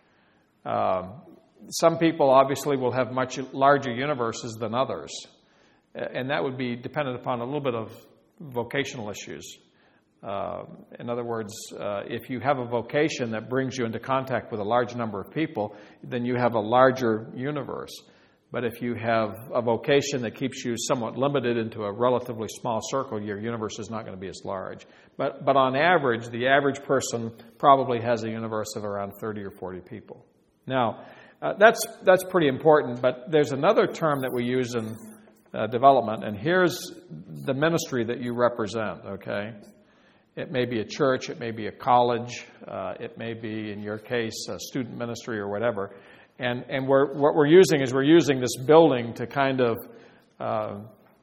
B: Um, some people obviously will have much larger universes than others. And that would be dependent upon a little bit of vocational issues. Uh, in other words, uh, if you have a vocation that brings you into contact with a large number of people, then you have a larger universe. But if you have a vocation that keeps you somewhat limited into a relatively small circle, your universe is not going to be as large. But but on average, the average person probably has a universe of around thirty or forty people. Now, uh, that's that's pretty important, but there's another term that we use in Uh, development, and here's the ministry that you represent, okay? It may be a church, it may be a college, uh, it may be, in your case, a student ministry or whatever. And and we're, what we're using is we're using this building to kind of uh,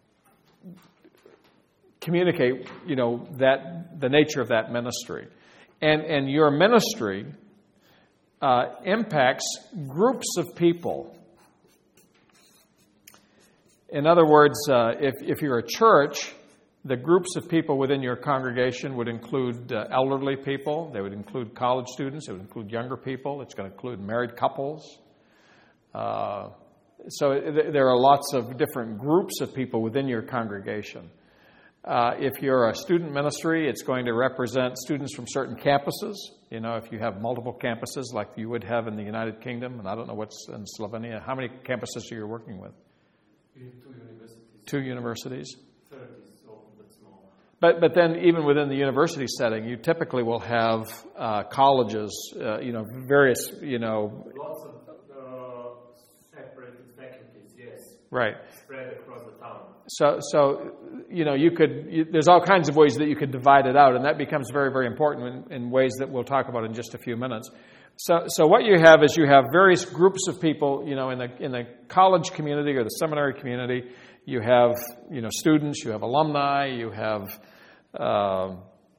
B: communicate, you know, that the nature of that ministry. And and your ministry uh, impacts groups of people. In other words, uh, if if you're a church, the groups of people within your congregation would include uh, elderly people. They would include college students. It would include younger people. It's going to include married couples. Uh, so th- there are lots of different groups of people within your congregation. Uh, if you're a student ministry, it's going to represent students from certain campuses. You know, if you have multiple campuses like you would have in the United Kingdom, and I don't know what's in Slovenia. How many campuses are you working with?
F: We have two universities.
B: Two universities.
F: thirty, so but small.
B: But but then even within the university setting, you typically will have uh, colleges, uh, you know, various, you know.
F: Lots of uh, separated faculties, yes.
B: Right.
F: Spread across the town.
B: So so you know you could you, there's all kinds of ways that you could divide it out, and that becomes very very important in, in ways that we'll talk about in just a few minutes. So so what you have is you have various groups of people, you know, in the in the college community or the seminary community. You have, you know, students, you have alumni, you have uh,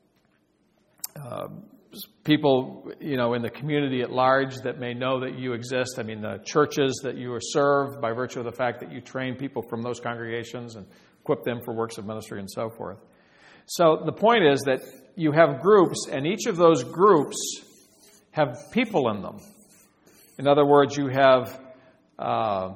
B: uh, people, you know, in the community at large that may know that you exist. I mean, the churches that you are served by virtue of the fact that you train people from those congregations and equip them for works of ministry and so forth. So the point is that you have groups, and each of those groups have people in them. In other words, you have... Uh,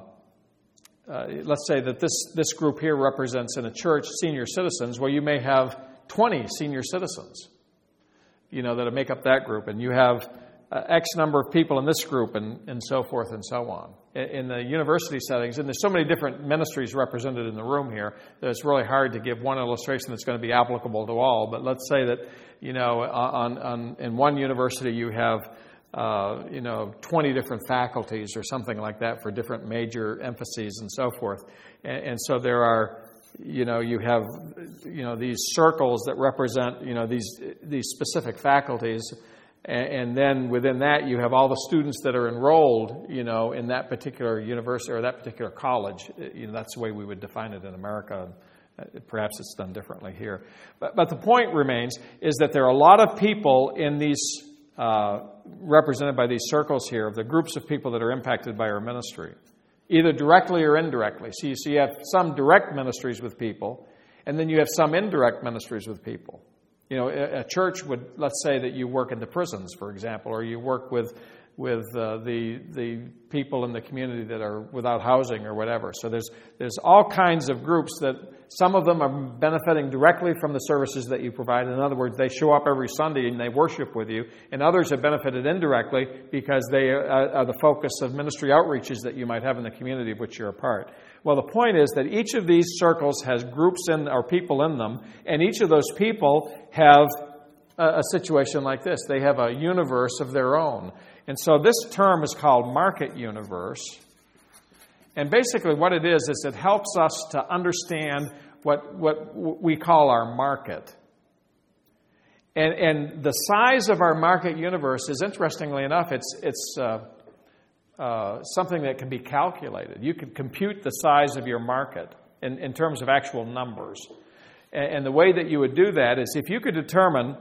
B: Uh, let's say that this, this group here represents in a church senior citizens. Well, you may have twenty senior citizens, you know, that make up that group. And you have uh, X number of people in this group and, and so forth and so on. In, in the university settings, and there's so many different ministries represented in the room here that it's really hard to give one illustration that's going to be applicable to all. But let's say that, you know, on, on in one university you have Uh, you know, twenty different faculties or something like that for different major emphases and so forth. And, and so there are, you know, you have, you know, these circles that represent, you know, these these specific faculties. And, and then within that, you have all the students that are enrolled, you know, in that particular university or that particular college. You know, that's the way we would define it in America. Perhaps it's done differently here. But, but the point remains is that there are a lot of people in these Uh, represented by these circles here, of the groups of people that are impacted by our ministry, either directly or indirectly. So you, so you have some direct ministries with people, and then you have some indirect ministries with people. You know, a, a church would, let's say that you work in the prisons, for example, or you work with with uh, the the people in the community that are without housing or whatever. So there's there's all kinds of groups that some of them are benefiting directly from the services that you provide. In other words, they show up every Sunday and they worship with you. And others have benefited indirectly because they are the focus of ministry outreaches that you might have in the community of which you're a part. Well, the point is that each of these circles has groups in or people in them, and each of those people have a, a situation like this. They have a universe of their own. And so this term is called market universe. And basically what it is, is it helps us to understand what, what we call our market. And, and the size of our market universe is, interestingly enough, it's, it's uh, uh, something that can be calculated. You can compute the size of your market in, in terms of actual numbers. And, and the way that you would do that is if you could determine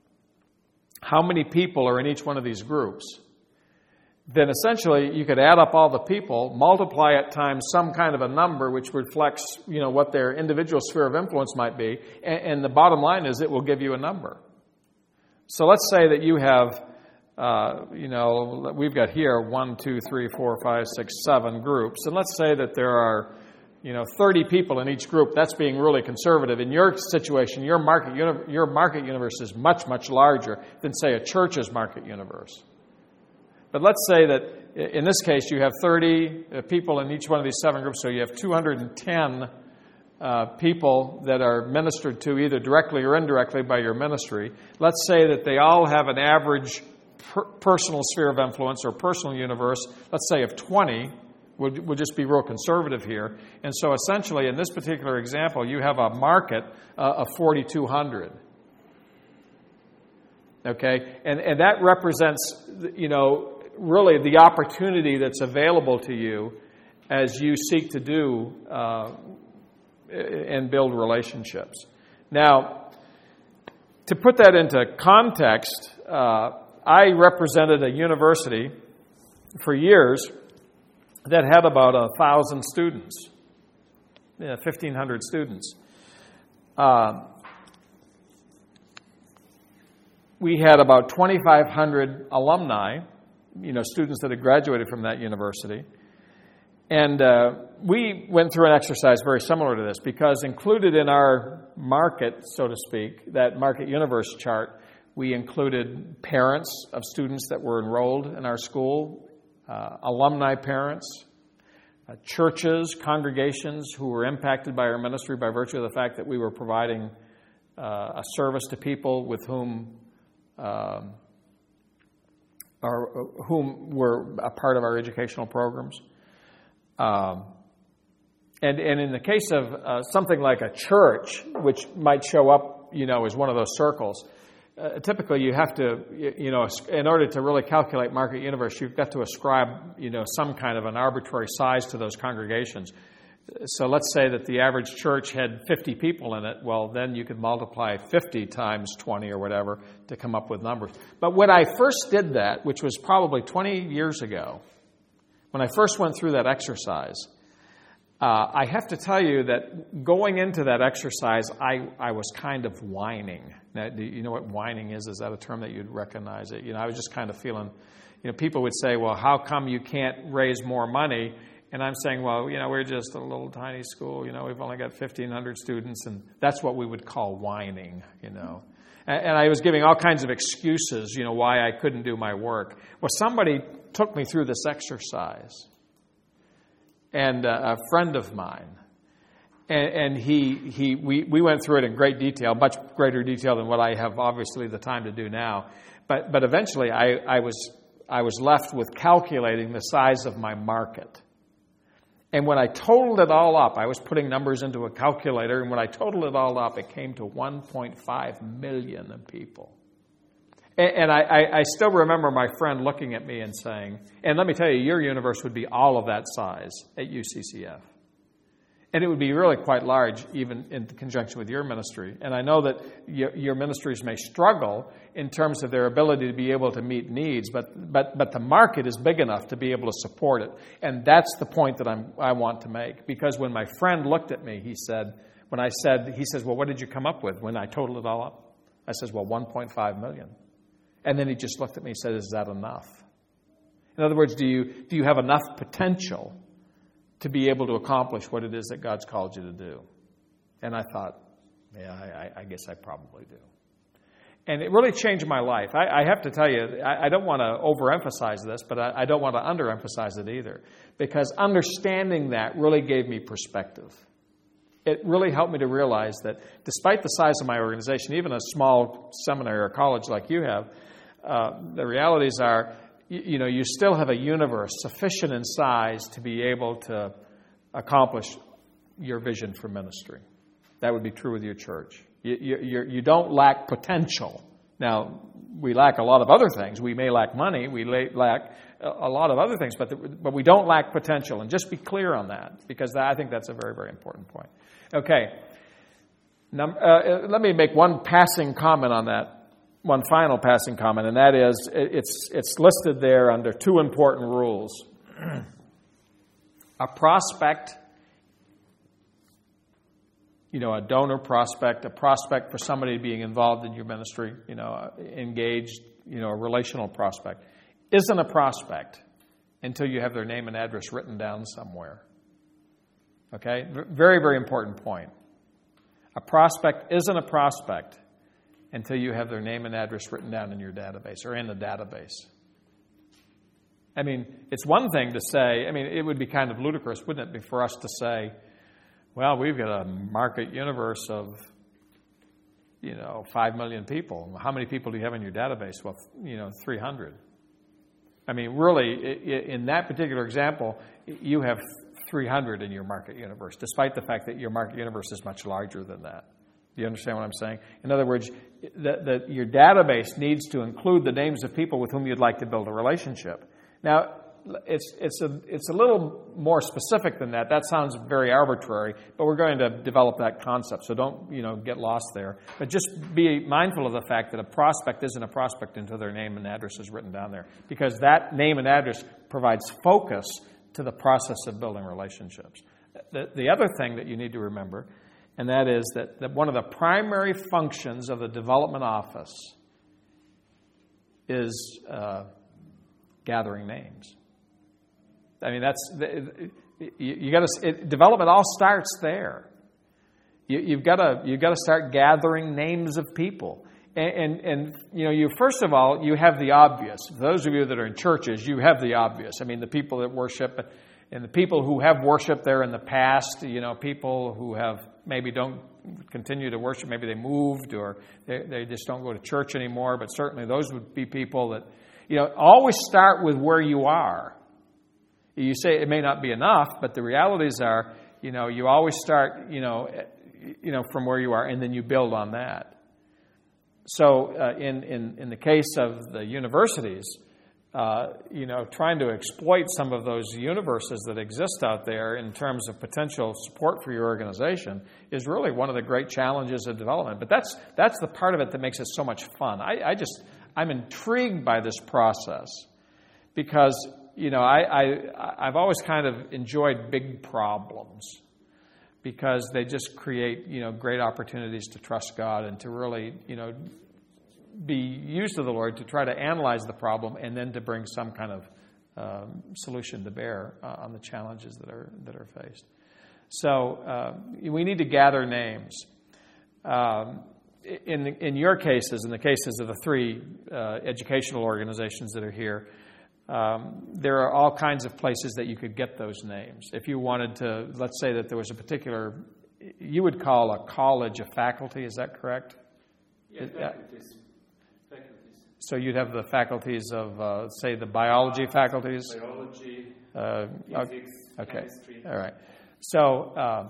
B: how many people are in each one of these groups, then essentially you could add up all the people, multiply it times some kind of a number which reflects, you know, what their individual sphere of influence might be, and, and the bottom line is it will give you a number. So let's say that you have, uh, you know, we've got here one, two, three, four, five, six, seven groups, and let's say that there are, you know, thirty people in each group. That's being really conservative. In your situation, your market uni- your market universe is much, much larger than, say, a church's market universe. But let's say that in this case you have thirty people in each one of these seven groups, so you have two hundred ten uh, people that are ministered to either directly or indirectly by your ministry. Let's say that they all have an average per- personal sphere of influence or personal universe, let's say of twenty. We'll, we'll just be real conservative here. And so essentially in this particular example, you have a market uh, of forty-two hundred. Okay? And, and that represents, you know, really the opportunity that's available to you as you seek to do uh, and build relationships. Now, to put that into context, uh, I represented a university for years that had about a thousand students, yeah, fifteen hundred students. Uh, we had about twenty-five hundred alumni, you know, students that had graduated from that university. And uh, we went through an exercise very similar to this because included in our market, so to speak, that market universe chart, we included parents of students that were enrolled in our school, uh, alumni parents, uh, churches, congregations who were impacted by our ministry by virtue of the fact that we were providing uh, a service to people with whom um, or whom were a part of our educational programs. Um, and, and in the case of uh, something like a church, which might show up, you know, as one of those circles, uh, typically you have to, you know, in order to really calculate market universe, you've got to ascribe, you know, some kind of an arbitrary size to those congregations. So let's say that the average church had fifty people in it. Well, then you could multiply fifty times twenty or whatever to come up with numbers. But when I first did that, which was probably twenty years ago, when I first went through that exercise, uh, I have to tell you that going into that exercise, I, I was kind of whining. Now, do you know what whining is? Is that a term that you'd recognize it? You know, I was just kind of feeling, you know, people would say, well, how come you can't raise more money? And I'm saying, well, you know, we're just a little tiny school. You know, we've only got fifteen hundred students, and that's what we would call whining, you know. And, and I was giving all kinds of excuses, you know, why I couldn't do my work. Well, somebody took me through this exercise, and uh, a friend of mine, and, and he he we, we went through it in great detail, much greater detail than what I have obviously the time to do now. But but eventually, I, I was I was left with calculating the size of my market. And when I totaled it all up, I was putting numbers into a calculator, and when I totaled it all up, it came to one point five million people. And I, I, I still remember my friend looking at me and saying, and let me tell you, your universe would be all of that size at U C C F. And it would be really quite large, even in conjunction with your ministry. And I know that your, your ministries may struggle in terms of their ability to be able to meet needs, but but but the market is big enough to be able to support it. And that's the point that I'm I want to make. Because when my friend looked at me, he said, when I said, he says, well, what did you come up with when I totaled it all up? I says, well, one point five million. And then he just looked at me and said, is that enough? In other words, do you do you have enough potential to be able to accomplish what it is that God's called you to do? And I thought, yeah, I, I guess I probably do. And it really changed my life. I, I have to tell you, I, I don't want to overemphasize this, but I, I don't want to underemphasize it either, because understanding that really gave me perspective. It really helped me to realize that despite the size of my organization, even a small seminary or college like you have, uh, the realities are, you, you know, you still have a universe sufficient in size to be able to accomplish your vision for ministry. That would be true with your church. You, you, you're, you don't lack potential. Now, we lack a lot of other things. We may lack money. We lack a lot of other things, but the, but we don't lack potential. And just be clear on that, because I think that's a very, very important point. Okay. Now, uh, let me make one passing comment on that, one final passing comment, and that is it's it's listed there under two important rules. A prospect, you know, a donor prospect, a prospect for somebody being involved in your ministry, you know, engaged, you know, a relational prospect, isn't a prospect until you have their name and address written down somewhere. Okay? Very, very important point. A prospect isn't a prospect until you have their name and address written down in your database or in the database. I mean, it's one thing to say, I mean, it would be kind of ludicrous, wouldn't it be, for us to say, well, we've got a market universe of, you know, five million people. How many people do you have in your database? Well, you know, three hundred. I mean, really, in that particular example, you have three hundred in your market universe, despite the fact that your market universe is much larger than that. Do you understand what I'm saying? In other words, the, the, your database needs to include the names of people with whom you'd like to build a relationship. Now, it's it's a it's a little more specific than that. That sounds very arbitrary, but we're going to develop that concept. So don't you know get lost there. But just be mindful of the fact that a prospect isn't a prospect until their name and address is written down there, because that name and address provides focus to the process of building relationships. The, the other thing that you need to remember, and that is that, that one of the primary functions of the development office is uh, gathering names. I mean, that's you, you got to. Development all starts there. You, you've got to you've got to start gathering names of people, and, and and you know, you first of all you have the obvious. For those of you that are in churches, you have the obvious. I mean, the people that worship, and the people who have worshiped there in the past. You know, people who have maybe don't continue to worship. Maybe they moved, or they they just don't go to church anymore. But certainly, those would be people that you know always start with where you are. You say it may not be enough, but the realities are, you know, you always start, you know, you know, from where you are, and then you build on that. So, uh, in in in the case of the universities, uh, you know, trying to exploit some of those universes that exist out there in terms of potential support for your organization is really one of the great challenges of development. But that's that's the part of it that makes it so much fun. I, I just I'm intrigued by this process because. You know, I, I, I've always kind of enjoyed big problems because they just create, you know, great opportunities to trust God and to really, you know, be used of the Lord to try to analyze the problem and then to bring some kind of um, solution to bear uh, on the challenges that are that are faced. So uh, we need to gather names. Um, in in your cases, in the cases of the three uh, educational organizations that are here. Um, there are all kinds of places that you could get those names. If you wanted to, let's say that there was a particular, you would call a college a faculty, is that correct?
C: Yeah, faculties. faculties.
B: So you'd have the faculties of, uh, say, the biology faculties?
C: Biology,
B: uh,
C: physics,
B: okay.
C: chemistry.
B: All right. So, uh,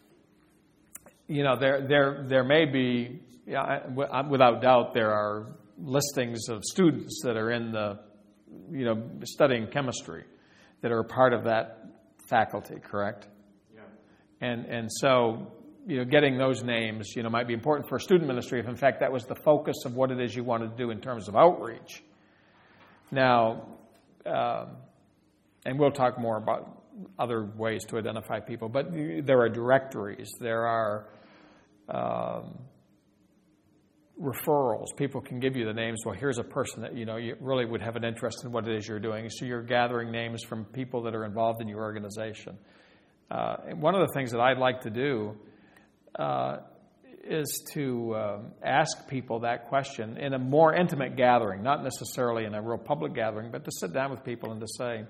B: you know, there, there, there may be, yeah, without doubt, there are listings of students that are in the you know, studying chemistry that are a part of that faculty, correct?
C: Yeah.
B: And and so, you know, getting those names, you know, might be important for a student ministry if, in fact, that was the focus of what it is you wanted to do in terms of outreach. Now, um, and we'll talk more about other ways to identify people, but there are directories, there are um, referrals. People can give you the names. Well, here's a person that, you know, you really would have an interest in what it is you're doing. So you're gathering names from people that are involved in your organization. Uh, and one of the things that I'd like to do uh, is to um, ask people that question in a more intimate gathering, not necessarily in a real public gathering, but to sit down with people and to say,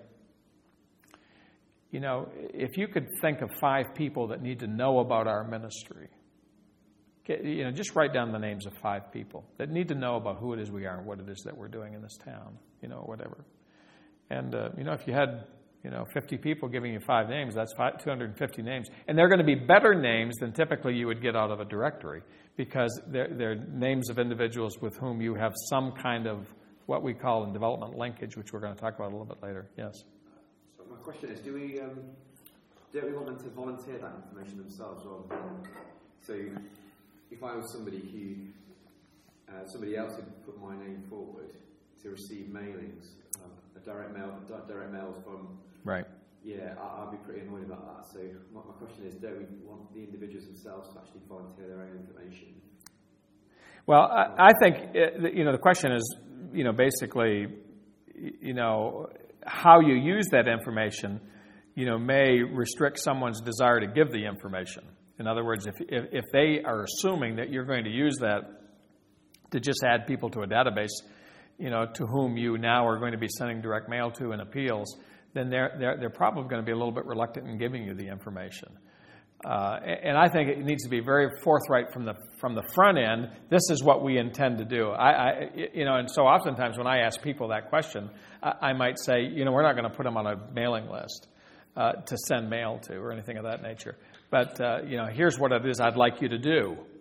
B: you know, if you could think of five people that need to know about our ministry, you know, just write down the names of five people that need to know about who it is we are and what it is that we're doing in this town, you know, whatever. And, uh, you know, if you had, you know, fifty people giving you five names, that's five, two hundred fifty names. And they're going to be better names than typically you would get out of a directory because they're, they're names of individuals with whom you have some kind of what we call in development linkage, which we're going to talk about a little bit later. Yes?
E: So my question is, do we, um, don't we want them to volunteer that information themselves rather than, so... If I was somebody who, uh, somebody else had put my name forward to receive mailings, um, a direct mail, direct mails from,
B: right?
E: Yeah, I, I'd be pretty annoyed about that. So my, my question is, don't we want the individuals themselves to actually volunteer their own information?
B: Well, I, I think it, you know the question is, you know, basically, you know, how you use that information, you know, may restrict someone's desire to give the information. In other words, if, if if they are assuming that you're going to use that to just add people to a database, you know, to whom you now are going to be sending direct mail to and appeals, then they're they're, they're probably going to be a little bit reluctant in giving you the information. Uh, and I think it needs to be very forthright from the from the front end. This is what we intend to do. I, I you know, and so oftentimes when I ask people that question, I, I might say, you know, we're not going to put them on a mailing list uh, to send mail to or anything of that nature. But, uh, you know, here's what it is I'd like you to do.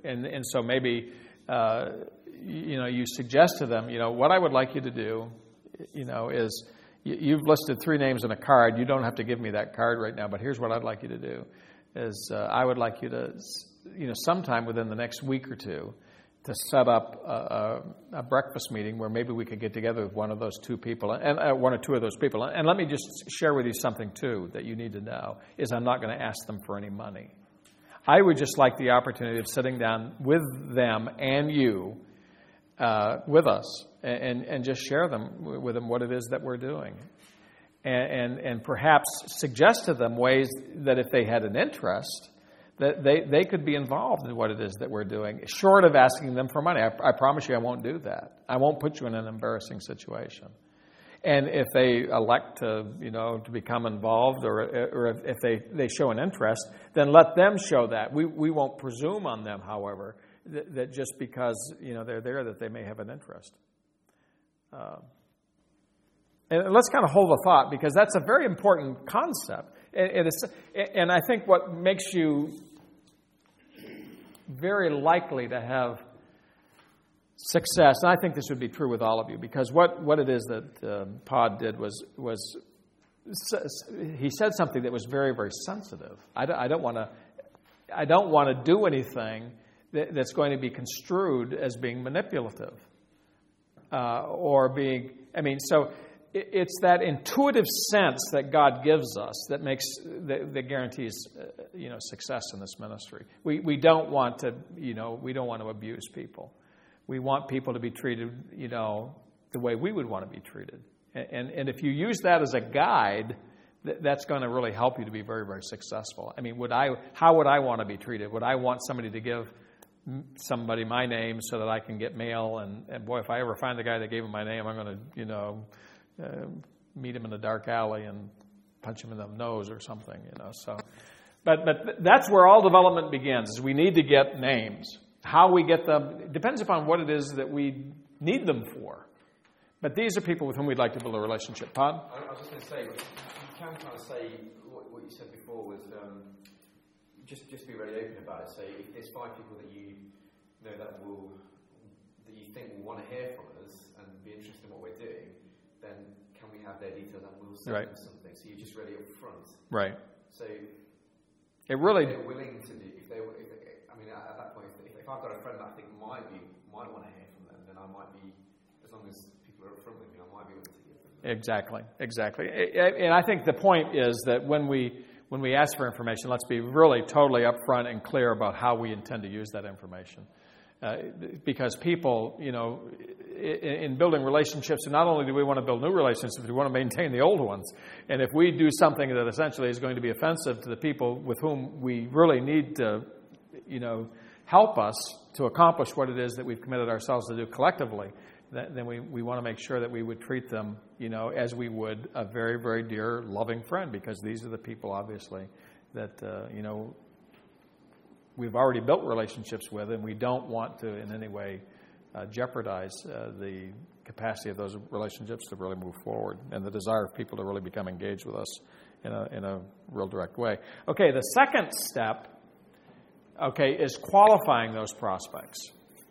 B: and and so maybe uh, you know you suggest to them, you know, what I would like you to do, you know, is you've listed three names on a card. You don't have to give me that card right now, but here's what I'd like you to do: is uh, I would like you to, you know, sometime within the next week or two, to set up a, a, a breakfast meeting where maybe we could get together with one of those two people, and uh, one or two of those people. And let me just share with you something, too, that you need to know, is I'm not going to ask them for any money. I would just like the opportunity of sitting down with them and you, uh, with us, and, and just share them with them what it is that we're doing. And, and, and perhaps suggest to them ways that if they had an interest, that they, they could be involved in what it is that we're doing, short of asking them for money. I, I promise you I won't do that. I won't put you in an embarrassing situation. And if they elect to, you know, to become involved, or or if they, they show an interest, then let them show that. We we won't presume on them, however, that, that just because, you know, they're there that they may have an interest. Uh, and let's kind of hold the thought, because that's a very important concept. And, and, it's, and I think what makes you very likely to have success, and I think this would be true with all of you, because what, what it is that uh, Pod did was was he said something that was very, very sensitive. I don't, I don't want to I don't want to do anything that, that's going to be construed as being manipulative uh, or being. I mean, so it, it's that intuitive sense that God gives us that makes that, that guarantees uh, you know success in this ministry. We we don't want to you know we don't want to abuse people. We want people to be treated, you know, the way we would want to be treated. And, and, and if you use that as a guide, th- that's going to really help you to be very, very successful. I mean, would I? How would I want to be treated? Would I want somebody to give somebody my name so that I can get mail? And, and boy, if I ever find the guy that gave him my name, I'm going to, you know, uh, meet him in a dark alley and punch him in the nose or something, you know. So, but but that's where all development begins. Is we need to get names. How we get them depends upon what it is that we need them for. But these are people with whom we'd like to build a relationship. Pod?
E: I was just going to say, you can kind of say what, what you said before was um, just just be really open about it. So if there's five people that you know that will that you think will want to hear from us and be interested in what we're doing, then can we have their details and we'll send
B: right.
E: them something. So you're just really upfront.
B: Right.
E: So
B: it really.
E: If they're willing to do. If they, if they I mean, at, at that point, if, if I've got a friend that I think might be might want to hear from them, then I might be, as long as people are upfront with me, I might be able to give them.
B: Exactly, exactly. And I think the point is that when we when we ask for information, let's be really totally upfront and clear about how we intend to use that information. Uh, because people, you know, in, in building relationships, and not only do we want to build new relationships, but we want to maintain the old ones. And if we do something that essentially is going to be offensive to the people with whom we really need to, you know, help us to accomplish what it is that we've committed ourselves to do collectively, then we, we want to make sure that we would treat them, you know, as we would a very, very dear, loving friend, because these are the people, obviously, that, uh, you know, we've already built relationships with, and we don't want to in any way uh, jeopardize uh, the capacity of those relationships to really move forward and the desire of people to really become engaged with us in a, in a real direct way. Okay, the second step, okay, is qualifying those prospects.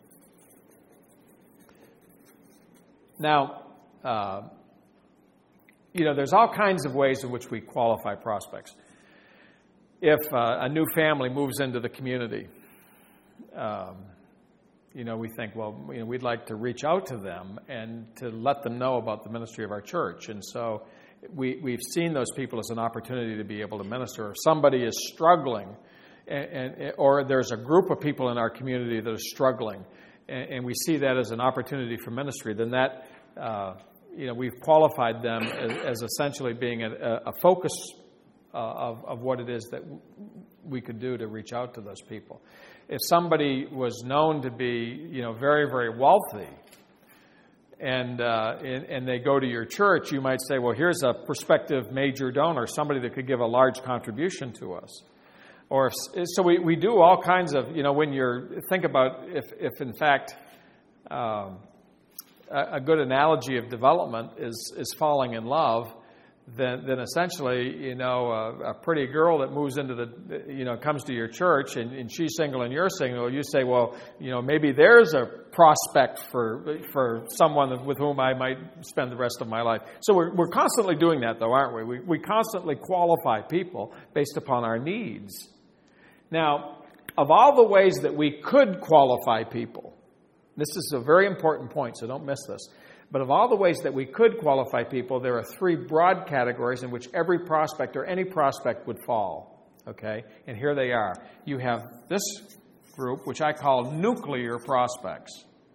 B: Now, uh, you know, there's all kinds of ways in which we qualify prospects. If uh, a new family moves into the community, um, you know, we think, well, you know, we'd like to reach out to them and to let them know about the ministry of our church. And so we, we've seen those people as an opportunity to be able to minister. If somebody is struggling, and, and or there's a group of people in our community that are struggling, and, and we see that as an opportunity for ministry, then that, uh, you know, we've qualified them as, as essentially being a, a focus Uh, of, of what it is that w- we could do to reach out to those people. If somebody was known to be, you know, very, very wealthy, and, uh, and and they go to your church, you might say, well, here's a prospective major donor, somebody that could give a large contribution to us. Or if, so we, we do all kinds of, you know, when you're, think about if, if in fact, um, a, a good analogy of development is, is falling in love, then, then essentially, you know, a, a pretty girl that moves into the, you know, comes to your church and, and she's single and you're single, you say, well, you know, maybe there's a prospect for for someone with whom I might spend the rest of my life. So we're, we're constantly doing that, though, aren't we? we? We constantly qualify people based upon our needs. Now, of all the ways that we could qualify people, this is a very important point, so don't miss this. But of all the ways that we could qualify people, there are three broad categories in which every prospect or any prospect would fall. Okay? And here they are. You have this group, which I call nuclear prospects.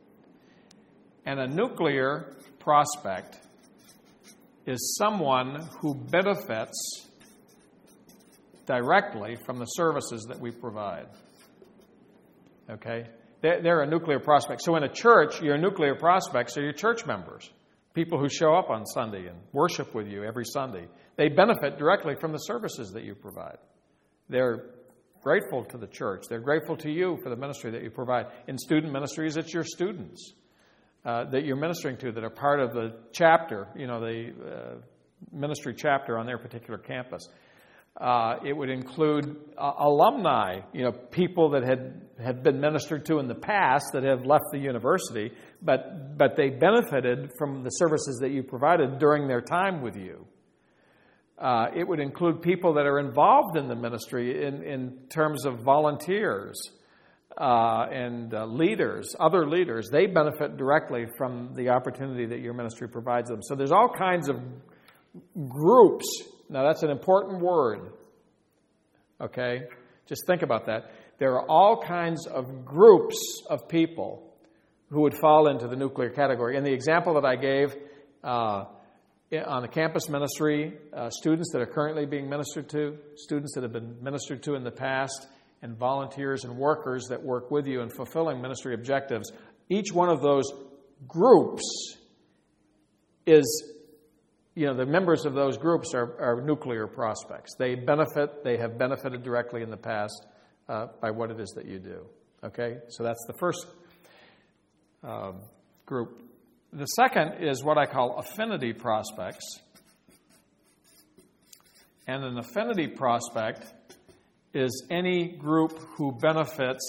B: And a nuclear prospect is someone who benefits directly from the services that we provide. Okay? They're a nuclear prospect. So in a church, your nuclear prospects are your church members, people who show up on Sunday and worship with you every Sunday. They benefit directly from the services that you provide. They're grateful to the church. They're grateful to you for the ministry that you provide. In student ministries, it's your students uh, that you're ministering to that are part of the chapter, you know, the uh, ministry chapter on their particular campus. Uh, it would include uh, alumni, you know, people that had, had been ministered to in the past that have left the university, but but they benefited from the services that you provided during their time with you. Uh, it would include people that are involved in the ministry in, in terms of volunteers uh, and uh, leaders, other leaders. They benefit directly from the opportunity that your ministry provides them. So there's all kinds of groups. Now, that's an important word, okay? Just think about that. There are all kinds of groups of people who would fall into the nuclear category. In the example that I gave uh, on the campus ministry, uh, students that are currently being ministered to, students that have been ministered to in the past, and volunteers and workers that work with you in fulfilling ministry objectives, each one of those groups is... You know, the members of those groups are, are nuclear prospects. They benefit, they have benefited directly in the past uh, by what it is that you do. Okay? So that's the first uh, group. The second is what I call affinity prospects. And an affinity prospect is any group who benefits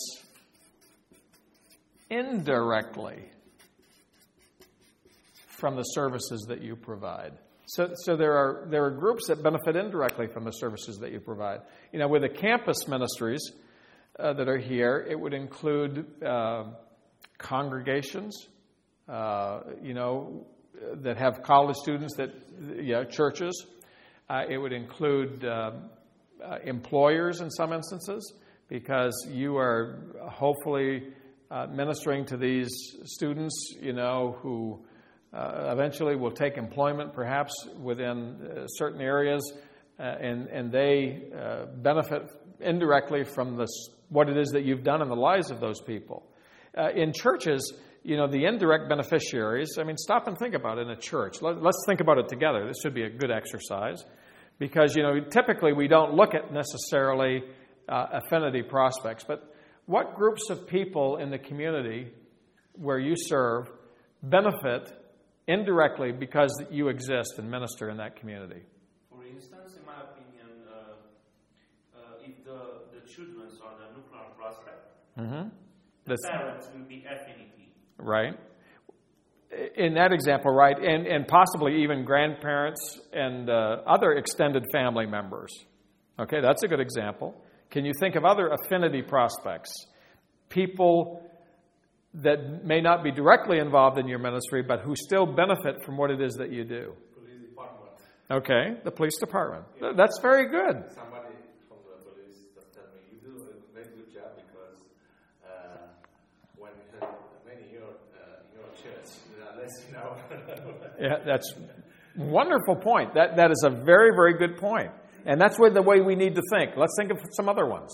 B: indirectly from the services that you provide. So, so there are there are groups that benefit indirectly from the services that you provide. You know, with the campus ministries uh, that are here, it would include uh, congregations, uh, you know, that have college students, that you know, churches. Uh, it would include uh, uh, employers in some instances, because you are hopefully uh, ministering to these students, you know, who. Uh, eventually will take employment perhaps within uh, certain areas, uh, and, and they uh, benefit indirectly from this, what it is that you've done in the lives of those people. Uh, in churches, you know, the indirect beneficiaries, I mean, stop and think about it in a church. Let, let's think about it together. This should be a good exercise, because, you know, typically we don't look at necessarily uh, affinity prospects, but what groups of people in the community where you serve benefit indirectly because you exist and minister in that community?
C: For instance, in my opinion, uh, uh, if the, the children are the nuclear prospect,
B: mm-hmm.
C: the That's, parents will be affinity.
B: Right. In that example, right, and, and possibly even grandparents and uh, other extended family members. Okay, that's a good example. Can you think of other affinity prospects? People that may not be directly involved in your ministry, but who still benefit from what it is that you do.
F: Police department.
B: Okay, the police department. Yeah. That's very good.
F: Somebody from the police just tell me, you do a very good job, because uh, when many in your, uh, your church, unless you know.
B: Yeah, that's a wonderful point. That That is a very, very good point. And that's the way we need to think. Let's think of some other ones.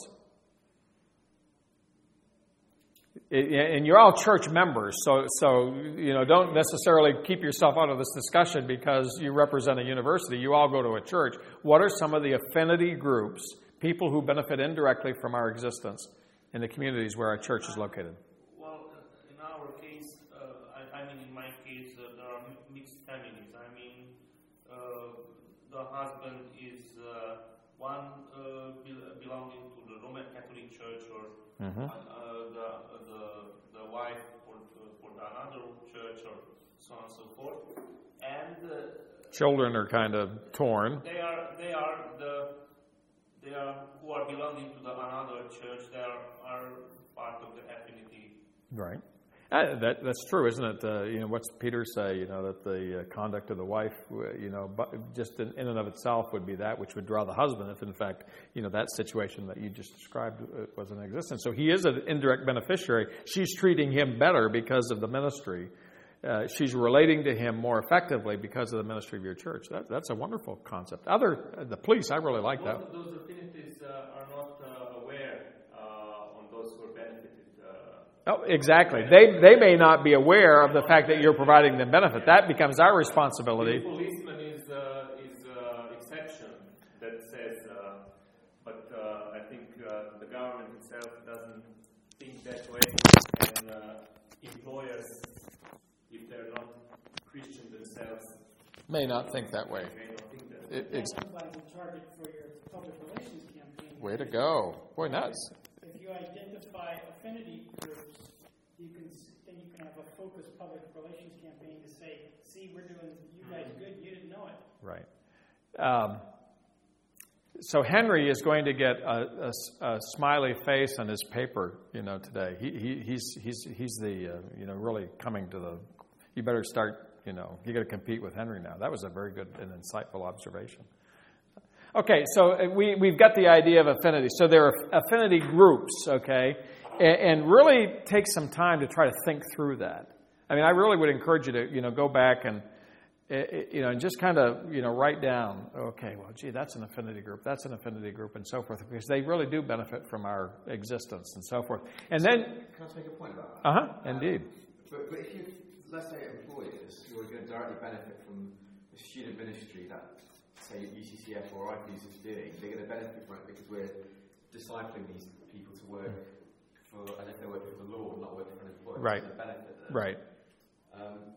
B: And you're all church members, so so you know, don't necessarily keep yourself out of this discussion because you represent a university. You all go to a church. What are some of the affinity groups, people who benefit indirectly from our existence in the communities where our church is located?
C: Well, in our case, uh, I, I mean, in my case, uh, there are mixed families. I mean, uh, the husband is uh, one uh, be- belonging to the Roman Catholic Church, or
B: Mm-hmm.
C: uh, the, the the wife for for another church, or so on and so forth, and uh,
B: Children are kind of torn.
C: they are they are the they are who are belonging to the another church. They are, are part of the affinity.
B: Right. Uh, that that's true, isn't it? Uh, you know, what's Peter say? You know, that the uh, conduct of the wife, uh, you know, but just in, in and of itself would be that which would draw the husband, if in fact, you know, that situation that you just described uh, was in existence. So he is an indirect beneficiary. She's treating him better because of the ministry. Uh, she's relating to him more effectively because of the ministry of your church. That, that's a wonderful concept. Other uh, the police, I really like
F: Most
B: that.
F: of those affinities uh, are not uh, aware uh, on those who are benefited. Uh,
B: Oh, exactly. They they may not be aware of the fact that you're providing them benefit. That becomes our responsibility.
F: The policeman is uh, is uh, exception that says, uh, but uh, I think uh, the government itself doesn't think that way, and uh, employers, if they're not Christian themselves,
B: May not think that way.
F: may not think that.
B: It, it's,
D: That's like a target for your public relations campaign.
B: way to go. Boy, nuts.
D: If you identify affinity groups, you can s- then you can have a focused public relations campaign to say, "See, we're doing you guys good. You didn't know it."
B: Right. Um, so Henry is going to get a, a, a smiley face on his paper, you know, today. He, he he's he's he's the uh, you know really coming to the. You better start. You know, you got to compete with Henry now. That was a very good and insightful observation. Okay, so we we've got the idea of affinity. So there are affinity groups, okay, and, and really take some time to try to think through that. I mean, I really would encourage you to you know go back and. You know, and just kind of, you know, write down, okay, well, gee, that's an affinity group, that's an affinity group, and so forth, because they really do benefit from our existence and so forth. And then...
E: Can I just make a point about that?
B: Uh-huh, indeed.
E: Um, but, but if you, let's say, employers who are going to directly benefit from the student ministry that, say, U C C F or I P U S is doing, they're going to benefit from it because we're discipling these people to work for, as if they're working for the Lord, not working for an employer.
B: Right.
E: To benefit them.
B: Right.
E: Um,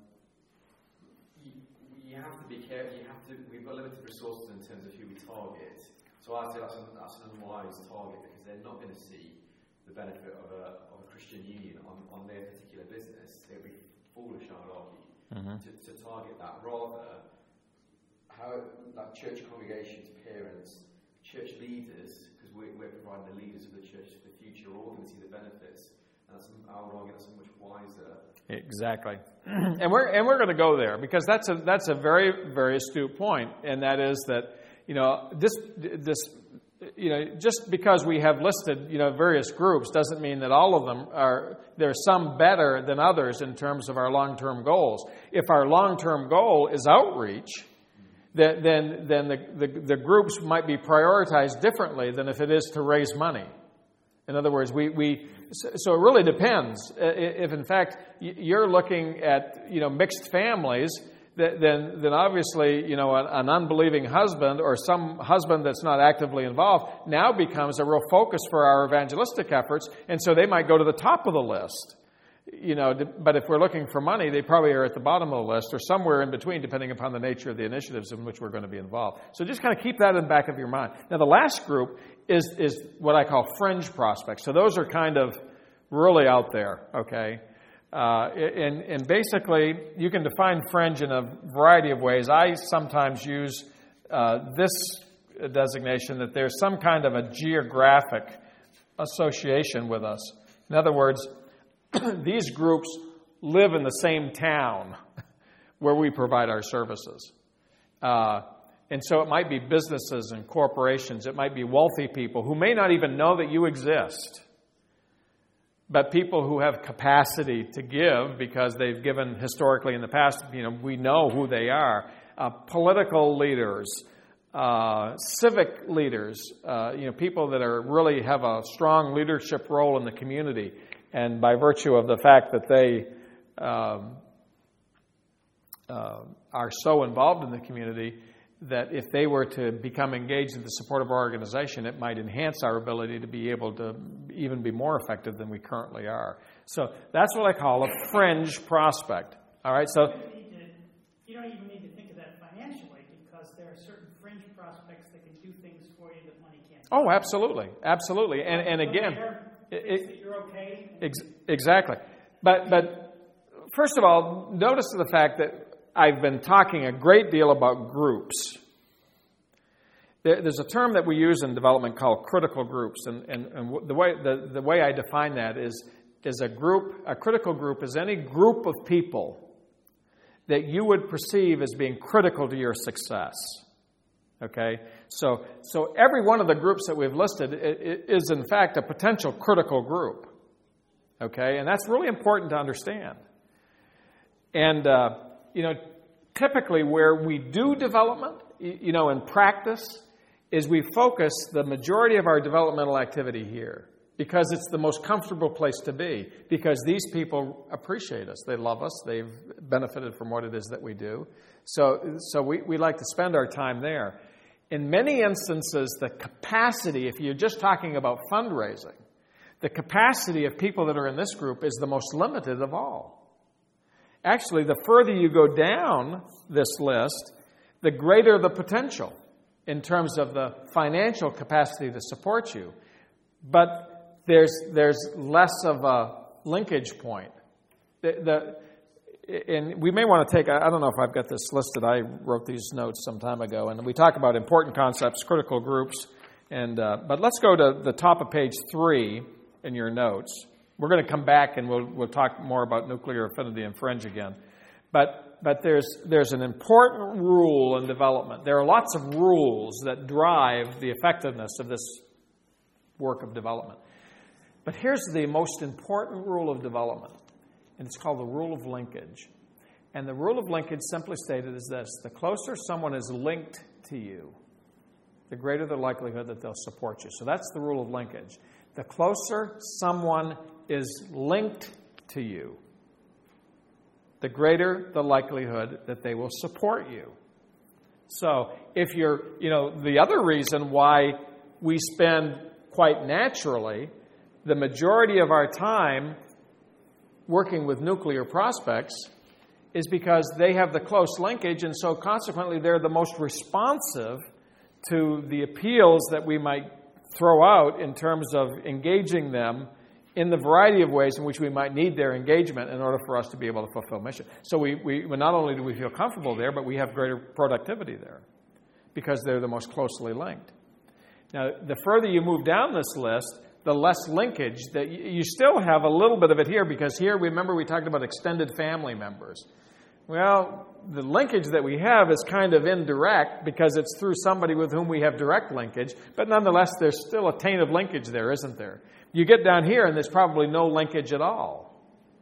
E: You have to be careful. You have to. We've got limited resources in terms of who we target. So I say that's an, that's an unwise target because they're not going to see the benefit of a, of a Christian union on, on their particular business. It would be foolish, I would argue,
B: Mm-hmm.
E: to, to target that. Rather, how like church congregations, parents, church leaders, because we're, we're providing the leaders of the church for the future, are all going to see the benefits. And that's, I would argue that's a much wiser.
B: Exactly. And we're and we're going to go there because that's a that's a very very astute point, and that is that you know this this you know just because we have listed you know various groups doesn't mean that all of them are there's some better than others in terms of our long-term goals. If our long-term goal is outreach, then then, then the, the the groups might be prioritized differently than if it is to raise money. In other words, we, we so it really depends. If in fact you're looking at you know mixed families, then then obviously you know an, an unbelieving husband or some husband that's not actively involved now becomes a real focus for our evangelistic efforts, and so they might go to the top of the list. You know, but if we're looking for money, they probably are at the bottom of the list or somewhere in between, depending upon the nature of the initiatives in which we're going to be involved. So just kind of keep that in the back of your mind. Now, the last group is is what I call fringe prospects. So those are kind of really out there, okay? Uh, and, and basically, you can define fringe in a variety of ways. I sometimes use uh, this designation that there's some kind of a geographic association with us. In other words, these groups live in the same town where we provide our services. Uh, and so it might be businesses and corporations. It might be wealthy people who may not even know that you exist. But people who have capacity to give because they've given historically in the past, you know, we know who they are. Uh, political leaders, uh, civic leaders, uh, you know, people that are really have a strong leadership role in the community. And by virtue of the fact that they um, uh, are so involved in the community, that if they were to become engaged in the support of our organization, it might enhance our ability to be able to even be more effective than we currently are. So that's what I call a fringe prospect. All right, so
D: You don't need to- you don't even need to think of that financially because there are certain fringe
B: Oh, absolutely, absolutely, and and again,
D: it,
B: it,
D: you're okay.
B: Ex- exactly, but but first of all, notice the fact that I've been talking a great deal about groups. There, there's a term that we use in development called critical groups, and and, and the way the, the way I define that is is a group a critical group is any group of people that you would perceive as being critical to your success. Okay? So, so every one of the groups that we've listed is, in fact, a potential critical group. Okay? And that's really important to understand. And, uh, you know, typically where we do development, you know, in practice, is we focus the majority of our developmental activity here. Because it's the most comfortable place to be. Because these people appreciate us. They love us. They've benefited from what it is that we do. So, so we, we like to spend our time there. In many instances, the capacity, if you're just talking about fundraising, the capacity of people that are in this group is the most limited of all. Actually, the further you go down this list, the greater the potential in terms of the financial capacity to support you. But There's there's less of a linkage point. The, the, and we may want to take, I don't know if I've got this listed. I wrote these notes some time ago. And we talk about important concepts, critical groups. And uh, but let's go to the top of page three in your notes. We're going to come back and we'll we'll talk more about nuclear affinity and fringe again. But but there's there's an important rule in development. There are lots of rules that drive the effectiveness of this work of development. But here's the most important rule of development, and it's called the rule of linkage. And the rule of linkage, simply stated, is this: the closer someone is linked to you, the greater the likelihood that they'll support you. So that's the rule of linkage. The closer someone is linked to you, the greater the likelihood that they will support you. So if you're, you know, the other reason why we spend quite naturally the majority of our time working with nuclear prospects is because they have the close linkage, and so consequently they're the most responsive to the appeals that we might throw out in terms of engaging them in the variety of ways in which we might need their engagement in order for us to be able to fulfill mission. So we, we not only do we feel comfortable there, but we have greater productivity there because they're the most closely linked. Now, the further you move down this list, the less linkage that you still have a little bit of it here, because here, remember, we talked about extended family members. Well, the linkage that we have is kind of indirect because it's through somebody with whom we have direct linkage, but nonetheless, there's still a taint of linkage there, isn't there? You get down here and there's probably no linkage at all.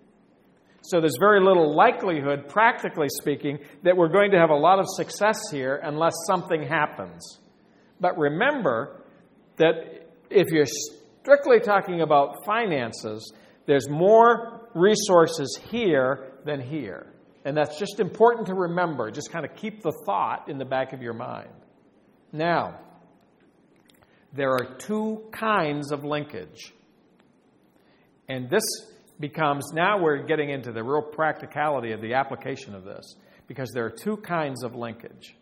B: So there's very little likelihood, practically speaking, that we're going to have a lot of success here unless something happens. But remember that if you're strictly talking about finances, there's more resources here than here. And that's just important to remember. Just kind of keep the thought in the back of your mind. Now, there are two kinds of linkage. And this becomes, now we're getting into the real practicality of the application of this, because there are two kinds of linkage.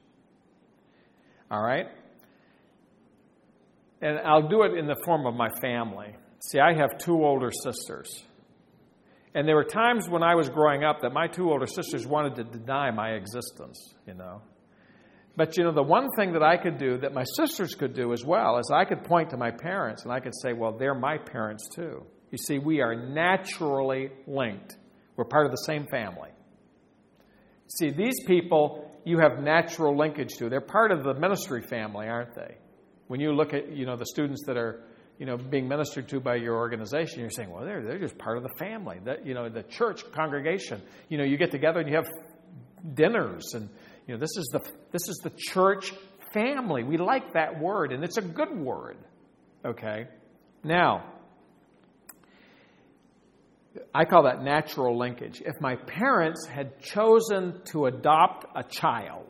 B: All right? And I'll do it in the form of my family. See, I have two older sisters. And there were times when I was growing up that my two older sisters wanted to deny my existence, you know. But, you know, the one thing that I could do that my sisters could do as well is I could point to my parents and I could say, well, they're my parents too. You see, we are naturally linked. We're part of the same family. See, these people you have natural linkage to. They're part of the ministry family, aren't they? When you look at, you know, the students that are, you know, being ministered to by your organization, you're saying, well, they're they're just part of the family. That, you know, the church congregation. You know, you get together and you have dinners, and you know, this is the this is the church family. We like that word, and it's a good word. Okay, now I call that natural linkage. If my parents had chosen to adopt a child,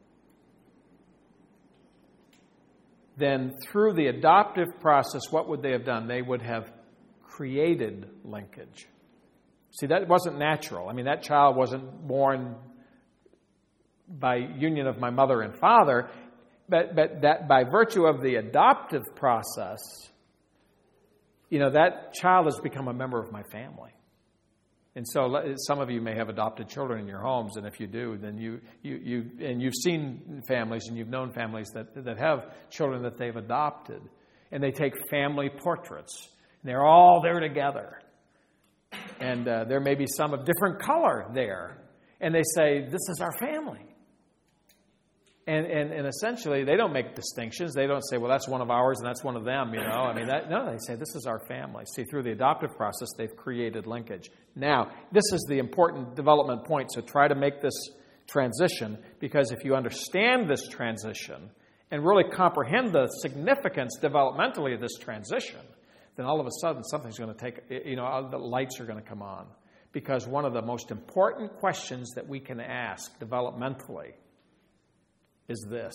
B: then through the adoptive process, what would they have done? They would have created linkage. See, that wasn't natural. I mean, that child wasn't born by union of my mother and father, but but that by virtue of the adoptive process, you know, that child has become a member of my family. And so some of you may have adopted children in your homes, and if you do, then you, you, you and you've seen families and you've known families that, that have children that they've adopted. And they take family portraits. And they're all there together. And uh, there may be some of different color there. And they say, this is our family. And, and and essentially, they don't make distinctions. They don't say, well, that's one of ours and that's one of them, you know. I mean, that, no, they say, this is our family. See, through the adoptive process, they've created linkage. Now, this is the important development point, so try to make this transition, because if you understand this transition and really comprehend the significance developmentally of this transition, then all of a sudden something's going to take, you know, the lights are going to come on. Because one of the most important questions that we can ask developmentally is this: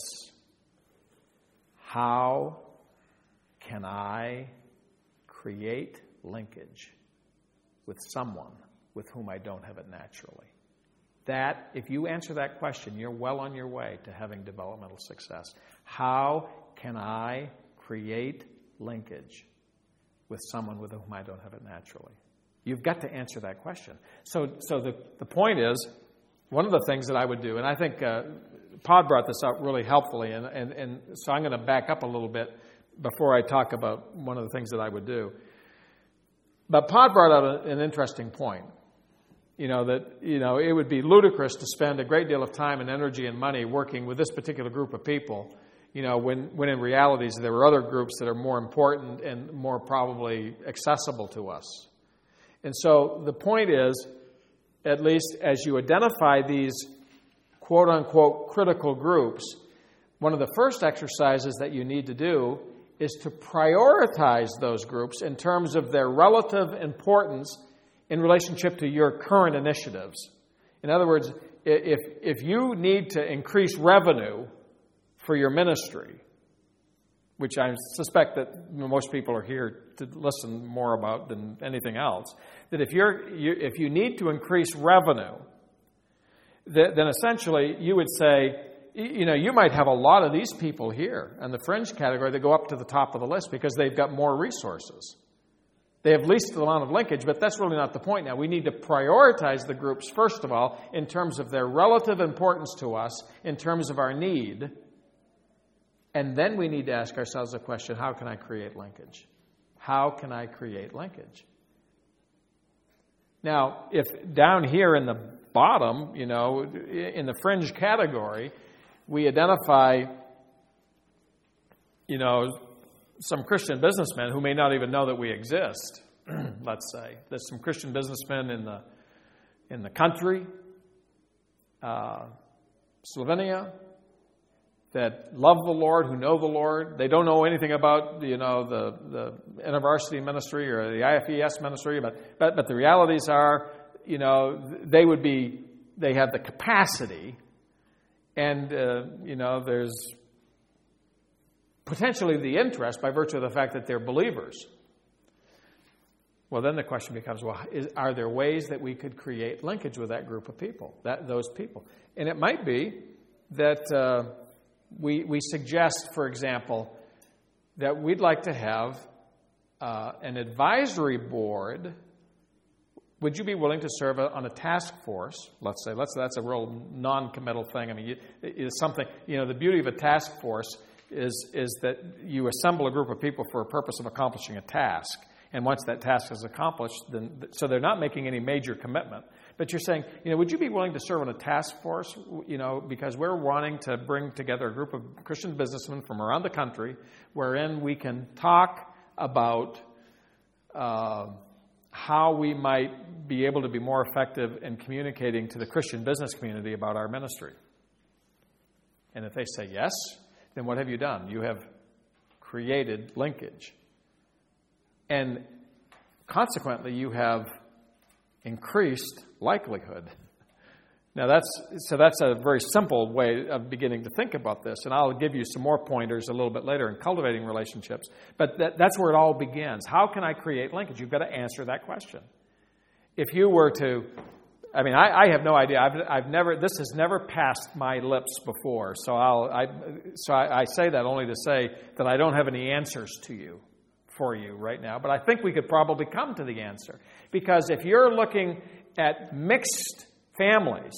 B: how can I create linkage with someone with whom I don't have it naturally? That, if you answer that question, you're well on your way to having developmental success. How can I create linkage with someone with whom I don't have it naturally? You've got to answer that question. So so the, the point is, one of the things that I would do, and I think uh, Pod brought this up really helpfully, and, and, and so I'm going to back up a little bit before I talk about one of the things that I would do. But Pod brought out a, an interesting point. You know, that, you know, it would be ludicrous to spend a great deal of time and energy and money working with this particular group of people, you know, when, when in reality there are other groups that are more important and more probably accessible to us. And so the point is, at least as you identify these quote-unquote critical groups, one of the first exercises that you need to do is to prioritize those groups in terms of their relative importance in relationship to your current initiatives. In other words, if, if you need to increase revenue for your ministry, which I suspect that most people are here to listen more about than anything else, that if you're you, if you need to increase revenue, th- then essentially you would say, you know, you might have a lot of these people here in the fringe category that go up to the top of the list because they've got more resources. They have least amount of linkage, but that's really not the point now. We need to prioritize the groups, first of all, in terms of their relative importance to us, in terms of our need. And then we need to ask ourselves the question, how can I create linkage? How can I create linkage? Now, if down here in the bottom, you know, in the fringe category, we identify, you know, some Christian businessmen who may not even know that we exist, let's say. There's some Christian businessmen in the in the country, uh, Slovenia, that love the Lord, who know the Lord. They don't know anything about, you know, the, the InterVarsity ministry or the I F E S ministry, but, but but the realities are, you know, they would be, they have the capacity, and, uh, you know, there's potentially the interest by virtue of the fact that they're believers. Well, then the question becomes, well, is, are there ways that we could create linkage with that group of people, that those people? And it might be that uh, we we suggest, for example, that we'd like to have uh, an advisory board. Would you be willing to serve on a task force? Let's say, let's that's a real non-committal thing. I mean, you, it's something, you know, the beauty of a task force is is that you assemble a group of people for a purpose of accomplishing a task. And once that task is accomplished, then so they're not making any major commitment. But you're saying, you know, would you be willing to serve on a task force, you know, because we're wanting to bring together a group of Christian businessmen from around the country wherein we can talk about uh, how we might be able to be more effective in communicating to the Christian business community about our ministry. And if they say yes, then what have you done? You have created linkage. And consequently, you have increased likelihood. Now, that's so that's a very simple way of beginning to think about this, and I'll give you some more pointers a little bit later in cultivating relationships. But that, that's where it all begins. How can I create linkage? You've got to answer that question. If you were to I mean, I, I have no idea. I've, I've never. This has never passed my lips before. So I'll. I, so I, I say that only to say that I don't have any answers to you, for you right now. But I think we could probably come to the answer, because if you're looking at mixed families,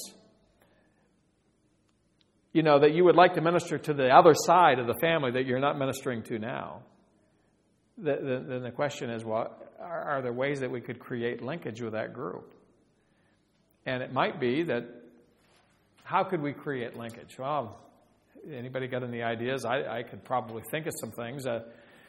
B: you know, that you would like to minister to the other side of the family that you're not ministering to now, then the, the question is, well, are, are there ways that we could create linkage with that group? And it might be that, how could we create linkage? Well, anybody got any ideas? I, I could probably think of some things. Uh,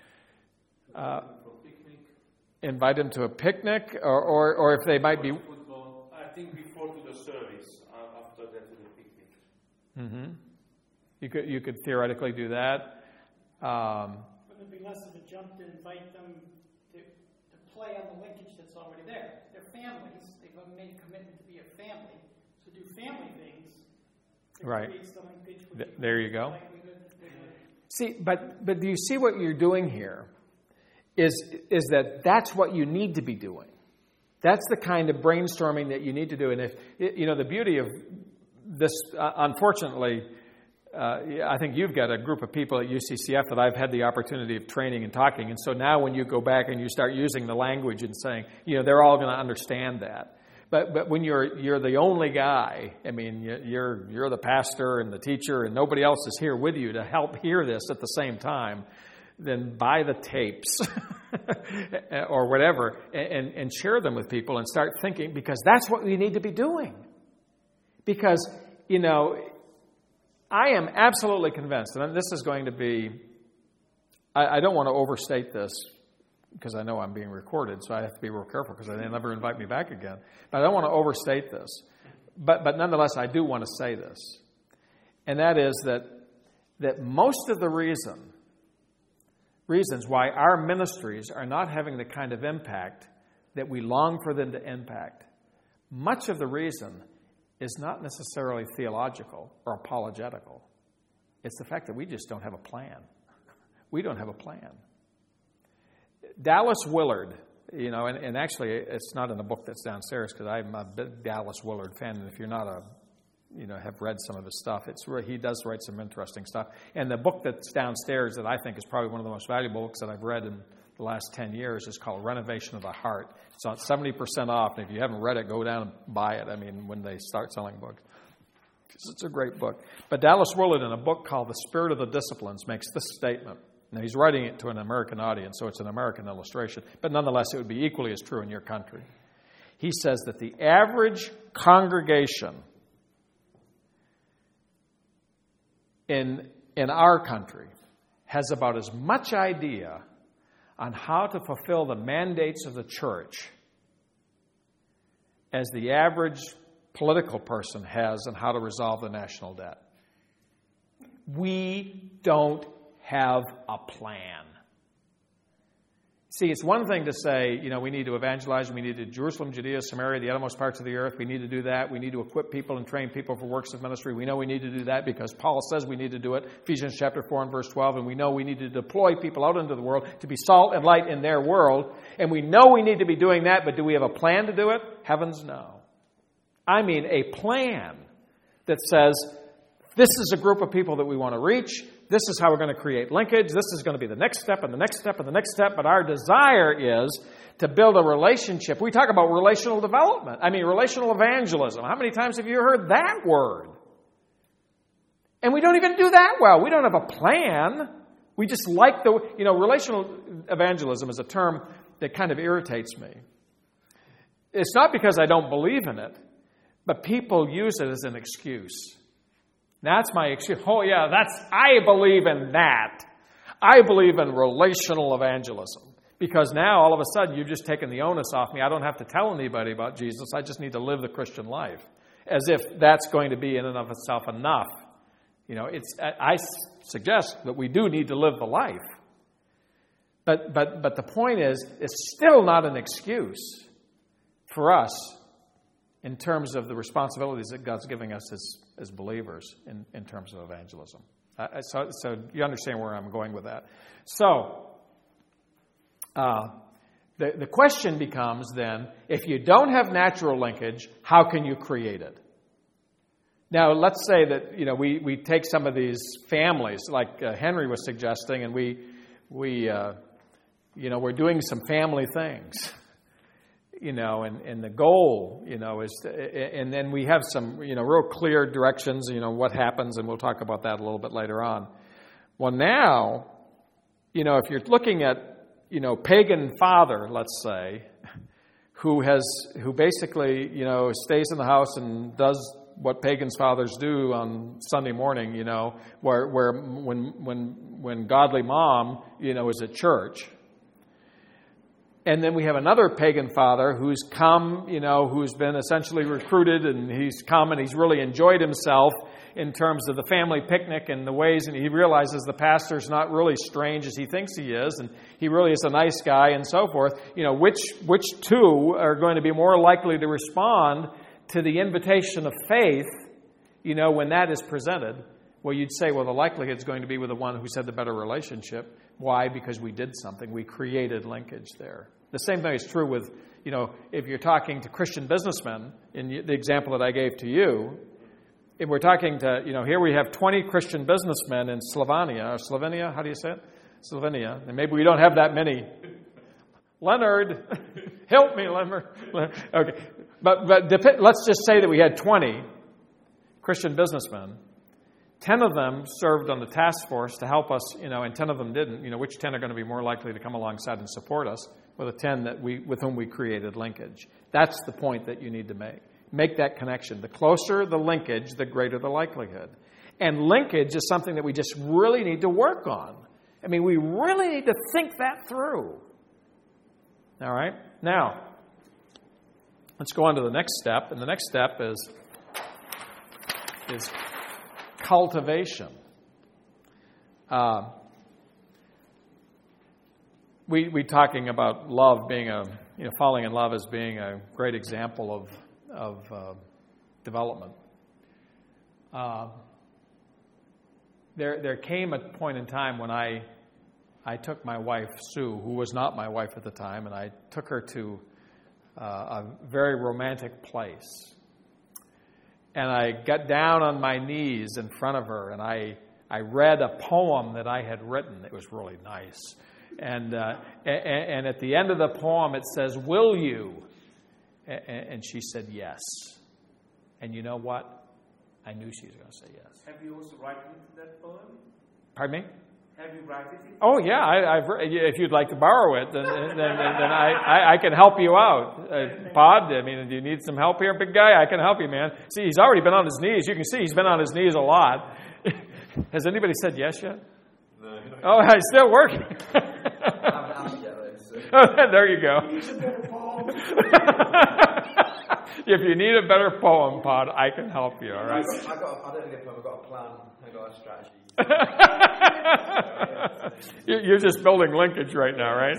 B: uh, invite them to a picnic, or, or, or if they might be...
F: Football. I think before to the service, uh, after that to the picnic.
B: Mm-hmm. You could, you could theoretically do that. Um,
D: Wouldn't it be less of a jump to invite them to, to play on the linkage that's already there? They're families. They've made a commitment to be a family. So do family things. It
B: right.
D: creates the linkage with
B: Th- there you go.
D: the
B: See, but but do you see what you're doing here? Is is that that's what you need to be doing? That's the kind of brainstorming that you need to do. And if you know the beauty of this, uh, unfortunately, uh, I think you've got a group of people at U C C F that I've had the opportunity of training and talking. And so now when you go back and you start using the language and saying, you know, they're all going to understand that. But but when you're you're the only guy, I mean, you're you're the pastor and the teacher, and nobody else is here with you to help hear this at the same time, then buy the tapes or whatever and, and share them with people and start thinking, because that's what we need to be doing. Because, you know, I am absolutely convinced, and this is going to be, I, I don't want to overstate this, because I know I'm being recorded, so I have to be real careful, because they never invite me back again. But I don't want to overstate this. But but nonetheless, I do want to say this. And that is that that most of the reason, reasons why our ministries are not having the kind of impact that we long for them to impact, much of the reason is not necessarily theological or apologetical. It's the fact that we just don't have a plan. We don't have a plan. Dallas Willard, you know, and, and actually it's not in the book that's downstairs, because I'm a big Dallas Willard fan, and if you're not a, you know, have read some of his stuff, it's where he does write some interesting stuff. And the book that's downstairs that I think is probably one of the most valuable books that I've read in the last ten years is called Renovation of the Heart. It's on seventy percent off, and if you haven't read it, go down and buy it. I mean, when they start selling books. It's a great book. But Dallas Willard, in a book called The Spirit of the Disciplines, makes this statement. Now, he's writing it to an American audience, so it's an American illustration. But nonetheless, it would be equally as true in your country. He says that the average congregation in, in our country has about as much idea on how to fulfill the mandates of the church as the average political person has on how to resolve the national debt. We don't have a plan. See, it's one thing to say, you know, we need to evangelize, we need to Jerusalem, Judea, Samaria, the uttermost parts of the earth. We need to do that. We need to equip people and train people for works of ministry. We know we need to do that because Paul says we need to do it. Ephesians chapter four and verse twelve. And we know we need to deploy people out into the world to be salt and light in their world. And we know we need to be doing that, but do we have a plan to do it? Heavens, no. I mean a plan that says, this is a group of people that we want to reach. This is how we're going to create linkage. This is going to be the next step and the next step and the next step. But our desire is to build a relationship. We talk about relational development. I mean, relational evangelism. How many times have you heard that word? And we don't even do that well. We don't have a plan. We just like the, you know, relational evangelism is a term that kind of irritates me. It's not because I don't believe in it, but people use it as an excuse. That's my excuse. Oh, yeah, that's, I believe in that. I believe in relational evangelism. Because now, all of a sudden, you've just taken the onus off me. I don't have to tell anybody about Jesus. I just need to live the Christian life. As if that's going to be in and of itself enough. You know, it's, I suggest that we do need to live the life. But, but, but the point is, it's still not an excuse for us in terms of the responsibilities that God's giving us as, as believers in, in terms of evangelism. Uh, so, so you understand where I'm going with that. So, uh, The, the question becomes then, if you don't have natural linkage, how can you create it? Now, let's say that, you know, we, we take some of these families, like uh, Henry was suggesting, and we, we uh, you know, we're doing some family things, you know, and, and the goal, you know, is, to, and then we have some, you know, real clear directions, you know, what happens, and we'll talk about that a little bit later on. Well, now, you know, if you're looking at, you know, pagan father, let's say, who has, who basically, you know, stays in the house and does what pagans fathers do on Sunday morning, you know, where where when when when godly mom, you know, is at church. And then we have another pagan father who's come, you know, who's been essentially recruited, and he's come and he's really enjoyed himself in terms of the family picnic and the ways, and he realizes the pastor's not really strange as he thinks he is, and he really is a nice guy and so forth. You know, which which two are going to be more likely to respond to the invitation of faith, you know, when that is presented? Well, you'd say, well, the likelihood is going to be with the one who's had the better relationship. Why? Because we did something. We created linkage there. The same thing is true with, you know, if you're talking to Christian businessmen, in the example that I gave to you, if we're talking to, you know, here we have twenty Christian businessmen in Slovenia, or Slovenia, how do you say it? Slovenia. And maybe we don't have that many. Leonard, help me, Leonard. Okay. But, but dep- let's just say that we had twenty Christian businessmen. ten of them served on the task force to help us, you know, and ten of them didn't. You know, which ten are going to be more likely to come alongside and support us? Well, the ten that we, with whom we created linkage. That's the point that you need to make. Make that connection. The closer the linkage, the greater the likelihood. And linkage is something that we just really need to work on. I mean, we really need to think that through. All right? Now, let's go on to the next step. And the next step is, is cultivation. Uh, we we talking about love being a, you know, falling in love as being a great example of of uh, development. Uh, there there came a point in time when I I took my wife Sue, who was not my wife at the time, and I took her to uh, a very romantic place. And I got down on my knees in front of her, and I, I read a poem that I had written. It was really nice. And, uh, and, and at the end of the poem, it says, "Will you?" And she said, "Yes." And you know what? I knew she was going to say yes.
C: Have you also written that poem?
B: Pardon me?
C: Have you written it?
B: Oh, yeah. I, I've, if you'd like to borrow it, then, then, then, then I, I, I can help you out. Uh, Pod, I mean, do you need some help here, big guy? I can help you, man. See, he's already been on his knees. You can see he's been on his knees a lot. Has anybody said yes yet?
C: No.
B: Oh, he's still working. Oh, there you go. If you need a better poem, Pod, I can help you, all right?
E: I, got, I, got, I don't need a poem. I've got a plan. I've got a strategy.
B: You're just building linkage right now, right?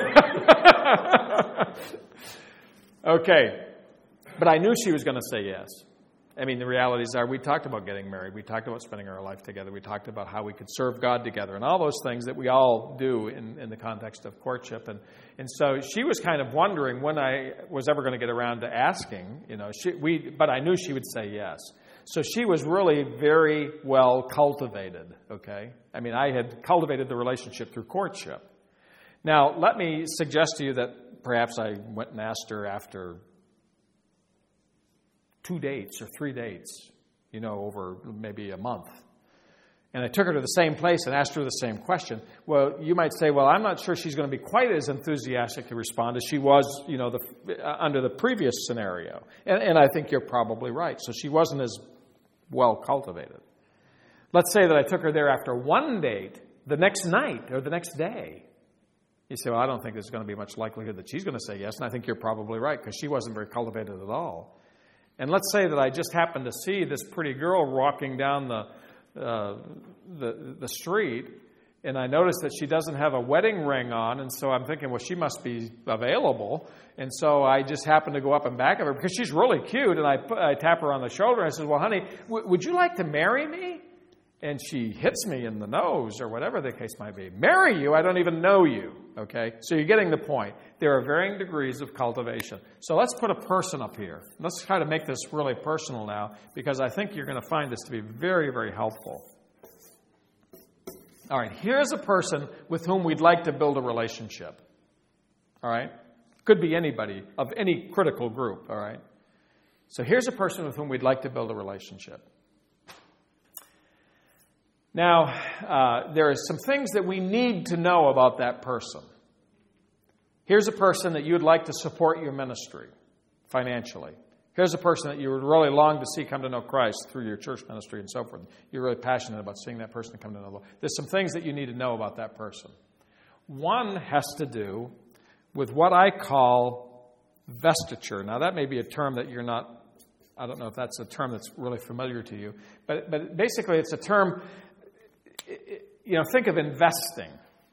B: Okay. But I knew she was going to say yes. I mean, the realities are we talked about getting married. We talked about spending our life together. We talked about how we could serve God together and all those things that we all do in, in the context of courtship. And, and so she was kind of wondering when I was ever going to get around to asking, you know, she, we, but I knew she would say yes. So she was really very well cultivated, okay? I mean, I had cultivated the relationship through courtship. Now, let me suggest to you that perhaps I went and asked her after two dates or three dates, you know, over maybe a month. And I took her to the same place and asked her the same question. Well, you might say, well, I'm not sure she's going to be quite as enthusiastic to respond as she was, you know, the, uh, under the previous scenario. And, and I think you're probably right. So she wasn't as well cultivated. Let's say that I took her there after one date, the next night or the next day. You say, well, I don't think there's going to be much likelihood that she's going to say yes. And I think you're probably right, because she wasn't very cultivated at all. And let's say that I just happened to see this pretty girl walking down the uh, the, the street, and I noticed that she doesn't have a wedding ring on, and so I'm thinking, well, she must be available. And so I just happened to go up and back of her, because she's really cute, and I, I tap her on the shoulder, and I said, well, honey, w- would you like to marry me? and she hits me in the nose or whatever the case might be. Marry you? I don't even know you. Okay? So you're getting the point. There are varying degrees of cultivation. So let's put a person up here. Let's try to make this really personal now, because I think you're going to find this to be very, very helpful. All right, here's a person with whom we'd like to build a relationship. All right? Could be anybody of any critical group. All right? So here's a person with whom we'd like to build a relationship. Now, uh, there are some things that we need to know about that person. Here's a person that you'd like to support your ministry financially. Here's a person that you would really long to see come to know Christ through your church ministry and so forth. You're really passionate about seeing that person come to know the Lord. There's some things that you need to know about that person. One has to do with what I call vestiture. Now, that may be a term that you're not, I don't know if that's a term that's really familiar to you, but, but basically it's a term, you know, think of investing.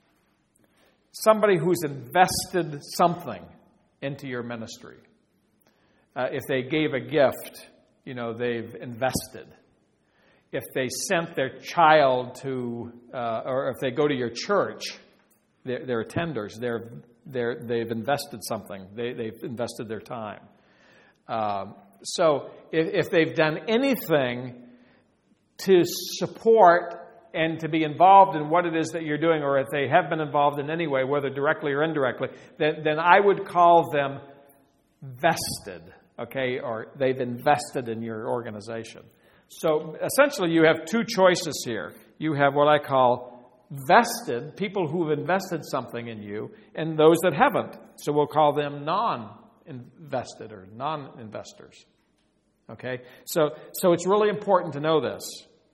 B: Somebody who's invested something into your ministry. Uh, if they gave a gift, you know, they've invested. If they sent their child to, uh, or if they go to your church, they're, they're attenders. They're, they're, they've invested something. They, they've invested their time. Um, so if, if they've done anything to support and to be involved in what it is that you're doing, or if they have been involved in any way, whether directly or indirectly, then, then I would call them vested. Okay, or they've invested in your organization. So essentially you have two choices here. You have what I call vested, people who have invested something in you, and those that haven't. So we'll call them non-invested or non-investors. Okay, so so it's really important to know this.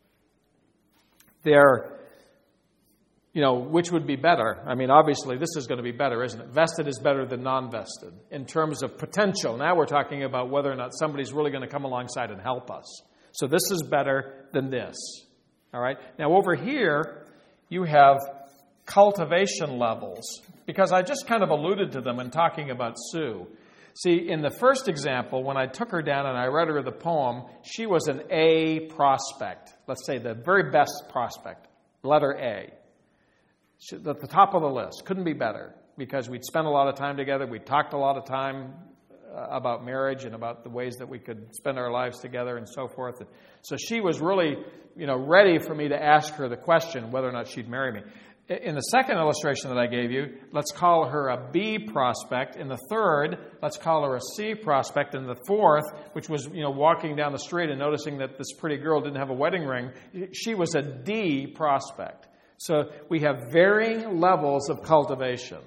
B: They're, you know, which would be better? I mean, obviously, this is going to be better, isn't it? Vested is better than non-vested in terms of potential. Now we're talking about whether or not somebody's really going to come alongside and help us. So this is better than this. All right? Now over here, you have cultivation levels, because I just kind of alluded to them in talking about Sue. See, in the first example, when I took her down and I read her the poem, she was an A prospect. Let's say the very best prospect, letter A. At the top of the list. Couldn't be better, because we'd spent a lot of time together. We'd talked a lot of time uh, about marriage and about the ways that we could spend our lives together and so forth. And so she was really, you know, ready for me to ask her the question whether or not she'd marry me. In the second illustration that I gave you, let's call her a B prospect. In the third, let's call her a C prospect. In the fourth, which was, you know, walking down the street and noticing that this pretty girl didn't have a wedding ring, she was a D prospect. So we have varying levels of cultivation.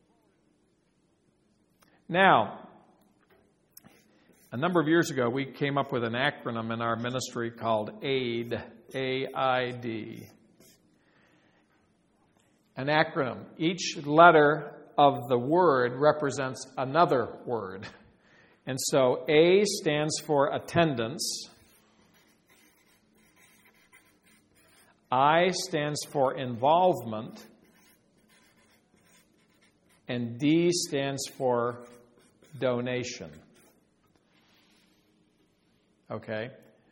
B: Now, a number of years ago, we came up with an acronym in our ministry called A I D, A I D. An acronym. Each letter of the word represents another word. And so A stands for attendance. I stands for involvement, and D stands for donation. Okay?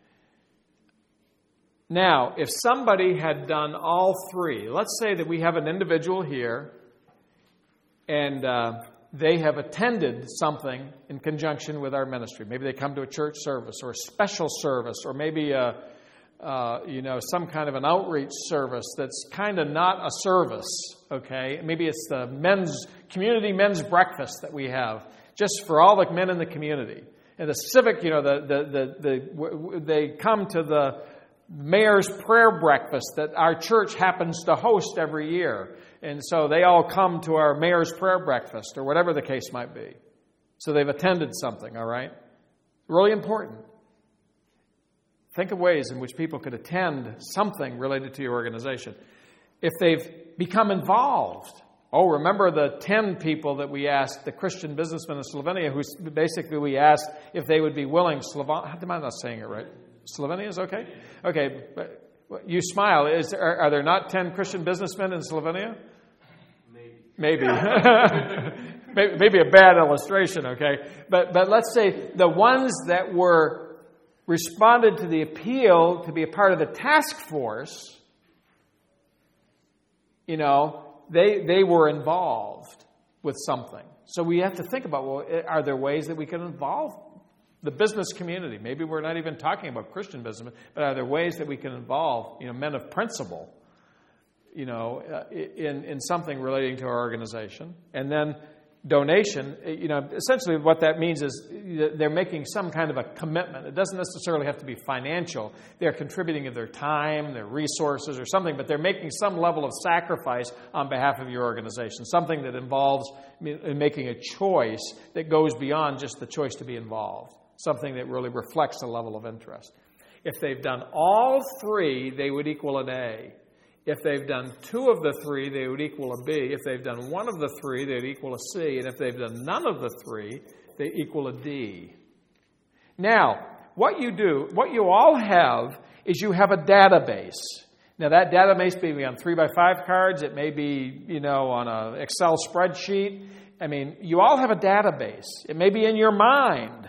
B: Now, if somebody had done all three, let's say that we have an individual here, and uh, they have attended something in conjunction with our ministry. Maybe they come to a church service or a special service, or maybe a Uh, you know, some kind of an outreach service that's kind of not a service, okay? Maybe it's the men's, community men's breakfast that we have, just for all the men in the community. And the civic, you know, the, the, the, the they come to the mayor's prayer breakfast that our church happens to host every year. And so they all come to our mayor's prayer breakfast, or whatever the case might be. So they've attended something, all right? Really important. Think of ways in which people could attend something related to your organization. If they've become involved. Oh, remember the ten people that we asked, the Christian businessmen in Slovenia, who basically we asked if they would be willing, Slovan, am I not saying it right? Slovenia is okay? Okay, but you smile. Is, are, are there not ten Christian businessmen in Slovenia? Maybe. Maybe. maybe, maybe a bad illustration, okay? But, but let's say the ones that were responded to the appeal to be a part of the task force, you know, they they were involved with something. So we have to think about, well, are there ways that we can involve the business community? Maybe we're not even talking about Christian business, but are there ways that we can involve, you know, men of principle, you know, uh, in, in something relating to our organization? And then donation, you know, essentially what that means is they're making some kind of a commitment. It doesn't necessarily have to be financial. They're contributing of their time, their resources or something, but they're making some level of sacrifice on behalf of your organization, something that involves making a choice that goes beyond just the choice to be involved, something that really reflects a level of interest. If they've done all three, they would equal an A. If they've done two of the three, they would equal a B. If they've done one of the three, they'd equal a C. And if they've done none of the three, they equal a D. Now, what you do, what you all have, is you have a database. Now, that database may be on three by five cards. It may be, you know, on an Excel spreadsheet. I mean, you all have a database. It may be in your mind.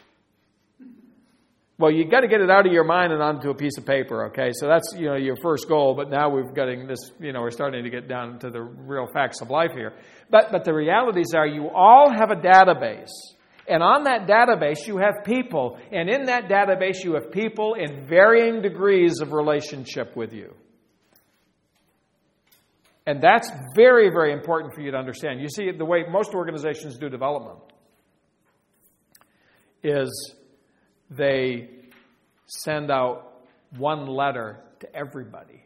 B: Well, you got to get it out of your mind and onto a piece of paper, okay? So that's, you know, your first goal, but now we're getting this, you know, we're starting to get down to the real facts of life here. But but the realities are you all have a database. And on that database, you have people. And in that database, you have people in varying degrees of relationship with you. And that's very, very important for you to understand. You see, the way most organizations do development is they send out one letter to everybody,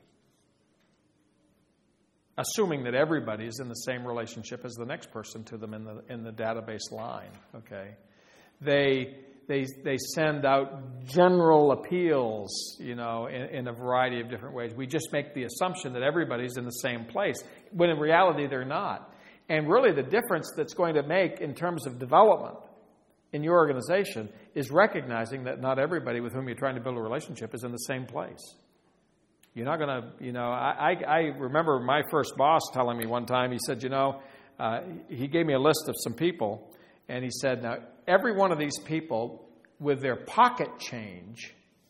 B: assuming that everybody is in the same relationship as the next person to them in the in the database line. Okay, they they they send out general appeals, you know, in, in a variety of different ways. We just make the assumption that everybody's in the same place, when in reality they're not. And really, the difference that's going to make in terms of development in your organization is recognizing that not everybody with whom you're trying to build a relationship is in the same place. You're not going to, you know, I, I, I remember my first boss telling me one time, he said, you know, uh, he gave me a list of some people, and he said, now, every one of these people with their pocket change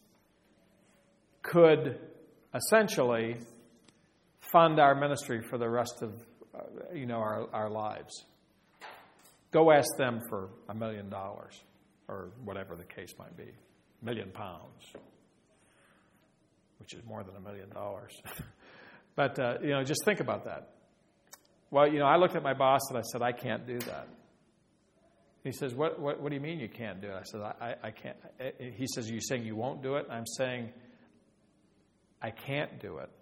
B: could essentially fund our ministry for the rest of, uh, you know, our, our lives. Go ask them for a million dollars or whatever the case might be, a million pounds, which is more than a million dollars. But, uh, you know, just think about that. Well, you know, I looked at my boss and I said, I can't do that. He says, what, what, what do you mean you can't do it? I said, I, I can't. He says, are you saying you won't do it? I'm saying, I can't do it.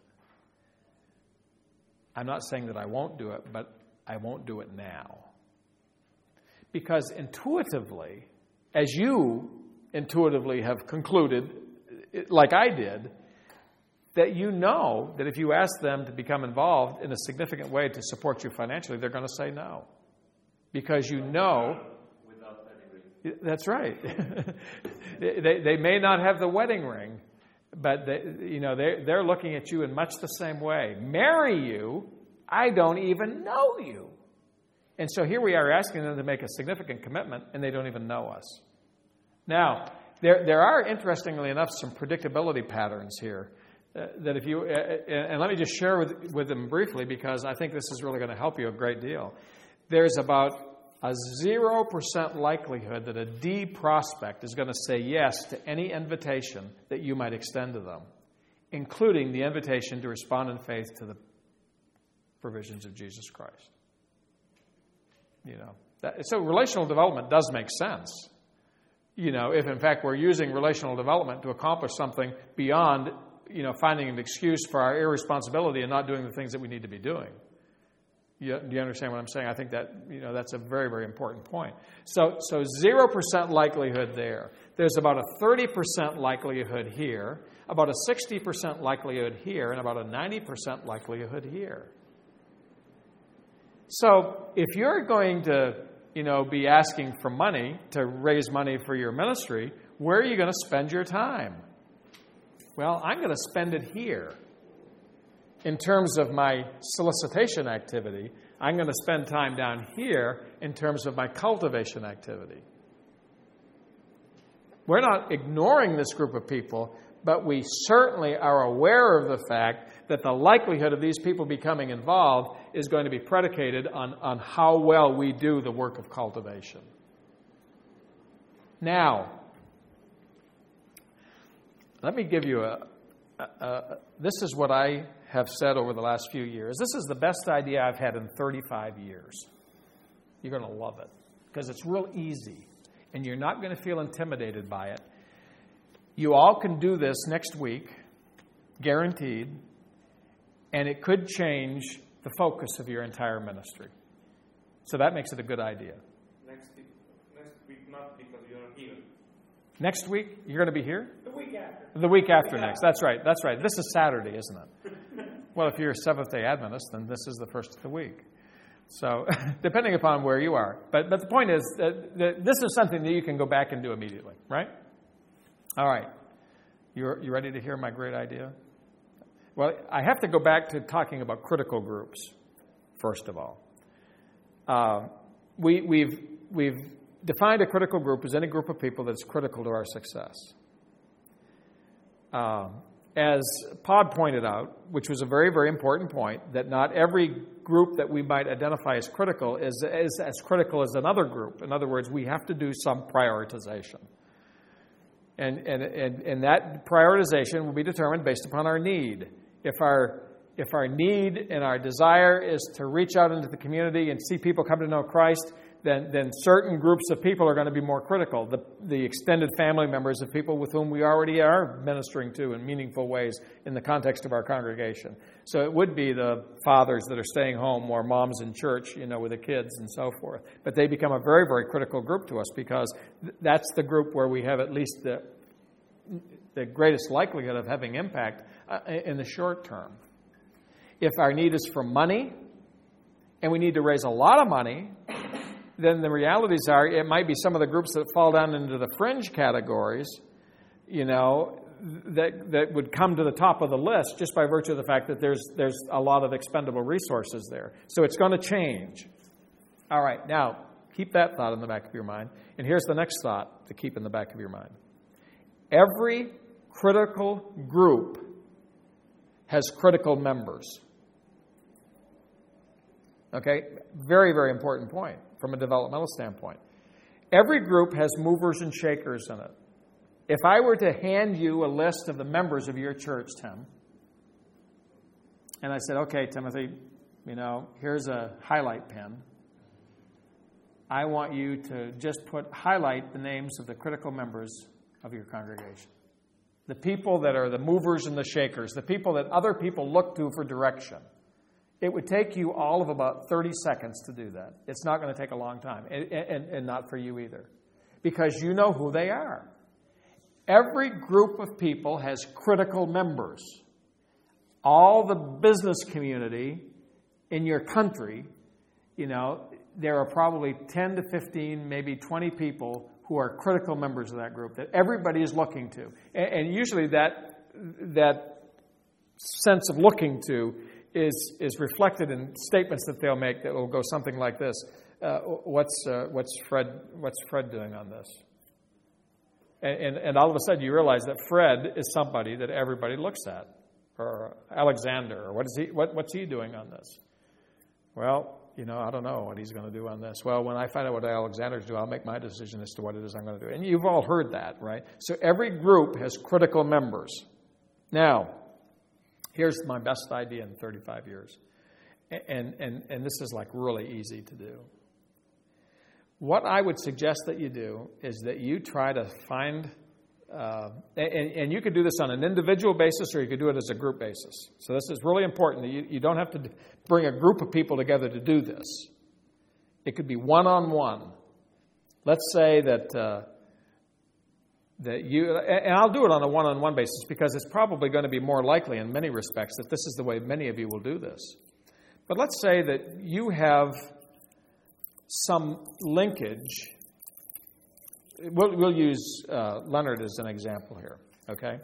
B: I'm not saying that I won't do it, but I won't do it now. Because intuitively, as you intuitively have concluded, like I did, that you know that if you ask them to become involved in a significant way to support you financially, they're going to say no. Because you know... Without wedding ring. That's right. they, they may not have the wedding ring, but they, you know, they're, they're looking at you in much the same way. Marry you, I don't even know you. And so here we are asking them to make a significant commitment, and they don't even know us. Now, there there are, interestingly enough, some predictability patterns here uh, that if you, uh, and let me just share with, with them briefly, because I think this is really going to help you a great deal. There's about a zero percent likelihood that a D prospect is going to say yes to any invitation that you might extend to them, including the invitation to respond in faith to the provisions of Jesus Christ. You know, that, so relational development does make sense. You know, if in fact we're using relational development to accomplish something beyond, you know, finding an excuse for our irresponsibility and not doing the things that we need to be doing. You, do you understand what I'm saying? I think that, you know, that's a very, very important point. So, so zero percent likelihood there. There's about a thirty percent likelihood here, about a sixty percent likelihood here, and about a ninety percent likelihood here. So if you're going to, you know, be asking for money to raise money for your ministry, where are you going to spend your time? Well, I'm going to spend it here. In terms of my solicitation activity, I'm going to spend time down here in terms of my cultivation activity. We're not ignoring this group of people, but we certainly are aware of the fact that the likelihood of these people becoming involved is going to be predicated on, on how well we do the work of cultivation. Now, let me give you a, a, a this is what I have said over the last few years. This is the best idea I've had in thirty-five years. You're going to love it because it's real easy and you're not going to feel intimidated by it. You all can do this next week, guaranteed, and it could change the focus of your entire ministry. So that makes it a good idea.
C: Next week, next week not because you're here.
B: Next week, you're going to be here?
D: The week after.
B: The week after next. That's right. That's right. This is Saturday, isn't it? Well, if you're a Seventh-day Adventist, then this is the first of the week. So, depending upon where you are. But but the point is that, that this is something that you can go back and do immediately, right? All right. You're, you ready to hear my great idea? Well, I have to go back to talking about critical groups, first of all. Uh, we, we've, we've defined a critical group as any group of people that's critical to our success. Uh, as Pod pointed out, which was a very, very important point, that not every group that we might identify as critical is, is as critical as another group. In other words, we have to do some prioritization. And, and, and, and that prioritization will be determined based upon our need. If our, if our need and our desire is to reach out into the community and see people come to know Christ, then, then certain groups of people are going to be more critical. The, the extended family members of people with whom we already are ministering to in meaningful ways in the context of our congregation. So it would be the fathers that are staying home or moms in church, you know, with the kids and so forth. But they become a very, very critical group to us because that's the group where we have at least the, the greatest likelihood of having impact uh, in the short term. If our need is for money and we need to raise a lot of money, then the realities are it might be some of the groups that fall down into the fringe categories, you know, that that would come to the top of the list just by virtue of the fact that there's there's a lot of expendable resources there. So it's going to change. All right, now keep that thought in the back of your mind. And here's the next thought to keep in the back of your mind. Every critical group has critical members. Okay, very, very important point from a developmental standpoint. Every group has movers and shakers in it. If I were to hand you a list of the members of your church, Tim, and I said, okay, Timothy, you know, here's a highlight pen. I want you to just put highlight the names of the critical members of your congregation. The people that are the movers and the shakers, the people that other people look to for direction. It would take you all of about thirty seconds to do that. It's not going to take a long time, and, and, and not for you either, because you know who they are. Every group of people has critical members. All the business community in your country, you know, there are probably ten to fifteen, maybe twenty people who are critical members of that group that everybody is looking to. And, and usually that that sense of looking to is is reflected in statements that they'll make that will go something like this. Uh, what's uh, what's Fred what's Fred doing on this? And, and and all of a sudden you realize that Fred is somebody that everybody looks at, or Alexander, or what is he what what's he doing on this? Well, you know, I don't know what he's going to do on this. Well, when I find out what Alexander's doing, I'll make my decision as to what it is I'm going to do. And you've all heard that, right? So every group has critical members. Now, here's my best idea in thirty-five years. And, and, and this is like really easy to do. What I would suggest that you do is that you try to find, uh, and, and you could do this on an individual basis or you could do it as a group basis. So this is really important. You, you don't have to bring a group of people together to do this. It could be one-on-one. Let's say that uh, that you, and I'll do it on a one-on-one basis because it's probably going to be more likely in many respects that this is the way many of you will do this. But let's say that you have some linkage. We'll, we'll use uh, Leonard as an example here, okay?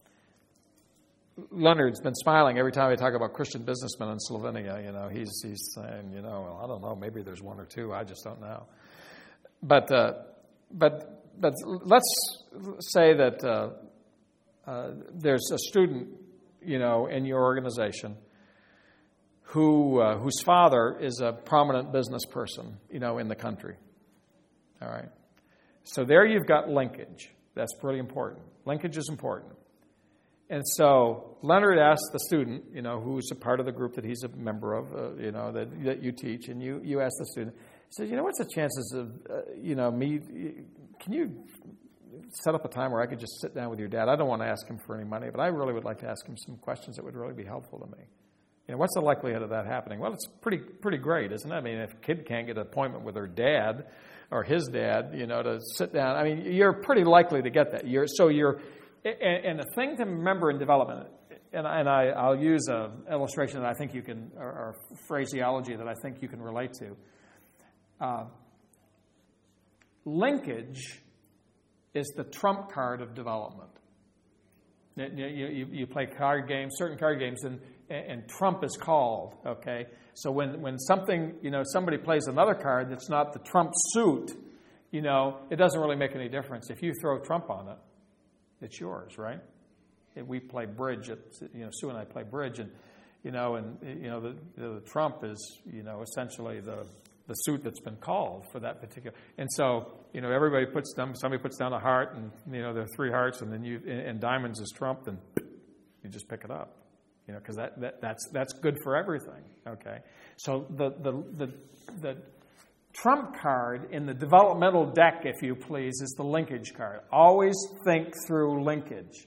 B: Leonard's been smiling every time I talk about Christian businessmen in Slovenia. You know, he's he's saying, you know, well, I don't know, maybe there's one or two, I just don't know. But uh, but but let's say that uh, uh, there's a student, you know, in your organization who uh, whose father is a prominent business person, you know, in the country. All right. So there you've got linkage. That's pretty important. Linkage is important. And so Leonard asked the student, you know, who's a part of the group that he's a member of, uh, you know, that, that you teach, and you, you ask the student, he says, you know, what's the chances of, uh, you know, me, can you set up a time where I could just sit down with your dad? I don't want to ask him for any money, but I really would like to ask him some questions that would really be helpful to me. You know, what's the likelihood of that happening? Well, it's pretty pretty great, isn't it? I mean, if a kid can't get an appointment with her dad or his dad, you know, to sit down, I mean, you're pretty likely to get that. You're, so you're, and, and the thing to remember in development, and, and I, I'll use an illustration that I think you can, or, or phraseology that I think you can relate to. Uh, linkage is the trump card of development. You, you, you play card games, certain card games, and, and trump is called, okay? So when, when something, you know, somebody plays another card that's not the trump suit, you know, it doesn't really make any difference. If you throw trump on it, it's yours, right? If we play bridge, at, you know, Sue and I play bridge, and, you know, and, you know, the, the trump is, you know, essentially the the suit that's been called for that particular. And so, you know, everybody puts them, somebody puts down a heart, and, you know, there are three hearts, and then you, and diamonds is trumped, and you just pick it up, you know, because that, that, that's, that's good for everything, okay? So the, the, the, the trump card in the developmental deck, if you please, is the linkage card. Always think through linkage.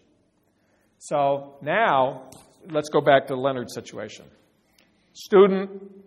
B: So now, let's go back to Leonard's situation. Student,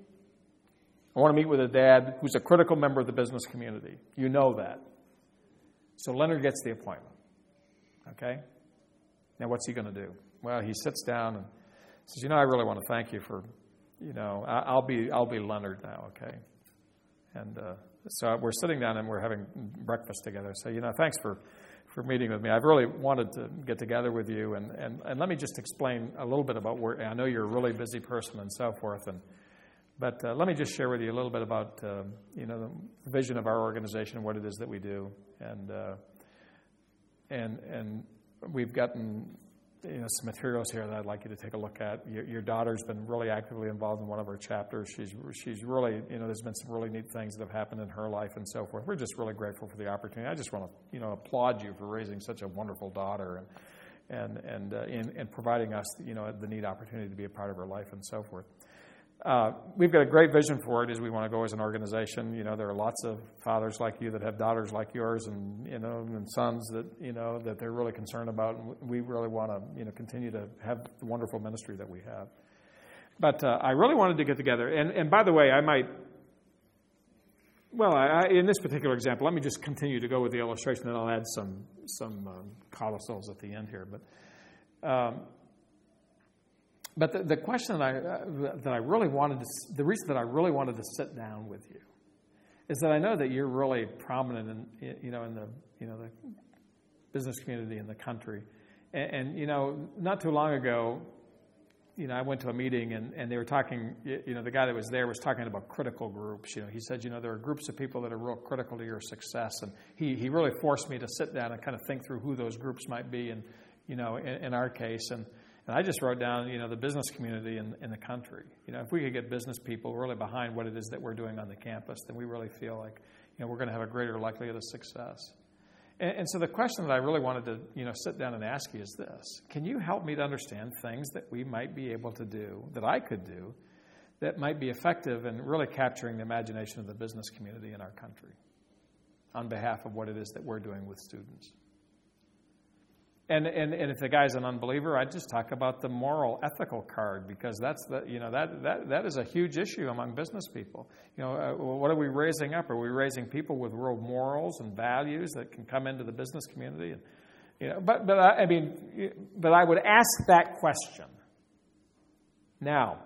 B: I want to meet with a dad who's a critical member of the business community. You know that. So Leonard gets the appointment. Okay? Now what's he going to do? Well, he sits down and says, you know, I really want to thank you for, you know, I'll be I'll be Leonard now, okay? And uh, so we're sitting down and we're having breakfast together. So, you know, thanks for, for meeting with me. I've really wanted to get together with you. And, and, and let me just explain a little bit about where, I know you're a really busy person and so forth, and But uh, let me just share with you a little bit about, uh, you know, the vision of our organization and what it is that we do. And uh, and and we've gotten, you know, some materials here that I'd like you to take a look at. Your, your daughter's been really actively involved in one of our chapters. She's she's really, you know, there's been some really neat things that have happened in her life and so forth. We're just really grateful for the opportunity. I just want to, you know, applaud you for raising such a wonderful daughter and and and uh, in, in providing us, you know, the neat opportunity to be a part of her life and so forth. Uh, we've got a great vision for it as we want to go as an organization. You know, there are lots of fathers like you that have daughters like yours, and, you know, and sons that, you know, that they're really concerned about. And we really want to, you know, continue to have the wonderful ministry that we have. But uh, I really wanted to get together. And, and by the way, I might, well, I, I, in this particular example, let me just continue to go with the illustration, and I'll add some, some um, codicils at the end here. But, um, But the, the question that I uh, that I really wanted to, the reason that I really wanted to sit down with you, is that I know that you're really prominent in, you know, in the, you know, the business community in the country, and, and you know, not too long ago, you know, I went to a meeting and, and they were talking, you know, the guy that was there was talking about critical groups. You know, he said, you know, there are groups of people that are real critical to your success, and he he really forced me to sit down and kind of think through who those groups might be, and, you know, in, in our case, and. And I just wrote down, you know, the business community in, in the country. You know, if we could get business people really behind what it is that we're doing on the campus, then we really feel like, you know, we're going to have a greater likelihood of success. And, and so the question that I really wanted to, you know, sit down and ask you is this. Can you help me to understand things that we might be able to do, that I could do, that might be effective in really capturing the imagination of the business community in our country on behalf of what it is that we're doing with students? And, and and if the guy's an unbeliever, I'd just talk about the moral, ethical card, because that's the, you know, that that that is a huge issue among business people. You know, uh, what are we raising up? Are we raising people with real morals and values that can come into the business community? And, you know, but but I, I mean, but I would ask that question. Now,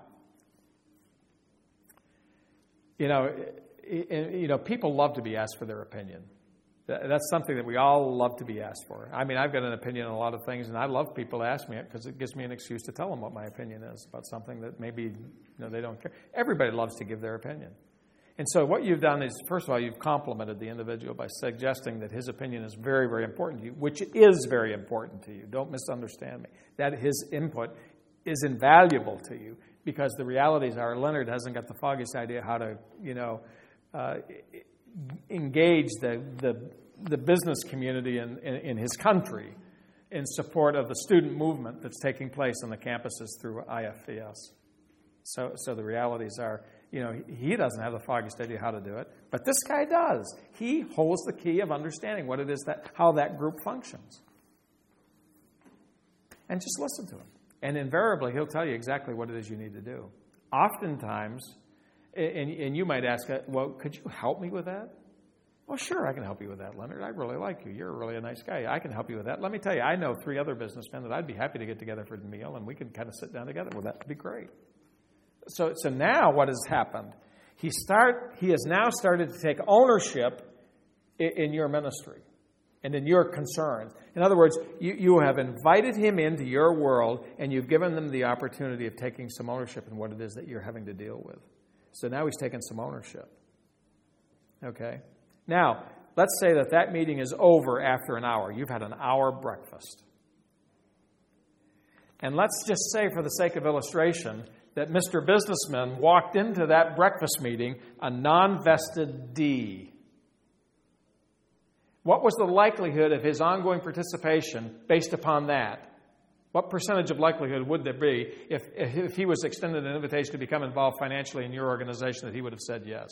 B: you know, you know, people love to be asked for their opinion. That's something that we all love to be asked for. I mean, I've got an opinion on a lot of things, and I love people to ask me it because it gives me an excuse to tell them what my opinion is about something that maybe, you know, they don't care. Everybody loves to give their opinion. And so what you've done is, first of all, you've complimented the individual by suggesting that his opinion is very, very important to you, which is very important to you. Don't misunderstand me. That his input is invaluable to you, because the realities are Leonard hasn't got the foggiest idea how to, you know, uh, engage the, the the business community in, in, in his country in support of the student movement that's taking place on the campuses through I F V S. So, so the realities are, you know, he doesn't have the foggiest idea how to do it, but this guy does. He holds the key of understanding what it is that, how that group functions. And just listen to him. And invariably, he'll tell you exactly what it is you need to do. Oftentimes, and, and you might ask, well, could you help me with that? Well, sure, I can help you with that, Leonard. I really like you. You're really a nice guy. I can help you with that. Let me tell you, I know three other businessmen that I'd be happy to get together for a meal, and we can kind of sit down together. Well, that would be great. So, so now what has happened? He start. He has now started to take ownership in, in your ministry and in your concerns. In other words, you, you have invited him into your world, and you've given them the opportunity of taking some ownership in what it is that you're having to deal with. So now he's taken some ownership. Okay? Now, let's say that that meeting is over after an hour. You've had an hour breakfast. And let's just say, for the sake of illustration, that Mister Businessman walked into that breakfast meeting a non-vested D. What was the likelihood of his ongoing participation based upon that? What percentage of likelihood would there be if, if he was extended an invitation to become involved financially in your organization that he would have said yes?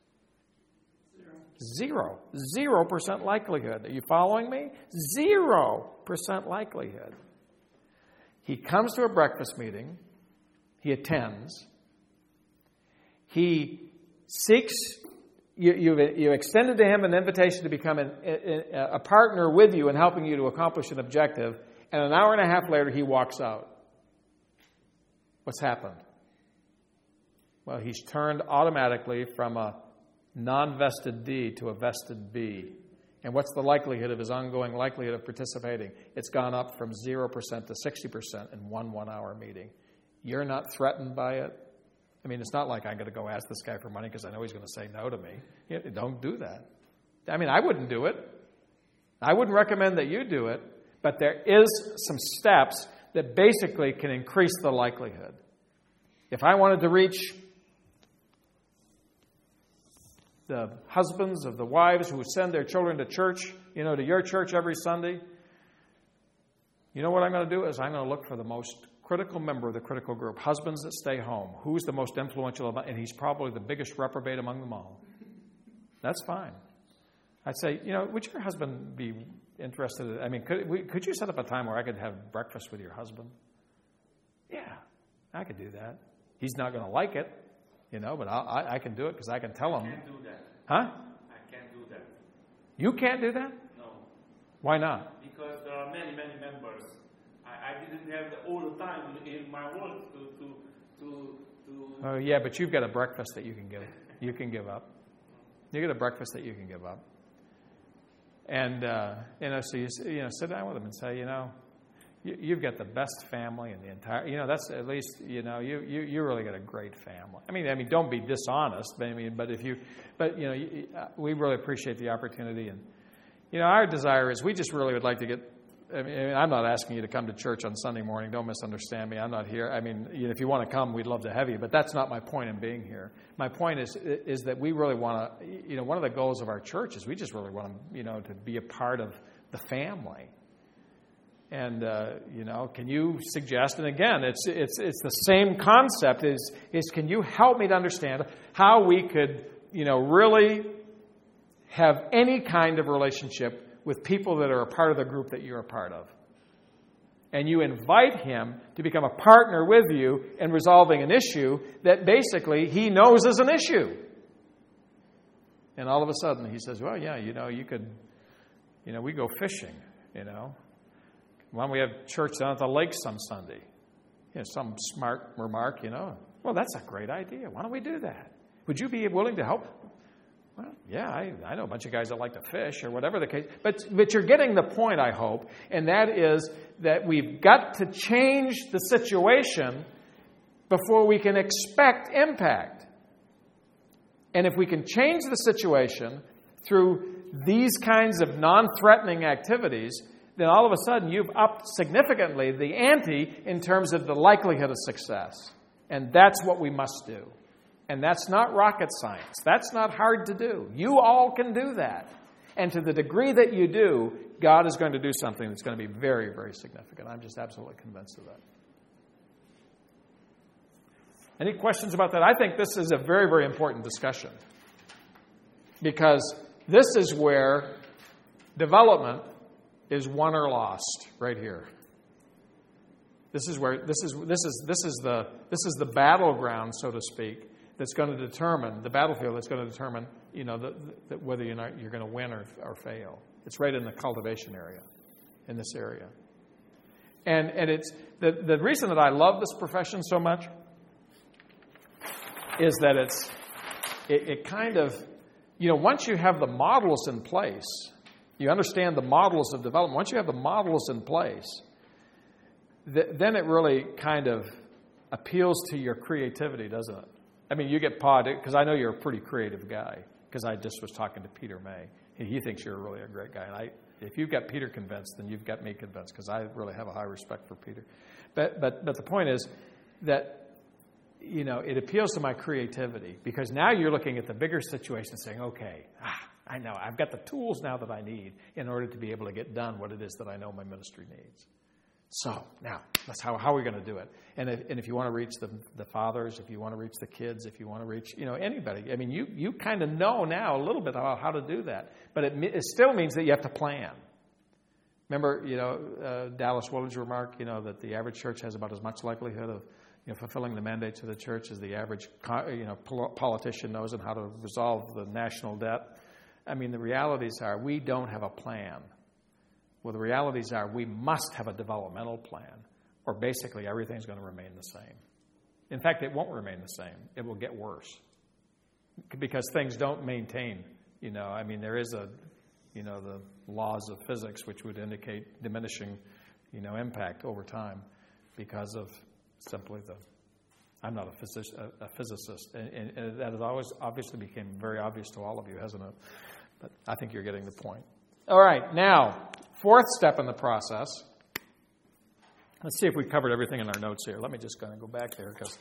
B: Zero. Zero percent likelihood. Are you following me? Zero percent likelihood. He comes to a breakfast meeting. He attends. He seeks, you, you've, you've extended to him an invitation to become an, a, a partner with you in helping you to accomplish an objective, and an hour and a half later he walks out. What's happened? Well, he's turned automatically from a non-vested D to a vested B. And what's the likelihood of his ongoing likelihood of participating? It's gone up from zero percent to sixty percent in one one-hour meeting. You're not threatened by it. I mean, it's not like I'm going to go ask this guy for money because I know he's going to say no to me. You know, don't do that. I mean, I wouldn't do it. I wouldn't recommend that you do it, but there is some steps that basically can increase the likelihood. If I wanted to reach the husbands of the wives who send their children to church, you know, to your church every Sunday, you know what I'm going to do is I'm going to look for the most critical member of the critical group, husbands that stay home. Who's the most influential? About, and he's probably the biggest reprobate among them all. That's fine. I'd say, you know, would your husband be interested in, I mean, could, we, could you set up a time where I could have breakfast with your husband? Yeah, I could do that. He's not going to like it. You know, but I, I can do it because I can tell him.
C: I can't do that.
B: Huh?
C: I can't do that.
B: You can't do that?
C: No.
B: Why not?
C: Because there are many, many members. I, I didn't have all the time in my work to to to. to
B: Oh yeah, but you've got a breakfast that you can give. You can give up. You got a breakfast that you can give up. And uh, you know, so you you know, sit down with them and say, you know, you, you've got the best family in the entire. You know, that's at least you know you you you really got a great family. I mean, I mean, don't be dishonest. But I mean, but if you, but you know, you, uh, we really appreciate the opportunity, and you know, our desire is we just really would like to get. I mean, I'm not asking you to come to church on Sunday morning. Don't misunderstand me. I'm not here. I mean, you know, if you want to come, we'd love to have you. But that's not my point in being here. My point is is that we really want to. You know, one of the goals of our church is we just really want to, you know, to be a part of the family. And uh, you know, can you suggest? And again, it's it's it's the same concept. Is is can you help me to understand how we could, you know, really have any kind of relationship with people that are a part of the group that you're a part of. And you invite him to become a partner with you in resolving an issue that basically he knows is an issue. And all of a sudden he says, well, yeah, you know, you could, you know, we go fishing, you know. Why don't we have church down at the lake some Sunday? You know, some smart remark, you know. Well, that's a great idea. Why don't we do that? Would you be willing to help? Well, yeah, I, I know a bunch of guys that like to fish or whatever the case. But but you're getting the point, I hope, and that is that we've got to change the situation before we can expect impact. And if we can change the situation through these kinds of non-threatening activities, then all of a sudden you've upped significantly the ante in terms of the likelihood of success. And that's what we must do. And that's not rocket science. That's not hard to do. You all can do that. And to the degree that you do, God is going to do something that's going to be very, very significant. I'm just absolutely convinced of that. Any questions about that? I think this is a very, very important discussion. Because this is where development is won or lost, right here. This is where this is this is this is the this is the battleground, so to speak, that's going to determine the battlefield that's going to determine, you know, the, the, whether you're not, you're going to win or, or fail. It's right in the cultivation area, in this area. And and it's the the reason that I love this profession so much is that it's it, it kind of, you know, once you have the models in place, you understand the models of development. Once you have the models in place, th- then it really kind of appeals to your creativity, doesn't it? I mean, you get pawed, because I know you're a pretty creative guy, because I just was talking to Peter May. He, he thinks you're really a great guy. And I, if you've got Peter convinced, then you've got me convinced, because I really have a high respect for Peter. But but but the point is that, you know, it appeals to my creativity, because now you're looking at the bigger situation saying, okay, ah, I know, I've got the tools now that I need in order to be able to get done what it is that I know my ministry needs. So now, that's how, how are we going to do it? And if, and if you want to reach the, the fathers, if you want to reach the kids, if you want to reach, you know, anybody, I mean, you, you kind of know now a little bit about how to do that. But it, it still means that you have to plan. Remember, you know, uh, Dallas Willard's remark, you know, that the average church has about as much likelihood of, you know, fulfilling the mandates of the church as the average, you know, politician knows, and how to resolve the national debt. I mean, the realities are we don't have a plan. Well, the realities are we must have a developmental plan, or basically everything's going to remain the same. In fact, it won't remain the same. It will get worse, because things don't maintain. You know, I mean, there is a, you know, the laws of physics which would indicate diminishing, you know, impact over time because of simply the, I'm not a, physic, a, a physicist, and, and, and that has always obviously became very obvious to all of you, hasn't it? But I think you're getting the point. All right, now, fourth step in the process. Let's see if we covered everything in our notes here. Let me just kind of go back there, because,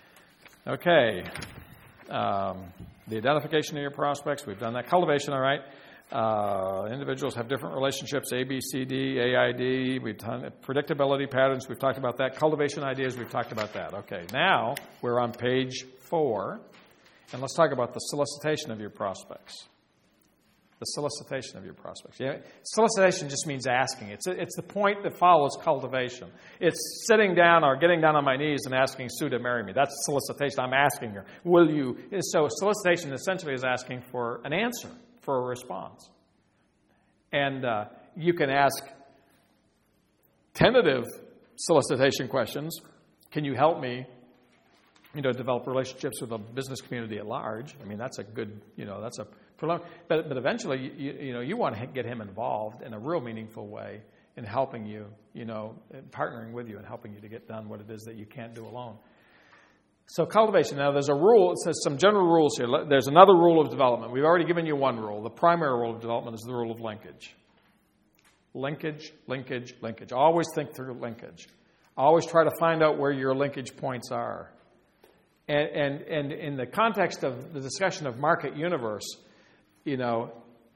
B: okay, um, the identification of your prospects, we've done that. Cultivation, all right. Uh, individuals have different relationships, A, B, C, D, A, I, D. We've done predictability patterns. We've talked about that. Cultivation ideas, we've talked about that. Okay, now we're on page four, and let's talk about the solicitation of your prospects. The solicitation of your prospects. Yeah, solicitation just means asking. It's it's the point that follows cultivation. It's sitting down or getting down on my knees and asking Sue to marry me. That's solicitation. I'm asking her, will you? So solicitation essentially is asking for an answer, for a response. And uh, you can ask tentative solicitation questions. Can you help me, you know, develop relationships with the business community at large? I mean, that's a good, you know, that's a But but eventually, you, you know, you want to get him involved in a real meaningful way in helping you, you know, partnering with you and helping you to get done what it is that you can't do alone. So cultivation. Now, there's a rule. It says some general rules here. There's another rule of development. We've already given you one rule. The primary rule of development is the rule of linkage. Linkage, linkage, linkage. Always think through linkage. Always try to find out where your linkage points are. And and, and in the context of the discussion of market universe, you know,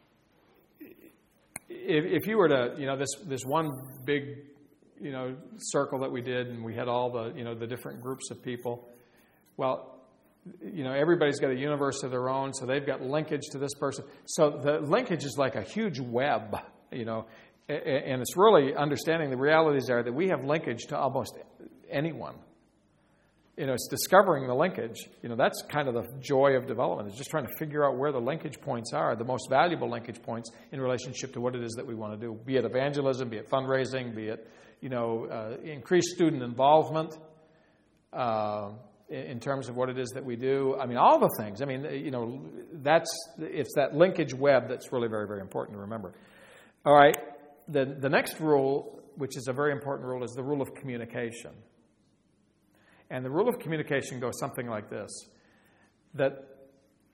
B: if, if you were to, you know, this this one big, you know, circle that we did, and we had all the, you know, the different groups of people. Well, you know, everybody's got a universe of their own, so they've got linkage to this person. So the linkage is like a huge web, you know, and it's really understanding the realities are that we have linkage to almost anyone. You know, it's discovering the linkage. You know, that's kind of the joy of development, is just trying to figure out where the linkage points are, the most valuable linkage points in relationship to what it is that we want to do, be it evangelism, be it fundraising, be it, you know, uh, increased student involvement uh, in terms of what it is that we do. I mean, all the things. I mean, you know, that's, it's that linkage web that's really very, very important to remember. All right, the, the next rule, which is a very important rule, is the rule of communication. And the rule of communication goes something like this, that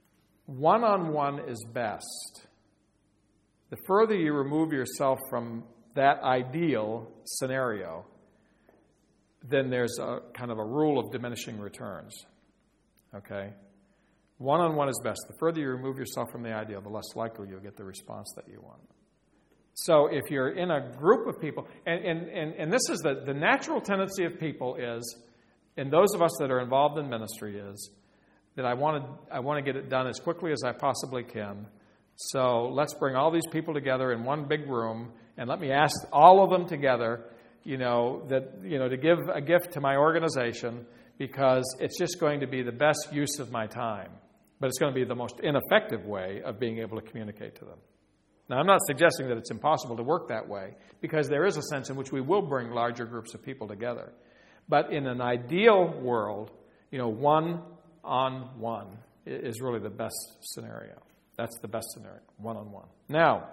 B: one-on-one is best. The further you remove yourself from that ideal scenario, then there's a kind of a rule of diminishing returns. Okay? One-on-one is best. The further you remove yourself from the ideal, the less likely you'll get the response that you want. So if you're in a group of people, and, and, and, and this is the, the natural tendency of people is, and those of us that are involved in ministry is, that I want to I want to get it done as quickly as I possibly can. So let's bring all these people together in one big room, and let me ask all of them together, you know, that you know, to give a gift to my organization, because it's just going to be the best use of my time. But it's going to be the most ineffective way of being able to communicate to them. Now, I'm not suggesting that it's impossible to work that way, because there is a sense in which we will bring larger groups of people together. But in an ideal world, you know, one-on-one is really the best scenario. That's the best scenario, one-on-one. Now,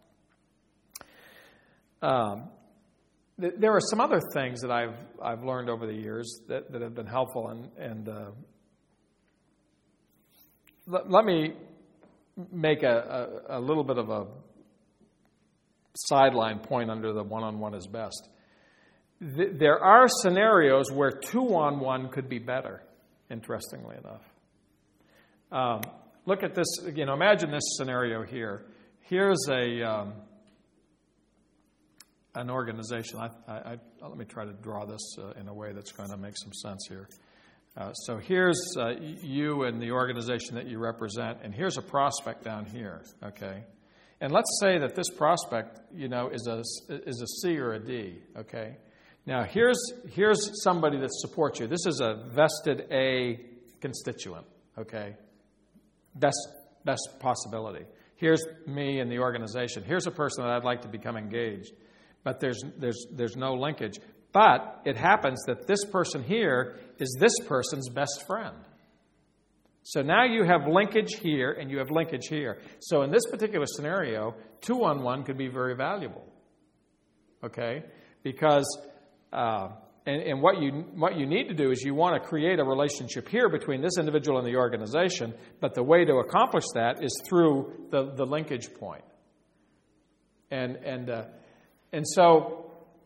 B: um, th- there are some other things that I've I've learned over the years that, that have been helpful, and, and uh, l- let me make a, a, a little bit of a sideline point under the one-on-one is best. Th- there are scenarios where two-on-one could be better, interestingly enough. Um, look at this, you know, imagine this scenario here. Here's a um, an organization. I, I, I, let me try to draw this uh, in a way that's going to make some sense here. Uh, so here's uh, you and the organization that you represent, and here's a prospect down here, okay? And let's say that this prospect, you know, is a is a C or a D, okay? Now here's here's somebody that supports you. This is a vested A constituent, okay? Best best possibility. Here's me and the organization. Here's a person that I'd like to become engaged, but there's there's there's no linkage. But it happens that this person here is this person's best friend. So now you have linkage here and you have linkage here. So in this particular scenario, two-on-one could be very valuable. Okay? Because uh, and, and what you what you need to do is you want to create a relationship here between this individual and the organization, but the way to accomplish that is through the, the linkage point. And and uh, and so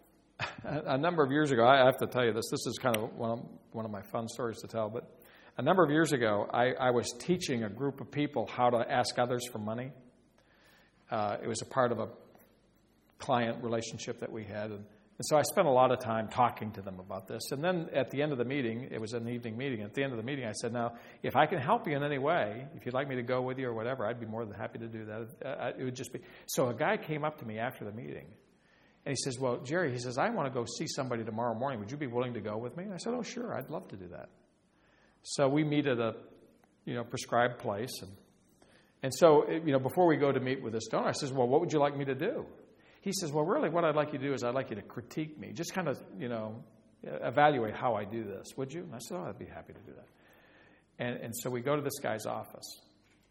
B: a number of years ago, I have to tell you this, this is kind of one of, one of my fun stories to tell, but a number of years ago, I, I was teaching a group of people how to ask others for money. Uh, it was a part of a client relationship that we had, and, and so I spent a lot of time talking to them about this. And then at the end of the meeting, it was an evening meeting, at the end of the meeting I said, now, if I can help you in any way, if you'd like me to go with you or whatever, I'd be more than happy to do that. Uh, it would just be... So a guy came up to me after the meeting, and he says, well, Jerry, he says, I want to go see somebody tomorrow morning. Would you be willing to go with me? And I said, oh, sure, I'd love to do that. So we meet at a, you know, prescribed place. And, and so, you know, before we go to meet with this donor, I says, well, what would you like me to do? He says, well, really, what I'd like you to do is I'd like you to critique me. Just kind of, you know, evaluate how I do this, would you? And I said, oh, I'd be happy to do that. And, and so we go to this guy's office.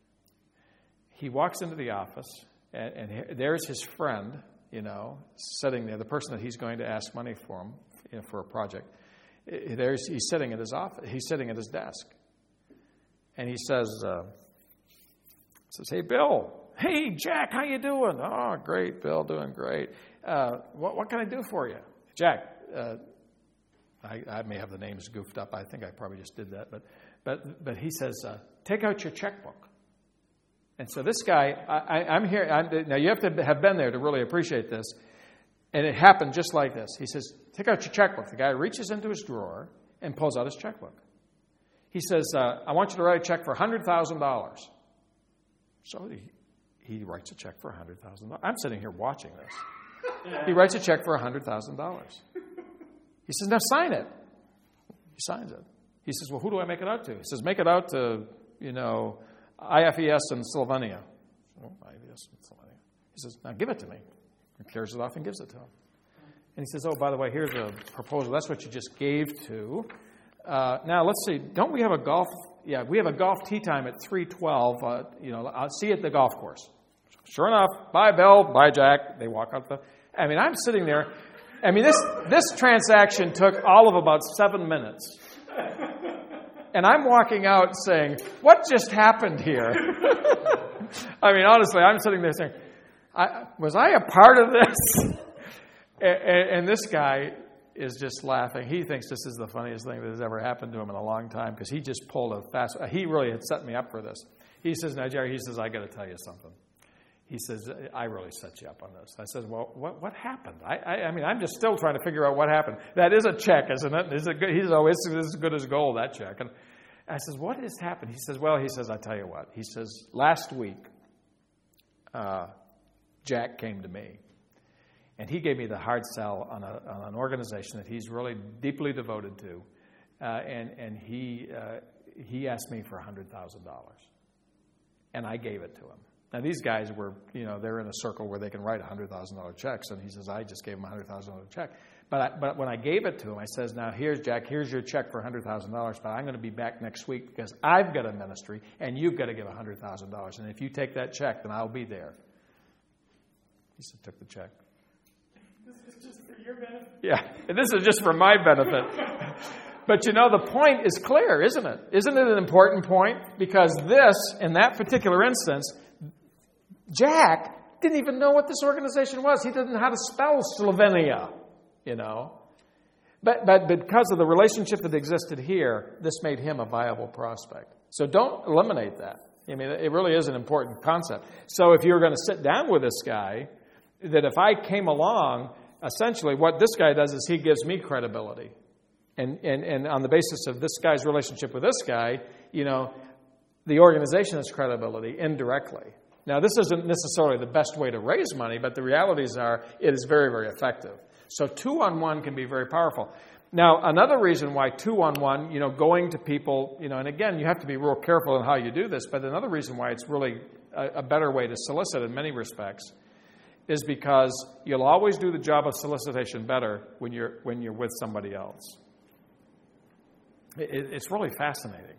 B: He walks into the office, and, and there's his friend, you know, sitting there, the person that he's going to ask money for him, you know, for a project. There's, he's sitting at his office. He's sitting at his desk, and he says, uh, "says Hey, Bill. Hey, Jack. How you doing? Oh, great, Bill. Doing great. Uh, what, what can I do for you, Jack? Uh, I, I may have the names goofed up. I think I probably just did that, but but but he says, uh, take out your checkbook." And so this guy, I, I, I'm here. I'm, now you have to have been there to really appreciate this. And it happened just like this. He says, take out your checkbook. The guy reaches into his drawer and pulls out his checkbook. He says, uh, I want you to write a check for one hundred thousand dollars. So he, he writes a check for one hundred thousand dollars. I'm sitting here watching this. He writes a check for one hundred thousand dollars. He says, now sign it. He signs it. He says, well, who do I make it out to? He says, make it out to, you know, I F E S and Slovenia. Oh, I F E S and Slovenia. He says, now give it to me. He clears it off and gives it to him. And he says, oh, by the way, here's a proposal. That's what you just gave to. Uh, now, let's see. Don't we have a golf? Yeah, we have a golf tee time at three twelve. Uh, you know, I'll see you at the golf course. Sure enough. Bye, Bill. Bye, Jack. They walk out the... I mean, I'm sitting there. I mean, this this transaction took all of about seven minutes. and I'm walking out saying, what just happened here? I mean, honestly, I'm sitting there saying, I, was I a part of this? and, and this guy is just laughing. He thinks this is the funniest thing that has ever happened to him in a long time because he just pulled a fast. He really had set me up for this. He says, now, Jerry, he says, I got to tell you something. He says, I really set you up on this. I said, well, what what happened? I, I I mean, I'm just still trying to figure out what happened. That is a check, isn't it? Is it good? He's always as good as gold, that check. And I says, what has happened? He says, well, he says, I tell you what. He says, last week, uh, Jack came to me, and he gave me the hard sell on, a, on an organization that he's really deeply devoted to, uh, and and he uh, he asked me for one hundred thousand dollars, and I gave it to him. Now, these guys were, you know, they're in a circle where they can write one hundred thousand dollars checks, and he says, I just gave him a one hundred thousand dollars check. But I, but when I gave it to him, I says, now, here's, Jack, here's your check for one hundred thousand dollars, but I'm going to be back next week because I've got a ministry, and you've got to give one hundred thousand dollars. And if you take that check, then I'll be there. He said, took the check.
D: This is just for your benefit?
B: Yeah, and this is just for my benefit. But, you know, the point is clear, isn't it? Isn't it an important point? Because this, in that particular instance, Jack didn't even know what this organization was. He didn't know how to spell Slovenia, you know. But but because of the relationship that existed here, this made him a viable prospect. So don't eliminate that. I mean, it really is an important concept. So if you're going to sit down with this guy, that if I came along, essentially what this guy does is he gives me credibility. And, and, and on the basis of this guy's relationship with this guy, you know, the organization has credibility indirectly. Now, this isn't necessarily the best way to raise money, but the realities are it is very, very effective. So two-on-one can be very powerful. Now, another reason why two-on-one, you know, going to people, you know, and again, you have to be real careful in how you do this, but another reason why it's really a, a better way to solicit in many respects is because you'll always do the job of solicitation better when you're when you're with somebody else. It, it's really fascinating.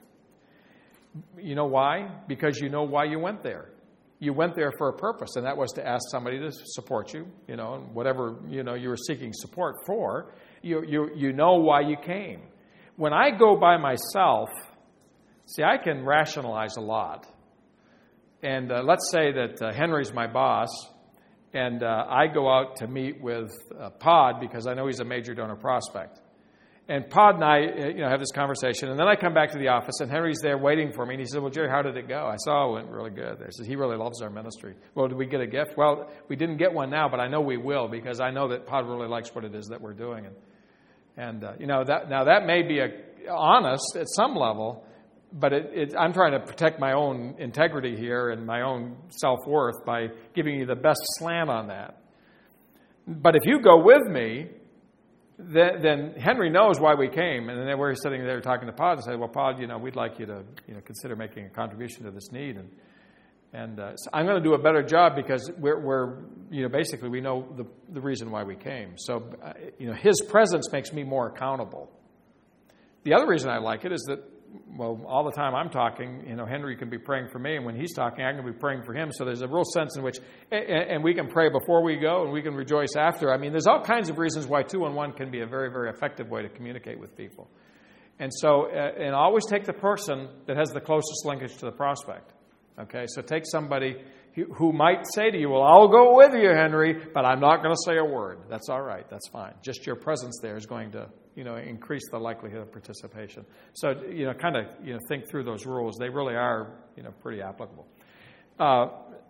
B: You know why? Because you know why you went there. You went there for a purpose, and that was to ask somebody to support you, you know, and whatever, you know, you were seeking support for, you you you know why you came. When I go by myself, see, I can rationalize a lot. And uh, let's say that uh, Henry's my boss, and uh, I go out to meet with uh, Pod because I know he's a major donor prospect. And Pod and I, you know, have this conversation, and then I come back to the office, and Henry's there waiting for me, and he said, well, Jerry, how did it go? I said, oh, it went really good. I said, he really loves our ministry. Well, did we get a gift? Well, we didn't get one now, but I know we will, because I know that Pod really likes what it is that we're doing. And, and uh, you know, that now that may be a, honest at some level, but it, it, I'm trying to protect my own integrity here and my own self-worth by giving you the best slant on that. But if you go with me, Then, then Henry knows why we came, and then we're sitting there talking to Pod and say, "Well, Pod, you know, we'd like you to, you know, consider making a contribution to this need." And and uh, so I'm going to do a better job because we're, we're, you know, basically we know the the reason why we came. So, uh, you know, his presence makes me more accountable. The other reason I like it is that, well, all the time I'm talking, you know, Henry can be praying for me, and when he's talking, I can be praying for him. So there's a real sense in which, and, and we can pray before we go, and we can rejoice after. I mean, there's all kinds of reasons why two-on-one can be a very, very effective way to communicate with people. And so, uh, and always take the person that has the closest linkage to the prospect. Okay, so take somebody who, who might say to you, well, I'll go with you, Henry, but I'm not going to say a word. That's all right. That's fine. Just your presence there is going to, you know, increase the likelihood of participation. So, you know, kind of, you know, think through those rules. They really are, you know, pretty applicable. Uh,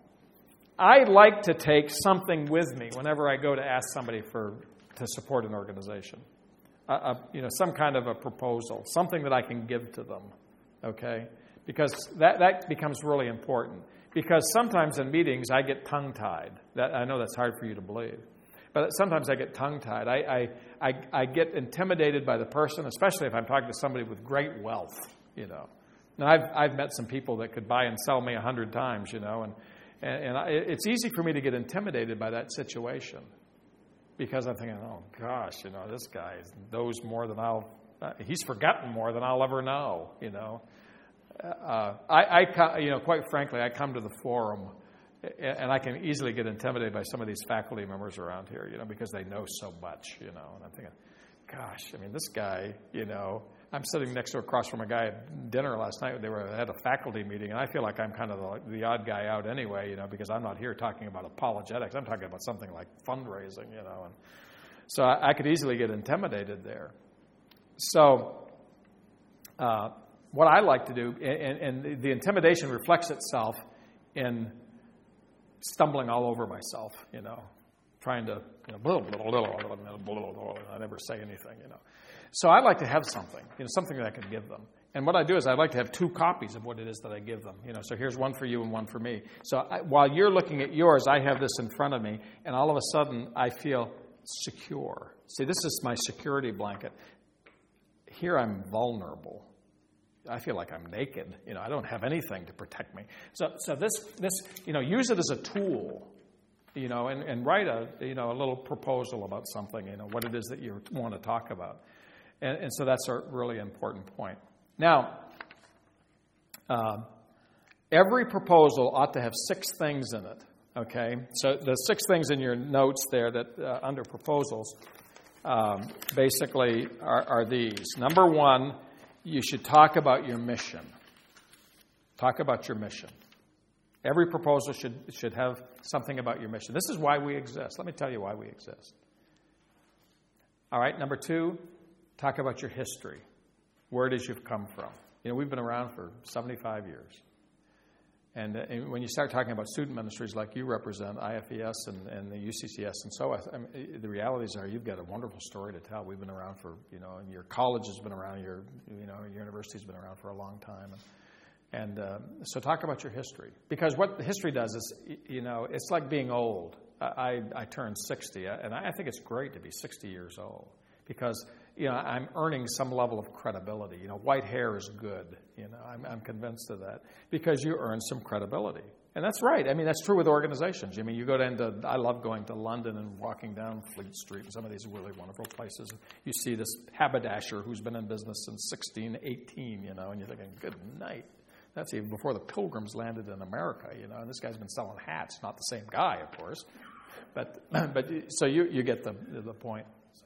B: I like to take something with me whenever I go to ask somebody for to support an organization. A, a, you know, some kind of a proposal, something that I can give to them, okay? Because that, that becomes really important. Because sometimes in meetings I get tongue-tied. That, I know that's hard for you to believe. But sometimes I get tongue-tied. I, I, I, I get intimidated by the person, especially if I'm talking to somebody with great wealth, you know. Now, I've, I've met some people that could buy and sell me a hundred times, you know, and, and, and I, it's easy for me to get intimidated by that situation because I'm thinking, oh, gosh, you know, this guy knows more than I'll, uh, he's forgotten more than I'll ever know, you know. Uh, I, I, you know, quite frankly, I come to the forum and I can easily get intimidated by some of these faculty members around here, you know, because they know so much, you know. And I'm thinking, gosh, I mean, this guy, you know, I'm sitting next to across from a guy at dinner last night. They were at a faculty meeting, and I feel like I'm kind of the, the odd guy out anyway, you know, because I'm not here talking about apologetics. I'm talking about something like fundraising, you know. And so I, I could easily get intimidated there. So uh, what I like to do, and, and the intimidation reflects itself in stumbling all over myself, you know, trying to, you know, blah, blah, blah, blah, blah, blah, blah, I never say anything, you know. So I like to have something, you know, something that I can give them. And what I do is I like to have two copies of what it is that I give them. You know, so here's one for you and one for me. So I, while you're looking at yours, I have this in front of me, and all of a sudden I feel secure. See, this is my security blanket. Here I'm vulnerable. I feel like I'm naked. You know, I don't have anything to protect me. So, so this, this, you know, use it as a tool. You know, and, and write a, you know, a little proposal about something. You know, what it is that you want to talk about. And, and so that's a really important point. Now, uh, every proposal ought to have six things in it, okay? So the six things in your notes there that uh, under proposals um, basically are, are these. Number one, you should talk about your mission. Talk about your mission. Every proposal should, should have something about your mission. This is why we exist. Let me tell you why we exist. All right, number two, talk about your history, where it is you've come from. You know, we've been around for seventy-five years. And, uh, and when you start talking about student ministries like you represent, I F E S and, and the U C C S and so on, I mean, the realities are you've got a wonderful story to tell. We've been around for, you know, and your college has been around, your, you know, your university's been around for a long time. And, and uh, so talk about your history. Because what history does is, you know, it's like being old. I, I turned sixty, and I think it's great to be sixty years old. Because, you know, I'm earning some level of credibility. You know, white hair is good. You know, I'm, I'm convinced of that because you earn some credibility. And that's right. I mean, that's true with organizations. I mean, you go down to, I love going to London and walking down Fleet Street and some of these really wonderful places. You see this haberdasher who's been in business since sixteen eighteen, you know, and you're thinking, good night. That's even before the Pilgrims landed in America, you know, and this guy's been selling hats. Not the same guy, of course. But, but so you, you get the, the point. So.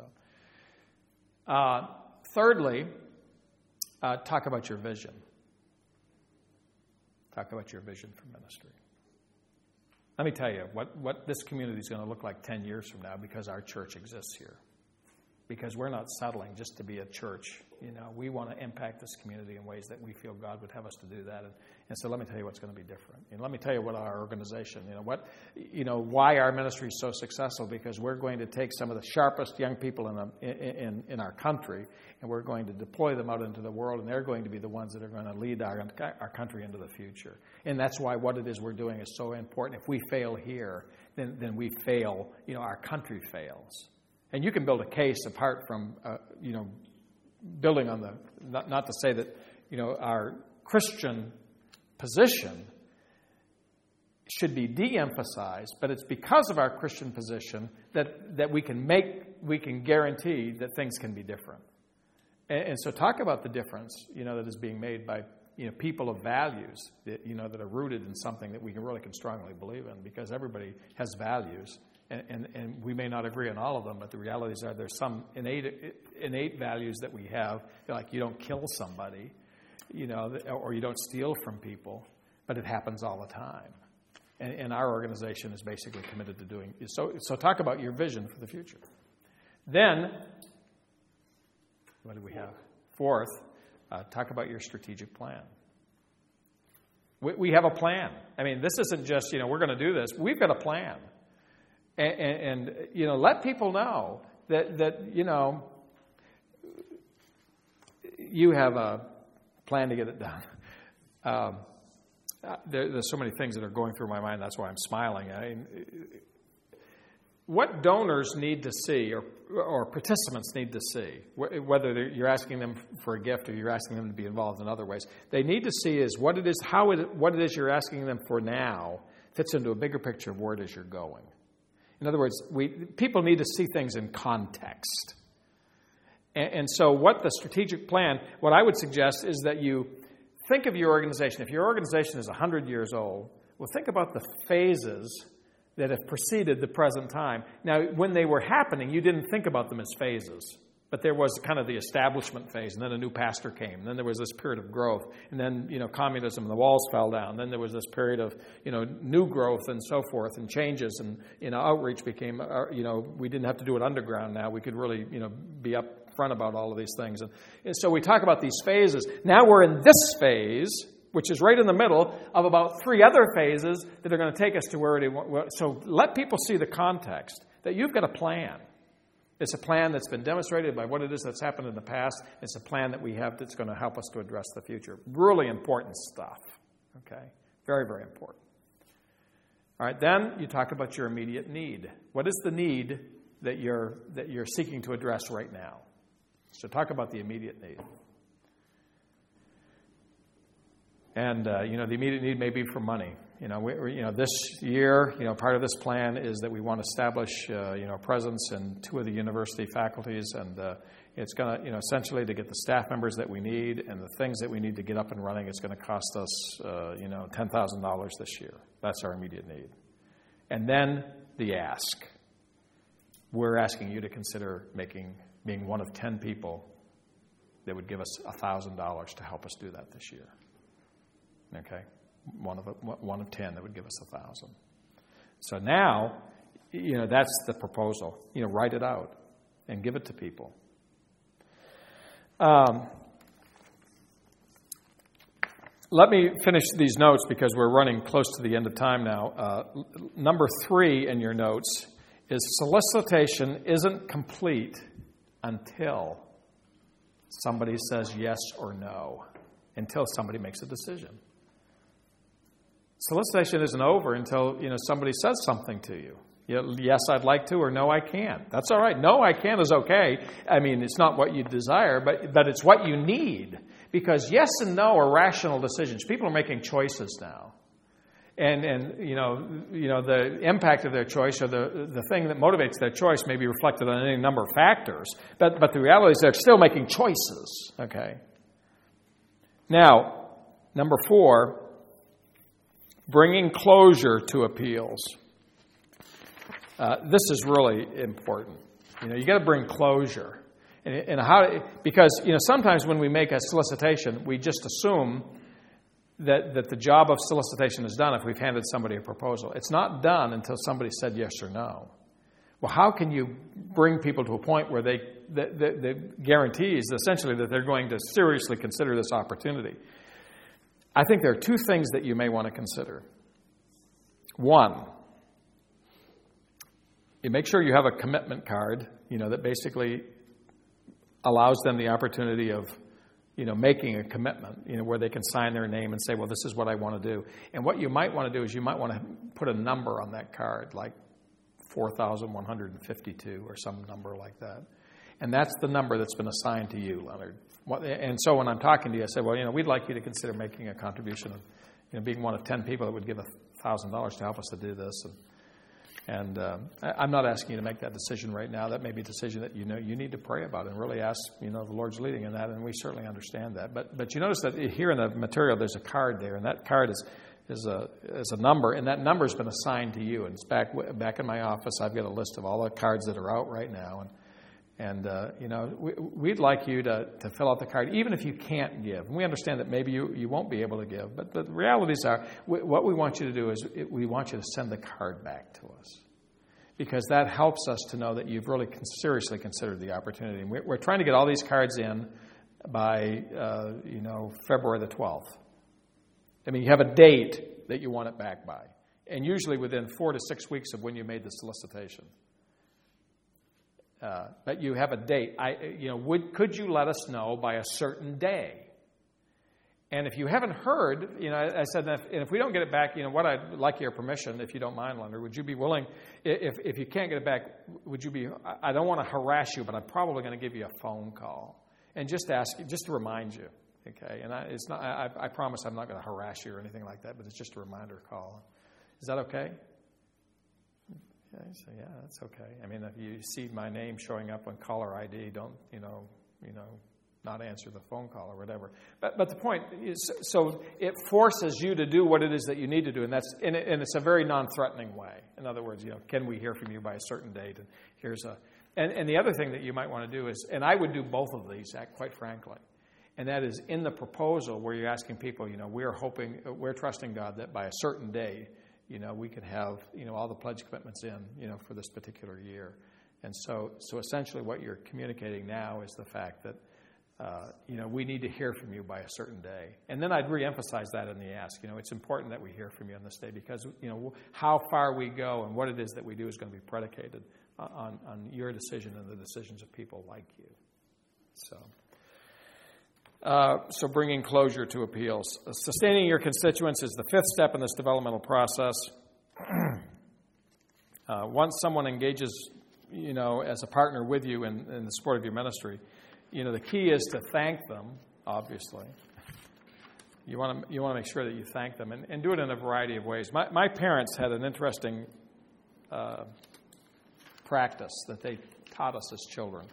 B: Uh, thirdly, uh, talk about your vision. Talk about your vision for ministry. Let me tell you what, what this community is going to look like ten years from now because our church exists here. Because we're not settling just to be a church. You know, we want to impact this community in ways that we feel God would have us to do that. And, and so let me tell you what's going to be different. And let me tell you what our organization, you know, what, you know, why our ministry is so successful. Because we're going to take some of the sharpest young people in, a, in, in our country, and we're going to deploy them out into the world, and they're going to be the ones that are going to lead our, our country into the future. And that's why what it is we're doing is so important. If we fail here, then, then we fail, you know, our country fails. And you can build a case apart from, uh, you know, building on the, not, not to say that, you know, our Christian position should be de-emphasized, but it's because of our Christian position that, that we can make, we can guarantee that things can be different. And, and so talk about the difference, you know, that is being made by, you know, people of values that, you know, that are rooted in something that we can really can strongly believe in, because everybody has values. And, and, and we may not agree on all of them, but the realities are there's some innate innate values that we have. Like you don't kill somebody, you know, or you don't steal from people, but it happens all the time. And, and our organization is basically committed to doing so. So talk about your vision for the future. Then, what do we have? Fourth, uh, talk about your strategic plan. We, we have a plan. I mean, this isn't just, you know, we're going to do this. We've got a plan. And, and, and, you know, let people know that, that, you know, you have a plan to get it done. Um, there, there's so many things that are going through my mind. That's why I'm smiling. I mean, what donors need to see, or, or participants need to see, whether you're asking them for a gift or you're asking them to be involved in other ways, they need to see is what it is, how it, what it is you're asking them for now fits into a bigger picture of where it is you're going. In other words, we people need to see things in context. And, and so what the strategic plan, what I would suggest is that you think of your organization. If your organization is one hundred years old, well, think about the phases that have preceded the present time. Now, when they were happening, you didn't think about them as phases. But there was kind of the establishment phase, and then a new pastor came. And then there was this period of growth. And then, you know, communism, and the walls fell down. Then there was this period of, you know, new growth and so forth and changes. And, you know, outreach became, uh, you know, we didn't have to do it underground now. We could really, you know, be up front about all of these things. And, and so we talk about these phases. Now we're in this phase, which is right in the middle of about three other phases that are going to take us to where it is. So let people see the context, that you've got a plan. It's a plan that's been demonstrated by what it is that's happened in the past. It's a plan that we have that's going to help us to address the future. Really important stuff. Okay? Very, very important. All right, then you talk about your immediate need. What is the need that you're that you're seeking to address right now? So talk about the immediate need. And, uh, you know, the immediate need may be for money. You know, we, you know, this year, you know, part of this plan is that we want to establish, uh, you know, presence in two of the university faculties, and uh, it's going to, you know, essentially to get the staff members that we need and the things that we need to get up and running, it's going to cost us, uh, you know, ten thousand dollars this year. That's our immediate need. And then the ask. We're asking you to consider making being one of ten people that would give us one thousand dollars to help us do that this year. Okay? One of a, one of ten that would give us a thousand. So now, you know, that's the proposal. You know, write it out and give it to people. Um, let me finish these notes because we're running close to the end of time now. Uh, number three in your notes is solicitation isn't complete until somebody says yes or no, until somebody makes a decision. Solicitation isn't over until, you know, somebody says something to you. You know, yes, I'd like to, or no, I can't. That's all right. No, I can't is okay. I mean, it's not what you desire, but but it's what you need. Because yes and no are rational decisions. People are making choices now. And, and you know, you know, the impact of their choice or the, the thing that motivates their choice may be reflected on any number of factors. But, but the reality is they're still making choices. Okay. Now, number four, bringing closure to appeals. Uh, this is really important. You know, you got to bring closure, and, and how because you know sometimes when we make a solicitation, we just assume that that the job of solicitation is done if we've handed somebody a proposal. It's not done until somebody said yes or no. Well, how can you bring people to a point where they that, that, that guarantees essentially that they're going to seriously consider this opportunity? I think there are two things that you may want to consider. One, you make sure you have a commitment card, you know, that basically allows them the opportunity of, you know, making a commitment, you know, where they can sign their name and say, well, this is what I want to do. And what you might want to do is you might want to put a number on that card, like four thousand one hundred fifty-two or some number like that. And that's the number that's been assigned to you, Leonard. And so when I'm talking to you, I say, well, you know, we'd like you to consider making a contribution of, you know, being one of ten people that would give one thousand dollars to help us to do this. And, and uh, I'm not asking you to make that decision right now. That may be a decision that, you know, you need to pray about and really ask, you know, the Lord's leading in that, and we certainly understand that. But but you notice that here in the material there's a card there, and that card is is a is a number, and that number's been assigned to you. And it's back back in my office. I've got a list of all the cards that are out right now, and And, uh, you know, we, we'd like you to, to fill out the card, even if you can't give. And we understand that maybe you, you won't be able to give. But the realities are, we, what we want you to do is it, we want you to send the card back to us. Because that helps us to know that you've really con- seriously considered the opportunity. And we're, we're trying to get all these cards in by, uh, you know, February the twelfth. I mean, you have a date that you want it back by. And usually within four to six weeks of when you made the solicitation. Uh, but you have a date. I, you know, would could you let us know by a certain day? And if you haven't heard, you know, I, I said, if, and if we don't get it back, you know, what I'd like your permission, if you don't mind, Leonard, would you be willing, if if you can't get it back, would you be? I don't want to harass you, but I'm probably going to give you a phone call and just ask, just to remind you, okay? And I, it's not. I, I promise I'm not going to harass you or anything like that, but it's just a reminder call. Is that okay? So yeah, that's okay. I mean, if you see my name showing up on caller I D, don't you know, you know, not answer the phone call or whatever. But but the point is, so it forces you to do what it is that you need to do, and that's and, it, and it's a very non-threatening way. In other words, you know, can we hear from you by a certain date? And here's a And, and the other thing that you might want to do is, and I would do both of these, quite frankly, and that is in the proposal where you're asking people, you know, we're hoping, we're trusting God that by a certain day, you know, we could have, you know, all the pledge commitments in, you know, for this particular year. And so, so essentially what you're communicating now is the fact that, uh, you know, we need to hear from you by a certain day. And then I'd reemphasize that in the ask. You know, it's important that we hear from you on this day because, you know, how far we go and what it is that we do is going to be predicated on, on your decision and the decisions of people like you. So... Uh, so bringing closure to appeals. Sustaining your constituents is the fifth step in this developmental process. uh, once someone engages, you know, as a partner with you in, in the support of your ministry, you know, the key is to thank them, obviously. You want to you want to make sure that you thank them and, and do it in a variety of ways. My, my parents had an interesting uh, practice that they taught us as children.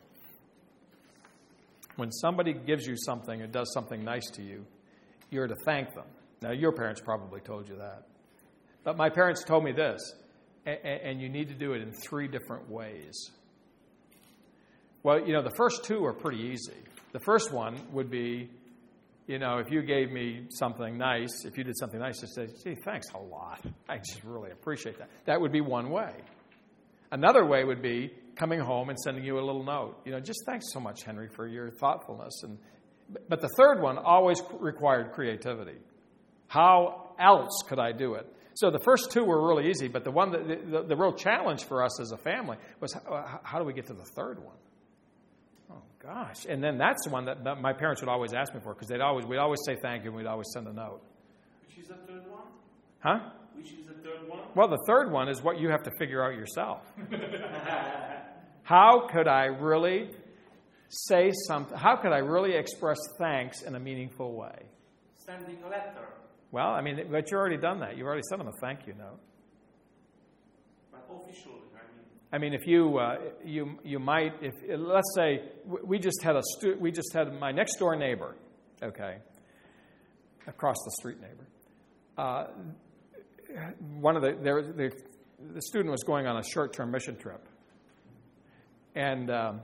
B: When somebody gives you something or does something nice to you, you're to thank them. Now, your parents probably told you that. But my parents told me this, and, and you need to do it in three different ways. Well, you know, the first two are pretty easy. The first one would be, you know, if you gave me something nice, if you did something nice, just say, gee, thanks a lot. I just really appreciate that. That would be one way. Another way would be coming home and sending you a little note. You know, just thanks so much, Henry, for your thoughtfulness. And but the third one always required creativity. How else could I do it? So the first two were really easy, but the one that the, the, the real challenge for us as a family was how, how do we get to the third one? Oh gosh! And then that's the one that, that my parents would always ask me for because they'd always we'd always say thank you and we'd always send a note.
C: Which is the third one?
B: Huh?
C: Which is the third one?
B: Well, the third one is what you have to figure out yourself. How could I really say something? How could I really express thanks in a meaningful way?
C: Sending a letter.
B: Well, I mean, but you've already done that. You've already sent them a thank you note.
C: But officially, I mean.
B: I mean, if you uh, you you might, if let's say we just had a stu- we just had my next door neighbor, okay, across the street neighbor. Uh, one of the there the, the student was going on a short-term mission trip, and um,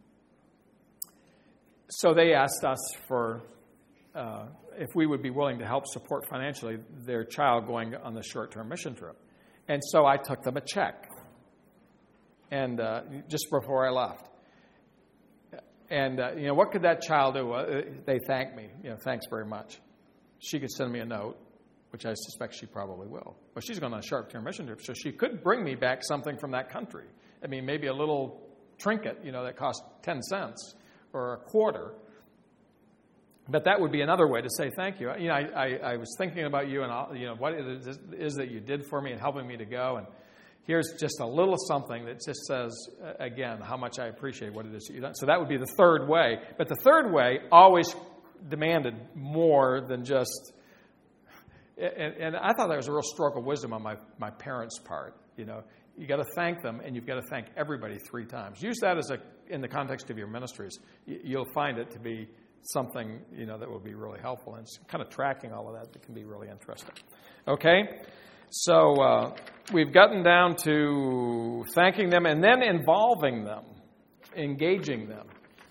B: so they asked us for uh, if we would be willing to help support financially their child going on the short-term mission trip, and so I took them a check, and uh, just before I left, and uh, you know what could that child do? Uh, they thanked me, you know, thanks very much. She could send me a note, which I suspect she probably will. Well, she's going on a short-term mission trip, so she could bring me back something from that country. I mean, maybe a little trinket, you know, that costs ten cents or a quarter. But that would be another way to say thank you. You know, I, I, I was thinking about you and, all, you know, what it is, is that you did for me and helping me to go. And here's just a little something that just says, again, how much I appreciate what it is that you've done. So that would be the third way. But the third way always demanded more than just... And, and I thought that was a real stroke of wisdom on my, my parents' part. You know, you got to thank them, and you've got to thank everybody three times. Use that as a in the context of your ministries. You'll find it to be something, you know, that will be really helpful. And it's kind of tracking all of that that can be really interesting. Okay, so uh, we've gotten down to thanking them and then involving them, engaging them,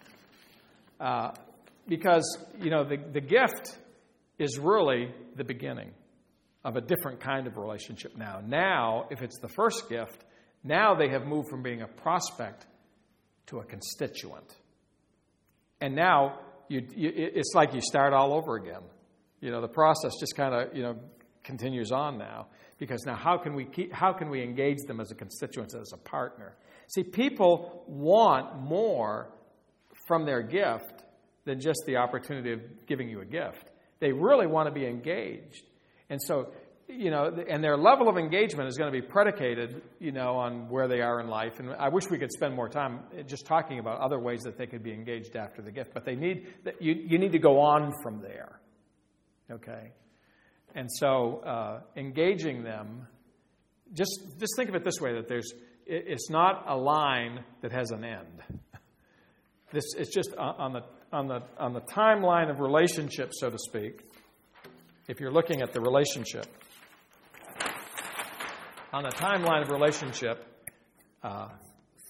B: uh, because you know the the gift is really the beginning of a different kind of relationship now. Now, if it's the first gift, now they have moved from being a prospect to a constituent. And now you, you, it's like you start all over again. You know, the process just kind of, you know, continues on now. Because now how can we keep, how can we engage them as a constituent, as a partner? See, people want more from their gift than just the opportunity of giving you a gift. They really want to be engaged. And so, you know, and their level of engagement is going to be predicated, you know, on where they are in life. And I wish we could spend more time just talking about other ways that they could be engaged after the gift. But they need, you, you need to go on from there. Okay? And so uh, engaging them, just, just think of it this way, that there's, it, it's not a line that has an end. This, it's just on the on the on the timeline of relationship, so to speak. If you're looking at the relationship, on the timeline of relationship, uh,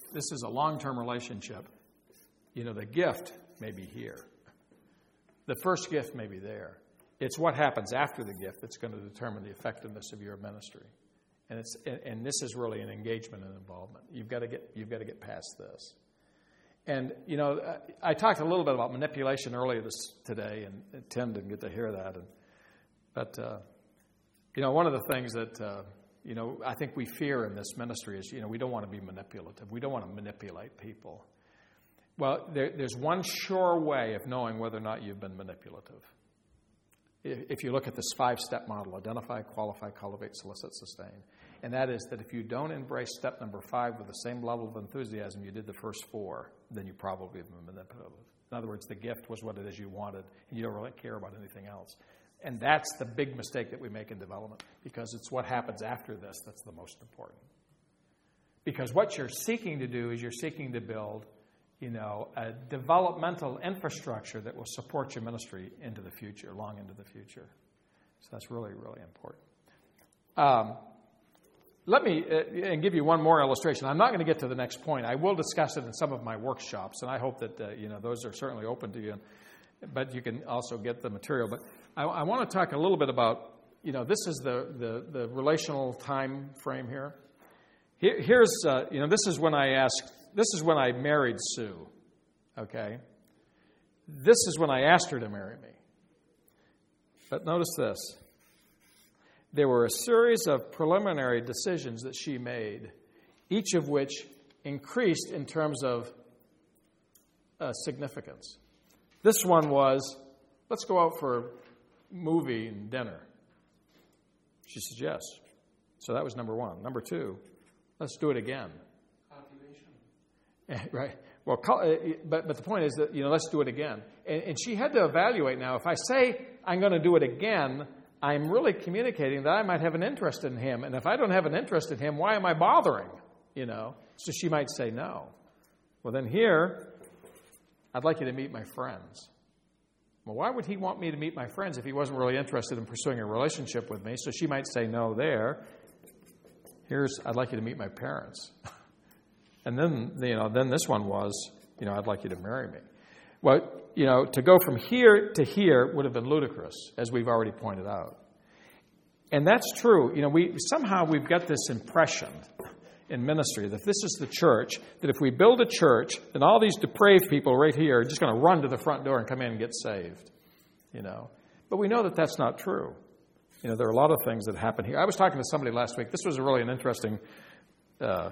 B: this is a long-term relationship, you know, the gift may be here. The first gift may be there. It's what happens after the gift that's going to determine the effectiveness of your ministry. And it's and, and this is really an engagement and involvement. You've got to get you've got to get past this. And you know, I, I talked a little bit about manipulation earlier this today, and Tim didn't get to hear that. And, but uh, you know, one of the things that uh, you know I think we fear in this ministry is you know we don't want to be manipulative. We don't want to manipulate people. Well, there, there's one sure way of knowing whether or not you've been manipulative. If you look at this five-step model, identify, qualify, cultivate, solicit, sustain. And that is that if you don't embrace step number five with the same level of enthusiasm you did the first four, then you probably have been manipulative. In other words, the gift was what it is you wanted, and you don't really care about anything else. And that's the big mistake that we make in development, because it's what happens after this that's the most important. Because what you're seeking to do is you're seeking to build you know, a developmental infrastructure that will support your ministry into the future, long into the future. So that's really, really important. Um, let me uh, and give you one more illustration. I'm not going to get to the next point. I will discuss it in some of my workshops, and I hope that uh, you know those are certainly open to you. But you can also get the material. But I, I want to talk a little bit about, you know, this is the the, the relational time frame here. here here's, uh, you know, this is when I asked. This is when I married Sue, okay? This is when I asked her to marry me. But notice this. There were a series of preliminary decisions that she made, each of which increased in terms of uh, significance. This one was, let's go out for a movie and dinner. She says yes. So that was number one. Number two, let's do it again. Right. Well, but but the point is that, you know, let's do it again. And, and she had to evaluate now. If I say I'm going to do it again, I'm really communicating that I might have an interest in him. And if I don't have an interest in him, why am I bothering? You know. So she might say no. Well, then here, I'd like you to meet my friends. Well, why would he want me to meet my friends if he wasn't really interested in pursuing a relationship with me? So she might say no there. Here's, I'd like you to meet my parents. And then, you know, then this one was, you know, I'd like you to marry me. Well, you know, to go from here to here would have been ludicrous, as we've already pointed out. And that's true. You know, we somehow we've got this impression in ministry that this is the church, that if we build a church, then all these depraved people right here are just going to run to the front door and come in and get saved, you know. But we know that that's not true. You know, there are a lot of things that happen here. I was talking to somebody last week. This was really an interesting uh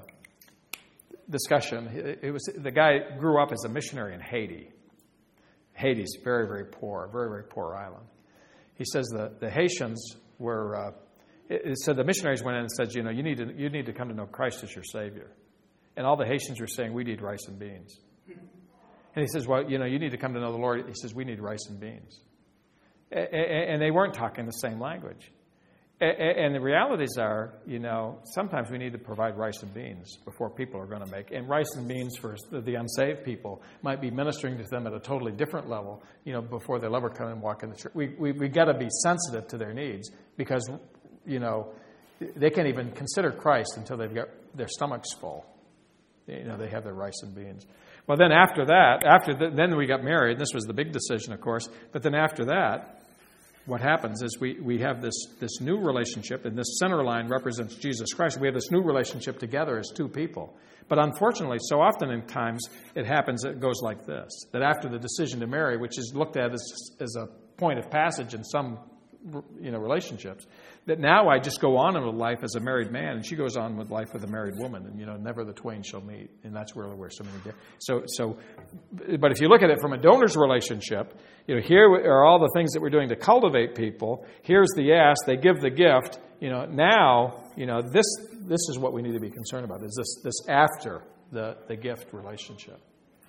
B: discussion. It was the guy grew up as a missionary in Haiti. Haiti's very, very poor, very, very poor island. He says the, the Haitians were. Uh, it, it said the missionaries went in and said, you know, you need to you need to come to know Christ as your Savior, and all the Haitians were saying, we need rice and beans. And he says, well, you know, you need to come to know the Lord. He says, we need rice and beans, and, and they weren't talking the same language. And the realities are, you know, sometimes we need to provide rice and beans before people are going to make. And rice and beans for the unsaved people might be ministering to them at a totally different level, you know, before they'll ever come and walk in the church. We we we got to be sensitive to their needs because, you know, they can't even consider Christ until they've got their stomachs full. You know, they have their rice and beans. Well, then after that, after the, then we got married. And this was the big decision, of course. But then after that, what happens is we, we have this, this new relationship, and this center line represents Jesus Christ. We have this new relationship together as two people. But unfortunately, so often in times, it happens, it goes like this, that after the decision to marry, which is looked at as, as a point of passage in some, you know, relationships, that now I just go on with life as a married man, and she goes on with life with a married woman, and, you know, never the twain shall meet. And that's where we're so many different. So, so, but if you look at it from a donor's relationship, you know, here are all the things that we're doing to cultivate people. Here's the ask, they give the gift. You know, now, you know, this this is what we need to be concerned about, is this this after the, the gift relationship.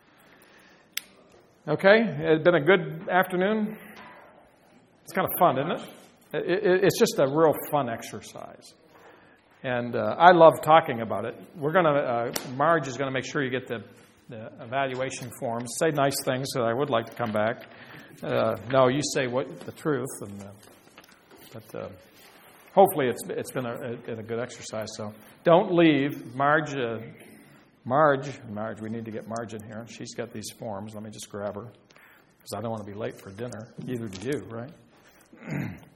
B: Okay, it's been a good afternoon. It's kind of fun, isn't it? it, it it's just a real fun exercise. And uh, I love talking about it. We're going to, uh, Marge is going to make sure you get the, the evaluation forms. Say nice things, so I would like to come back. Uh, no, you say what the truth, and uh, but uh, hopefully it's it's been a, a, a good exercise. So don't leave. Marge uh, Marge, Marge, we need to get Marge in here. She's got these forms. Let me just grab her because I don't want to be late for dinner. Either do you, right?